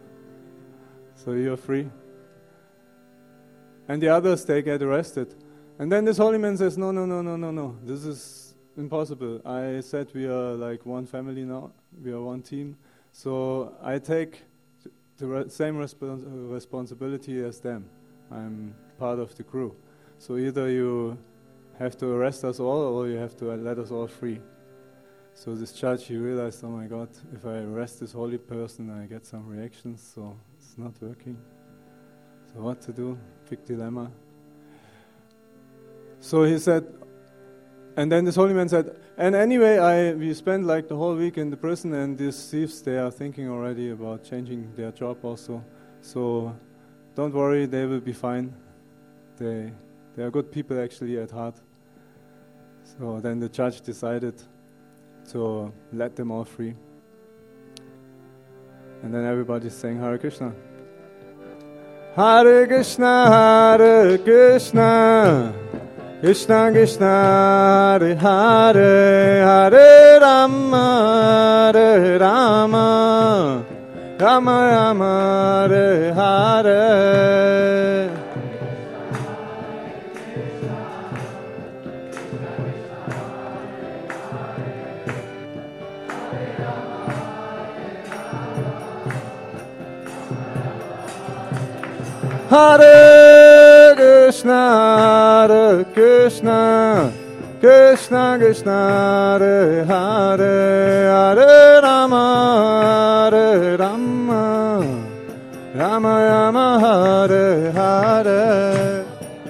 So you're free." And the others, they get arrested. And then this holy man says, no, this is impossible. I said we are like one family now, we are one team, so I take the same responsibility as them. I'm part of the crew. So either you have to arrest us all or you have to let us all free. So this judge, he realized, oh my God, if I arrest this holy person, I get some reactions, so it's not working. So what to do? Big dilemma. So he said, and then this holy man said, and anyway, we spent like the whole week in the prison, and these thieves, they are thinking already about changing their job also. So don't worry, they will be fine. They are good people actually at heart. So then the judge decided to let them all free. And then everybody sang Hare Krishna. Hare Krishna, Hare Krishna, Krishna Krishna, Hare Hare, Hare Rama, Hare Rama, Rama Rama, Hare Hare. Hare Krishna, Hare Krishna, Krishna Krishna, Hare Hare, Hare Rama, Hare Rama, Rama Rama, Hare Hare.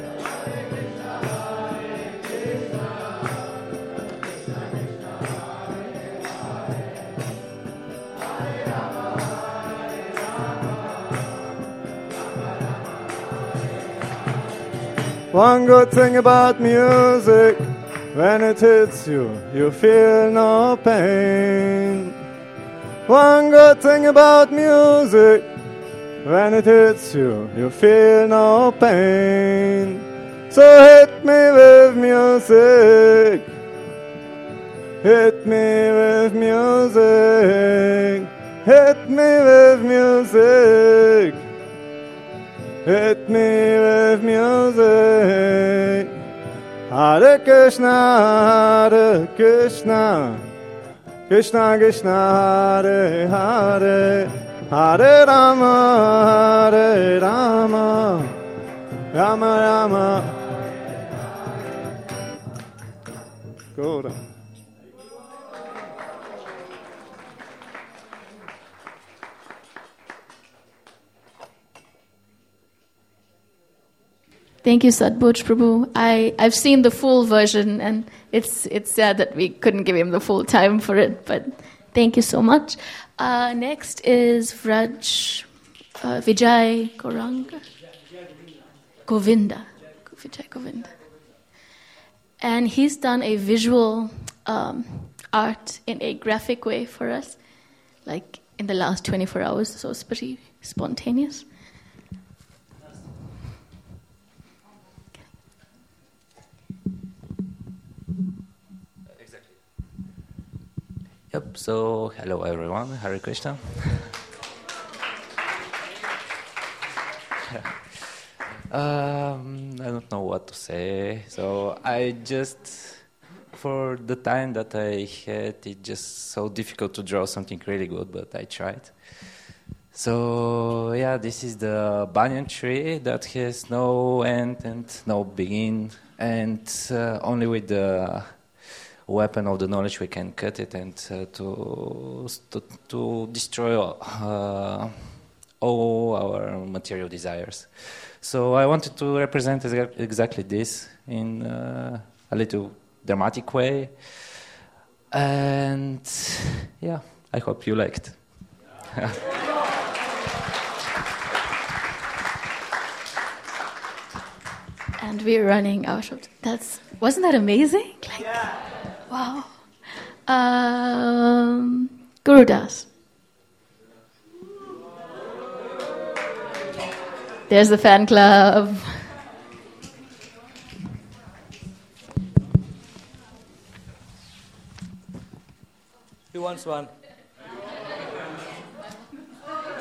One good thing about music, when it hits you, you feel no pain. One good thing about music, when it hits you, you feel no pain. So hit me with music, hit me with music, hit me with music. Hit me with music. Hare Krishna, Hare Krishna, Krishna Krishna, Hare Hare, Hare Rama, Hare Rama, Rama Rama. Go. Thank you, Sadboj Prabhu. I've seen the full version, and it's sad that we couldn't give him the full time for it, but thank you so much. Next is Vraj Vijay Koranga. Govinda. Vijay Govinda. And he's done a visual art in a graphic way for us, like in the last 24 hours, so it's pretty spontaneous. Yep, so hello everyone, Hare Krishna. I don't know what to say, so I just, for the time that I had, it's just so difficult to draw something really good, but I tried. So yeah, this is the banyan tree that has no end and no beginning, and only with the weapon of the knowledge we can cut it and to destroy all our material desires. So I wanted to represent exactly this in a little dramatic way, and yeah, I hope you liked. And we're running out of wasn't that amazing? Wow. Gurudas. There's the fan club. Who wants one?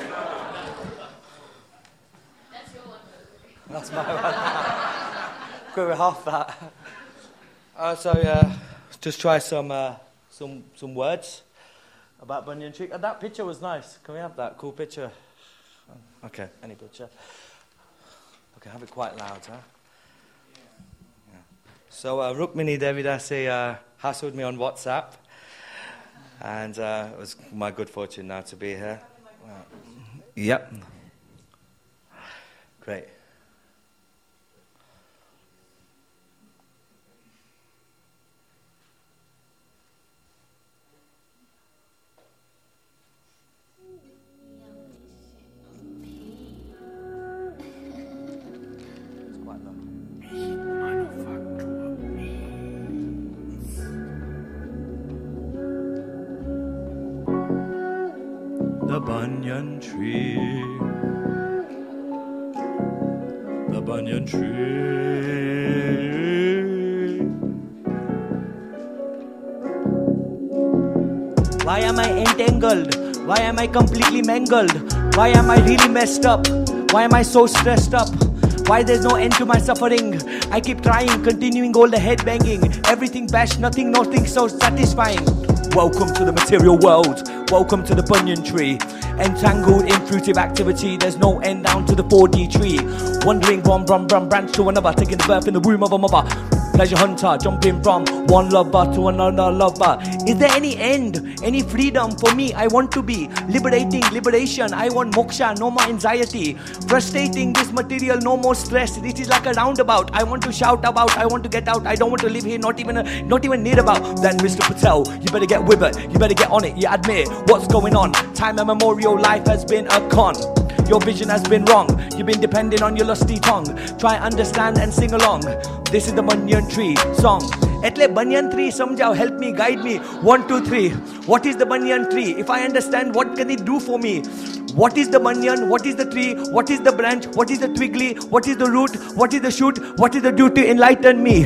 That's my one. go with half that. Just try some words about Banyan Tree. That picture was nice. Can we have that cool picture? Okay, any picture. Okay, have it quite loud, huh? Yeah. So Rukmini Devidasi hassled me on WhatsApp, and it was my good fortune now to be here. Yep. Great. The banyan tree, the banyan tree. Why am I entangled? Why am I completely mangled? Why am I really messed up? Why am I so stressed up? Why there's no end to my suffering? I keep trying, continuing all the head banging. Everything bashed, nothing so satisfying. Welcome to the material world. Welcome to the banyan tree. Entangled in fruitive activity. There's no end down to the 4D tree. Wandering from branch to another, taking the birth in the womb of a mother. Pleasure hunter, jumping from one lover to another lover. Is there any end, any freedom for me? I want to be liberating, liberation. I want moksha, no more anxiety. Frustrating this material, no more stress. This is like a roundabout. I want to shout about, I want to get out. I don't want to live here, not even near about. Then Mr. Patel, you better get with it. You better get on it. You admit what's going on. Time immemorial, life has been a con. Your vision has been wrong. You've been depending on your lusty tongue. Try understand and sing along. This is the banyan tree song. Etle banyan tree samjhao, help me, guide me. 1, 2, 3. What is the banyan tree? If I understand, what can it do for me? What is the banyan? What is the tree? What is the branch? What is the twiggly? What is the root? What is the shoot? What is the duty? Enlighten me.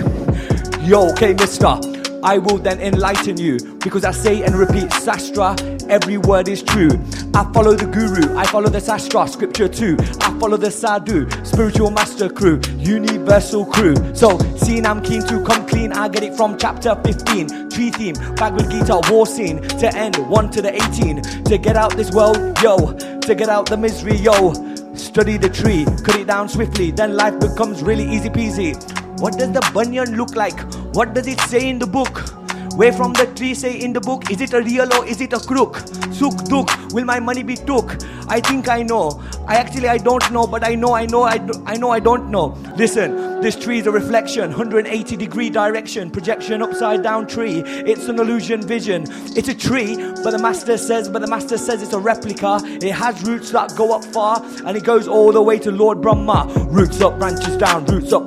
Yo, okay, mister. I will then enlighten you, because I say and repeat Sastra, every word is true. I follow the Guru, I follow the Sastra, scripture too. I follow the Sadhu, spiritual master crew, universal crew. So, seeing I'm keen to come clean, I get it from chapter 15. Tree theme, Bhagavad Gita, war scene, to end 1 to the 18. To get out this world, yo, to get out the misery, yo. Study the tree, cut it down swiftly, then life becomes really easy peasy. What does the banyan look like? What does it say in the book? Where from the tree say in the book? Is it a real or is it a crook? Suk duk, will my money be took? I think I know. I don't know, but I know I don't know. Listen, this tree is a reflection, 180-degree direction, projection, upside down tree. It's an illusion vision. It's a tree, but the master says it's a replica. It has roots that go up far, and it goes all the way to Lord Brahma. Roots up, branches down,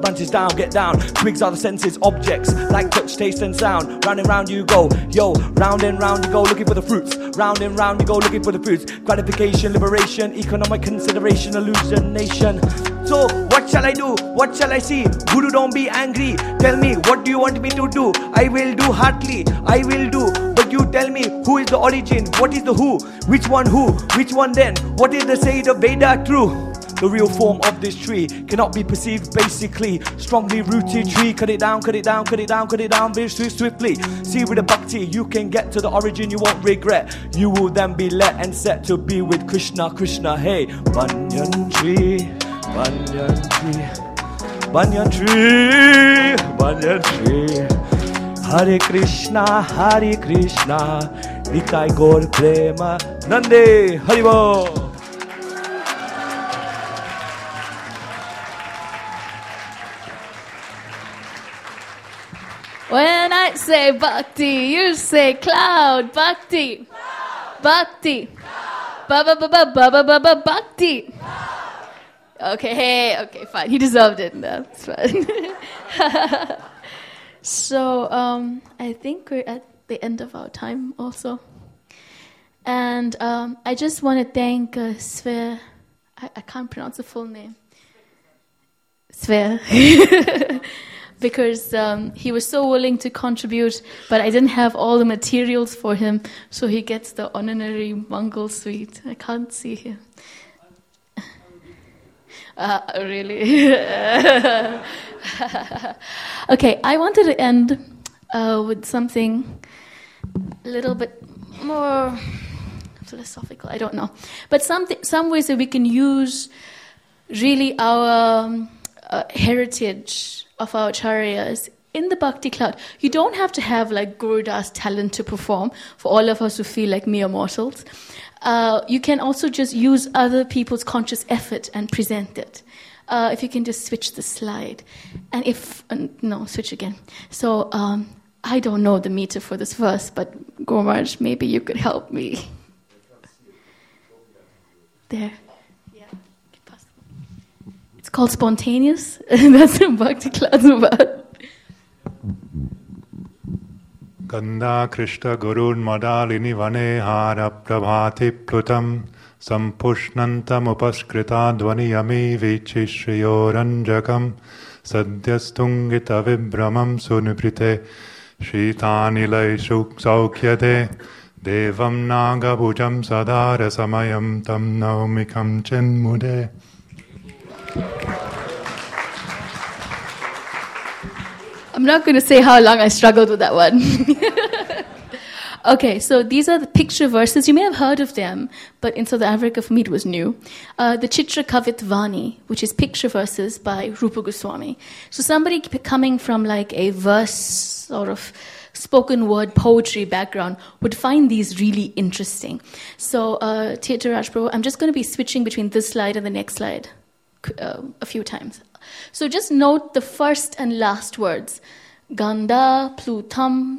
get down. Twigs are the senses, objects, like touch, taste and sound. Round and round you go, yo, round and round you go, looking for the fruits. Round and round you go, looking for the fruits. Gratification, liberation, economic consideration, hallucination. So, what shall I do? What shall I see? Guru, don't be angry. Tell me, what do you want me to do? I will do heartily. I will do. But you tell me, who is the origin? What is the who? Which one who? Which one then? What is the say the Veda true? The real form of this tree cannot be perceived basically. Strongly rooted tree, cut it down very swiftly. See with the bhakti, you can get to the origin, you won't regret. You will then be let and set to be with Krishna, Krishna. Hey, banyan tree, banyan tree, banyan tree, banyan tree. Hare Krishna, Nitai Gaur Prema Nande, Haribo. When I say bhakti, you say cloud. Bhakti. Bhakti. Bhakti. Okay, fine. He deserved it. That's fine. So, I think we're at the end of our time also. And I just want to thank Sver. I can't pronounce the full name. Sver. Because he was so willing to contribute, but I didn't have all the materials for him, so he gets the honorary Mangal suite. I can't see him. Really? Okay, I wanted to end with something a little bit more philosophical, I don't know. But some ways that we can use really our heritage of our acharyas in the Bhakti Cloud. You don't have to have like Gurudas talent to perform for all of us who feel like mere mortals. You can also just use other people's conscious effort and present it. If you can just switch the slide. And switch again. So I don't know the meter for this verse, but Guru Maharaj, maybe you could help me. There. Yeah. It's called Spontaneous. That's what Bhakti Cloud's about. Gandha Krishna Gurun Madalini Vane Hara Prabhati Plutam Sampushnantam Upaskrita Dvaniyami Vichishriyoranjakam Sadyastungita Vibramam Sunuprite Shitanilai Saukhyate Devam Nagabhujam Sadara Samayam Tam Naumikam Chenmude. I'm not going to say how long I struggled with that one. Okay, so these are the picture verses. You may have heard of them, but in South Africa for me it was new. The Chitra Kavitvani, which is picture verses by Rupa Goswami. So somebody coming from like a verse sort of spoken word poetry background would find these really interesting. So Theateraj Prabhu, I'm just going to be switching between this slide and the next slide a few times. So just note the first and last words. Gandha, Plutam,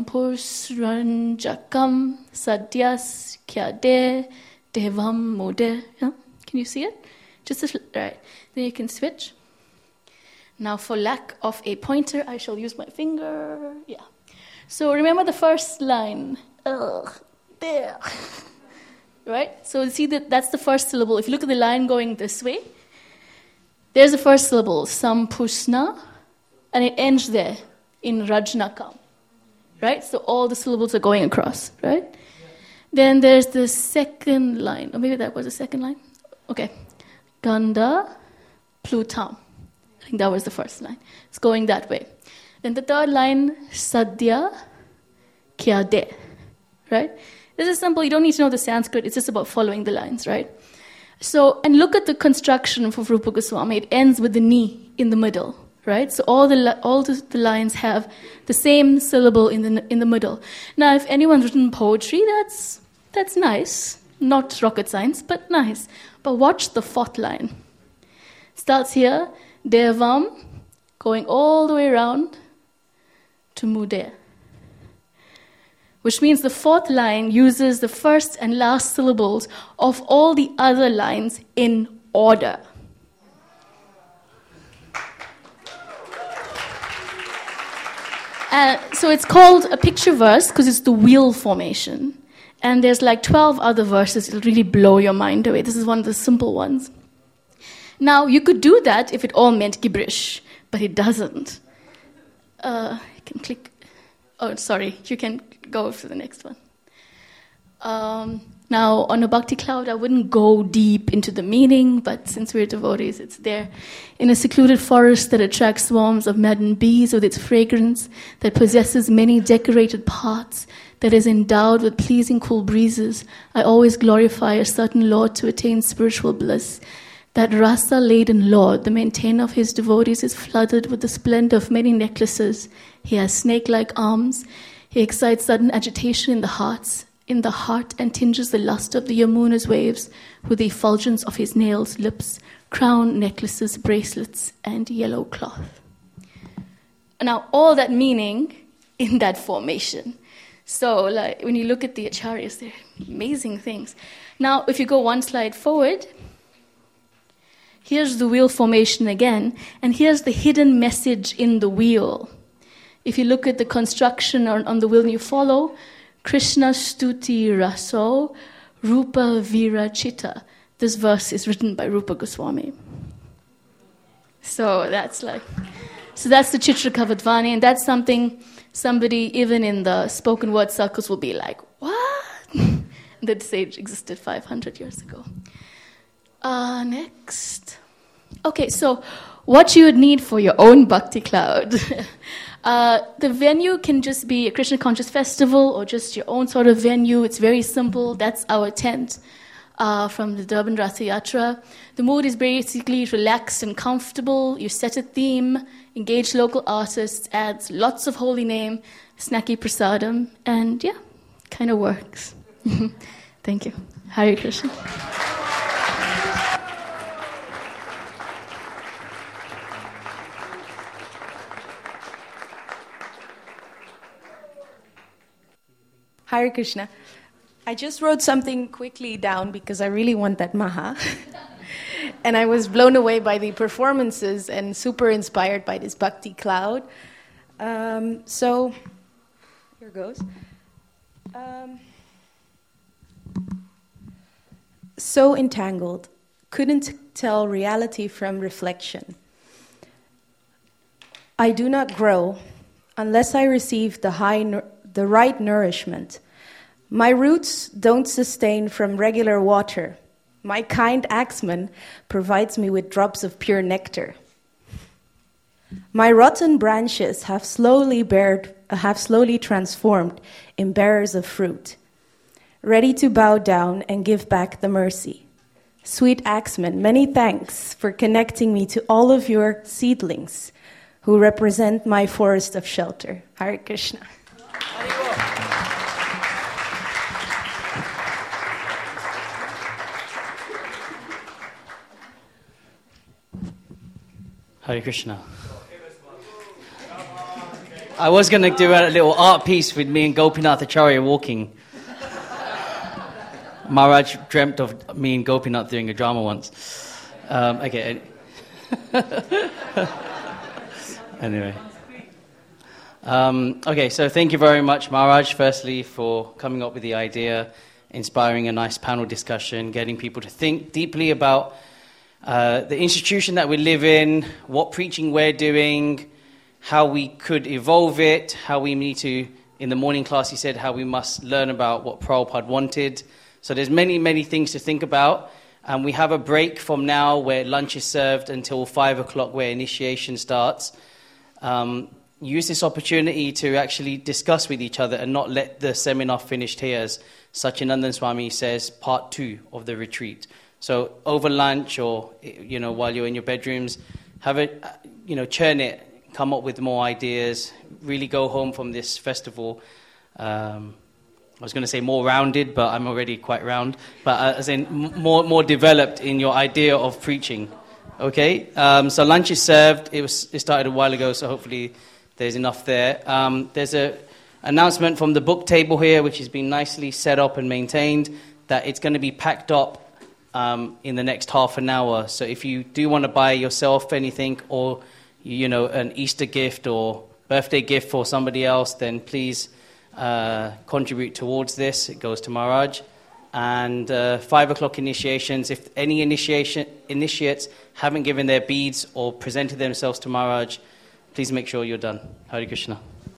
Sampusranjakam, Sadyas, Kyade, Devam, Mode. Yeah? Can you see it? Just this, right. Then you can switch. Now for lack of a pointer, I shall use my finger. Yeah. So remember the first line. There. Right? So see that's the first syllable. If you look at the line going this way, there's the first syllable, Sampusna, and it ends there in Rajnakam, right? So all the syllables are going across, right? Then there's the second line, or maybe that was the second line. Okay, Gandha, Plutam. I think that was the first line. It's going that way. Then the third line, Sadhya, Kyade, right? This is simple. You don't need to know the Sanskrit. It's just about following the lines, right? So, and look at the construction of Rupa Goswami. It ends with the ni in the middle, right? So all the lines have the same syllable in the middle. Now, if anyone's written poetry, that's nice. Not rocket science, but nice. But watch the fourth line. Starts here, Devam, going all the way around to Mude. Which means the fourth line uses the first and last syllables of all the other lines in order. So it's called a picture verse because it's the wheel formation. And there's like 12 other verses. It'll really blow your mind away. This is one of the simple ones. Now, you could do that if it all meant gibberish, but it doesn't. You can click. Oh, sorry. You can go to the next one. Now, on a Bhakti Cloud, I wouldn't go deep into the meaning, but since we're devotees, it's there. In a secluded forest that attracts swarms of maddened bees with its fragrance, that possesses many decorated paths, that is endowed with pleasing cool breezes, I always glorify a certain Lord to attain spiritual bliss. That rasa-laden Lord, the maintainer of his devotees, is flooded with the splendor of many necklaces. He has snake-like arms. He excites sudden agitation in the heart and tinges the luster of the Yamuna's waves with the effulgence of his nails, lips, crown, necklaces, bracelets, and yellow cloth. Now, all that meaning in that formation. So, like when you look at the acharyas, they're amazing things. Now, if you go one slide forward, here's the wheel formation again, and here's the hidden message in the wheel. If you look at the construction on the wheel and you follow, Krishna Stuti Raso Rupa Virachita. This verse is written by Rupa Goswami. So that's the Chitra Kavitvani, and that's something somebody even in the spoken word circles will be like, what? That sage existed 500 years ago. Next. Okay, so what you would need for your own Bhakti Cloud. The venue can just be a Krishna Conscious Festival or just your own sort of venue. It's very simple. That's our tent from the Durban Ratha Yatra. The mood is basically relaxed and comfortable. You set a theme, engage local artists, adds lots of holy name, snacky prasadam, and yeah, kind of works. Thank you. Hare Krishna. Hare Krishna. I just wrote something quickly down because I really want that maha. And I was blown away by the performances and super inspired by this Bhakti Cloud. So, here goes. So entangled, couldn't tell reality from reflection. I do not grow unless I receive the right nourishment. My roots don't sustain from regular water. My kind axeman provides me with drops of pure nectar. My rotten branches have slowly transformed in bearers of fruit, ready to bow down and give back the mercy. Sweet axeman, many thanks for connecting me to all of your seedlings who represent my forest of shelter. Hare Krishna. Hare Krishna. I was going to do a little art piece with me and Gopinath Acharya walking. Maharaj dreamt of me and Gopinath doing a drama once. Okay. Anyway. Okay, so thank you very much, Maharaj, firstly, for coming up with the idea, inspiring a nice panel discussion, getting people to think deeply about the institution that we live in, what preaching we're doing, how we could evolve it, how we need to, in the morning class he said, how we must learn about what Prabhupada wanted. So there's many, many things to think about. And we have a break from now where lunch is served until 5 o'clock where initiation starts. Use this opportunity to actually discuss with each other and not let the seminar finish here, as Satyanandan Swami says, part 2 of the retreat. So over lunch or, while you're in your bedrooms, have it, churn it, come up with more ideas, really go home from this festival. I was going to say more rounded, but I'm already quite round. But as in more developed in your idea of preaching. Okay? So lunch is served. It started a while ago, so hopefully there's enough there. There's an announcement from the book table here, which has been nicely set up and maintained, that it's going to be packed up in the next half an hour. So if you do want to buy yourself anything or, an Easter gift or birthday gift for somebody else, then please contribute towards this. It goes to Maharaj. And 5 o'clock initiations. If any initiates haven't given their beads or presented themselves to Maharaj, please make sure you're done. Hare Krishna.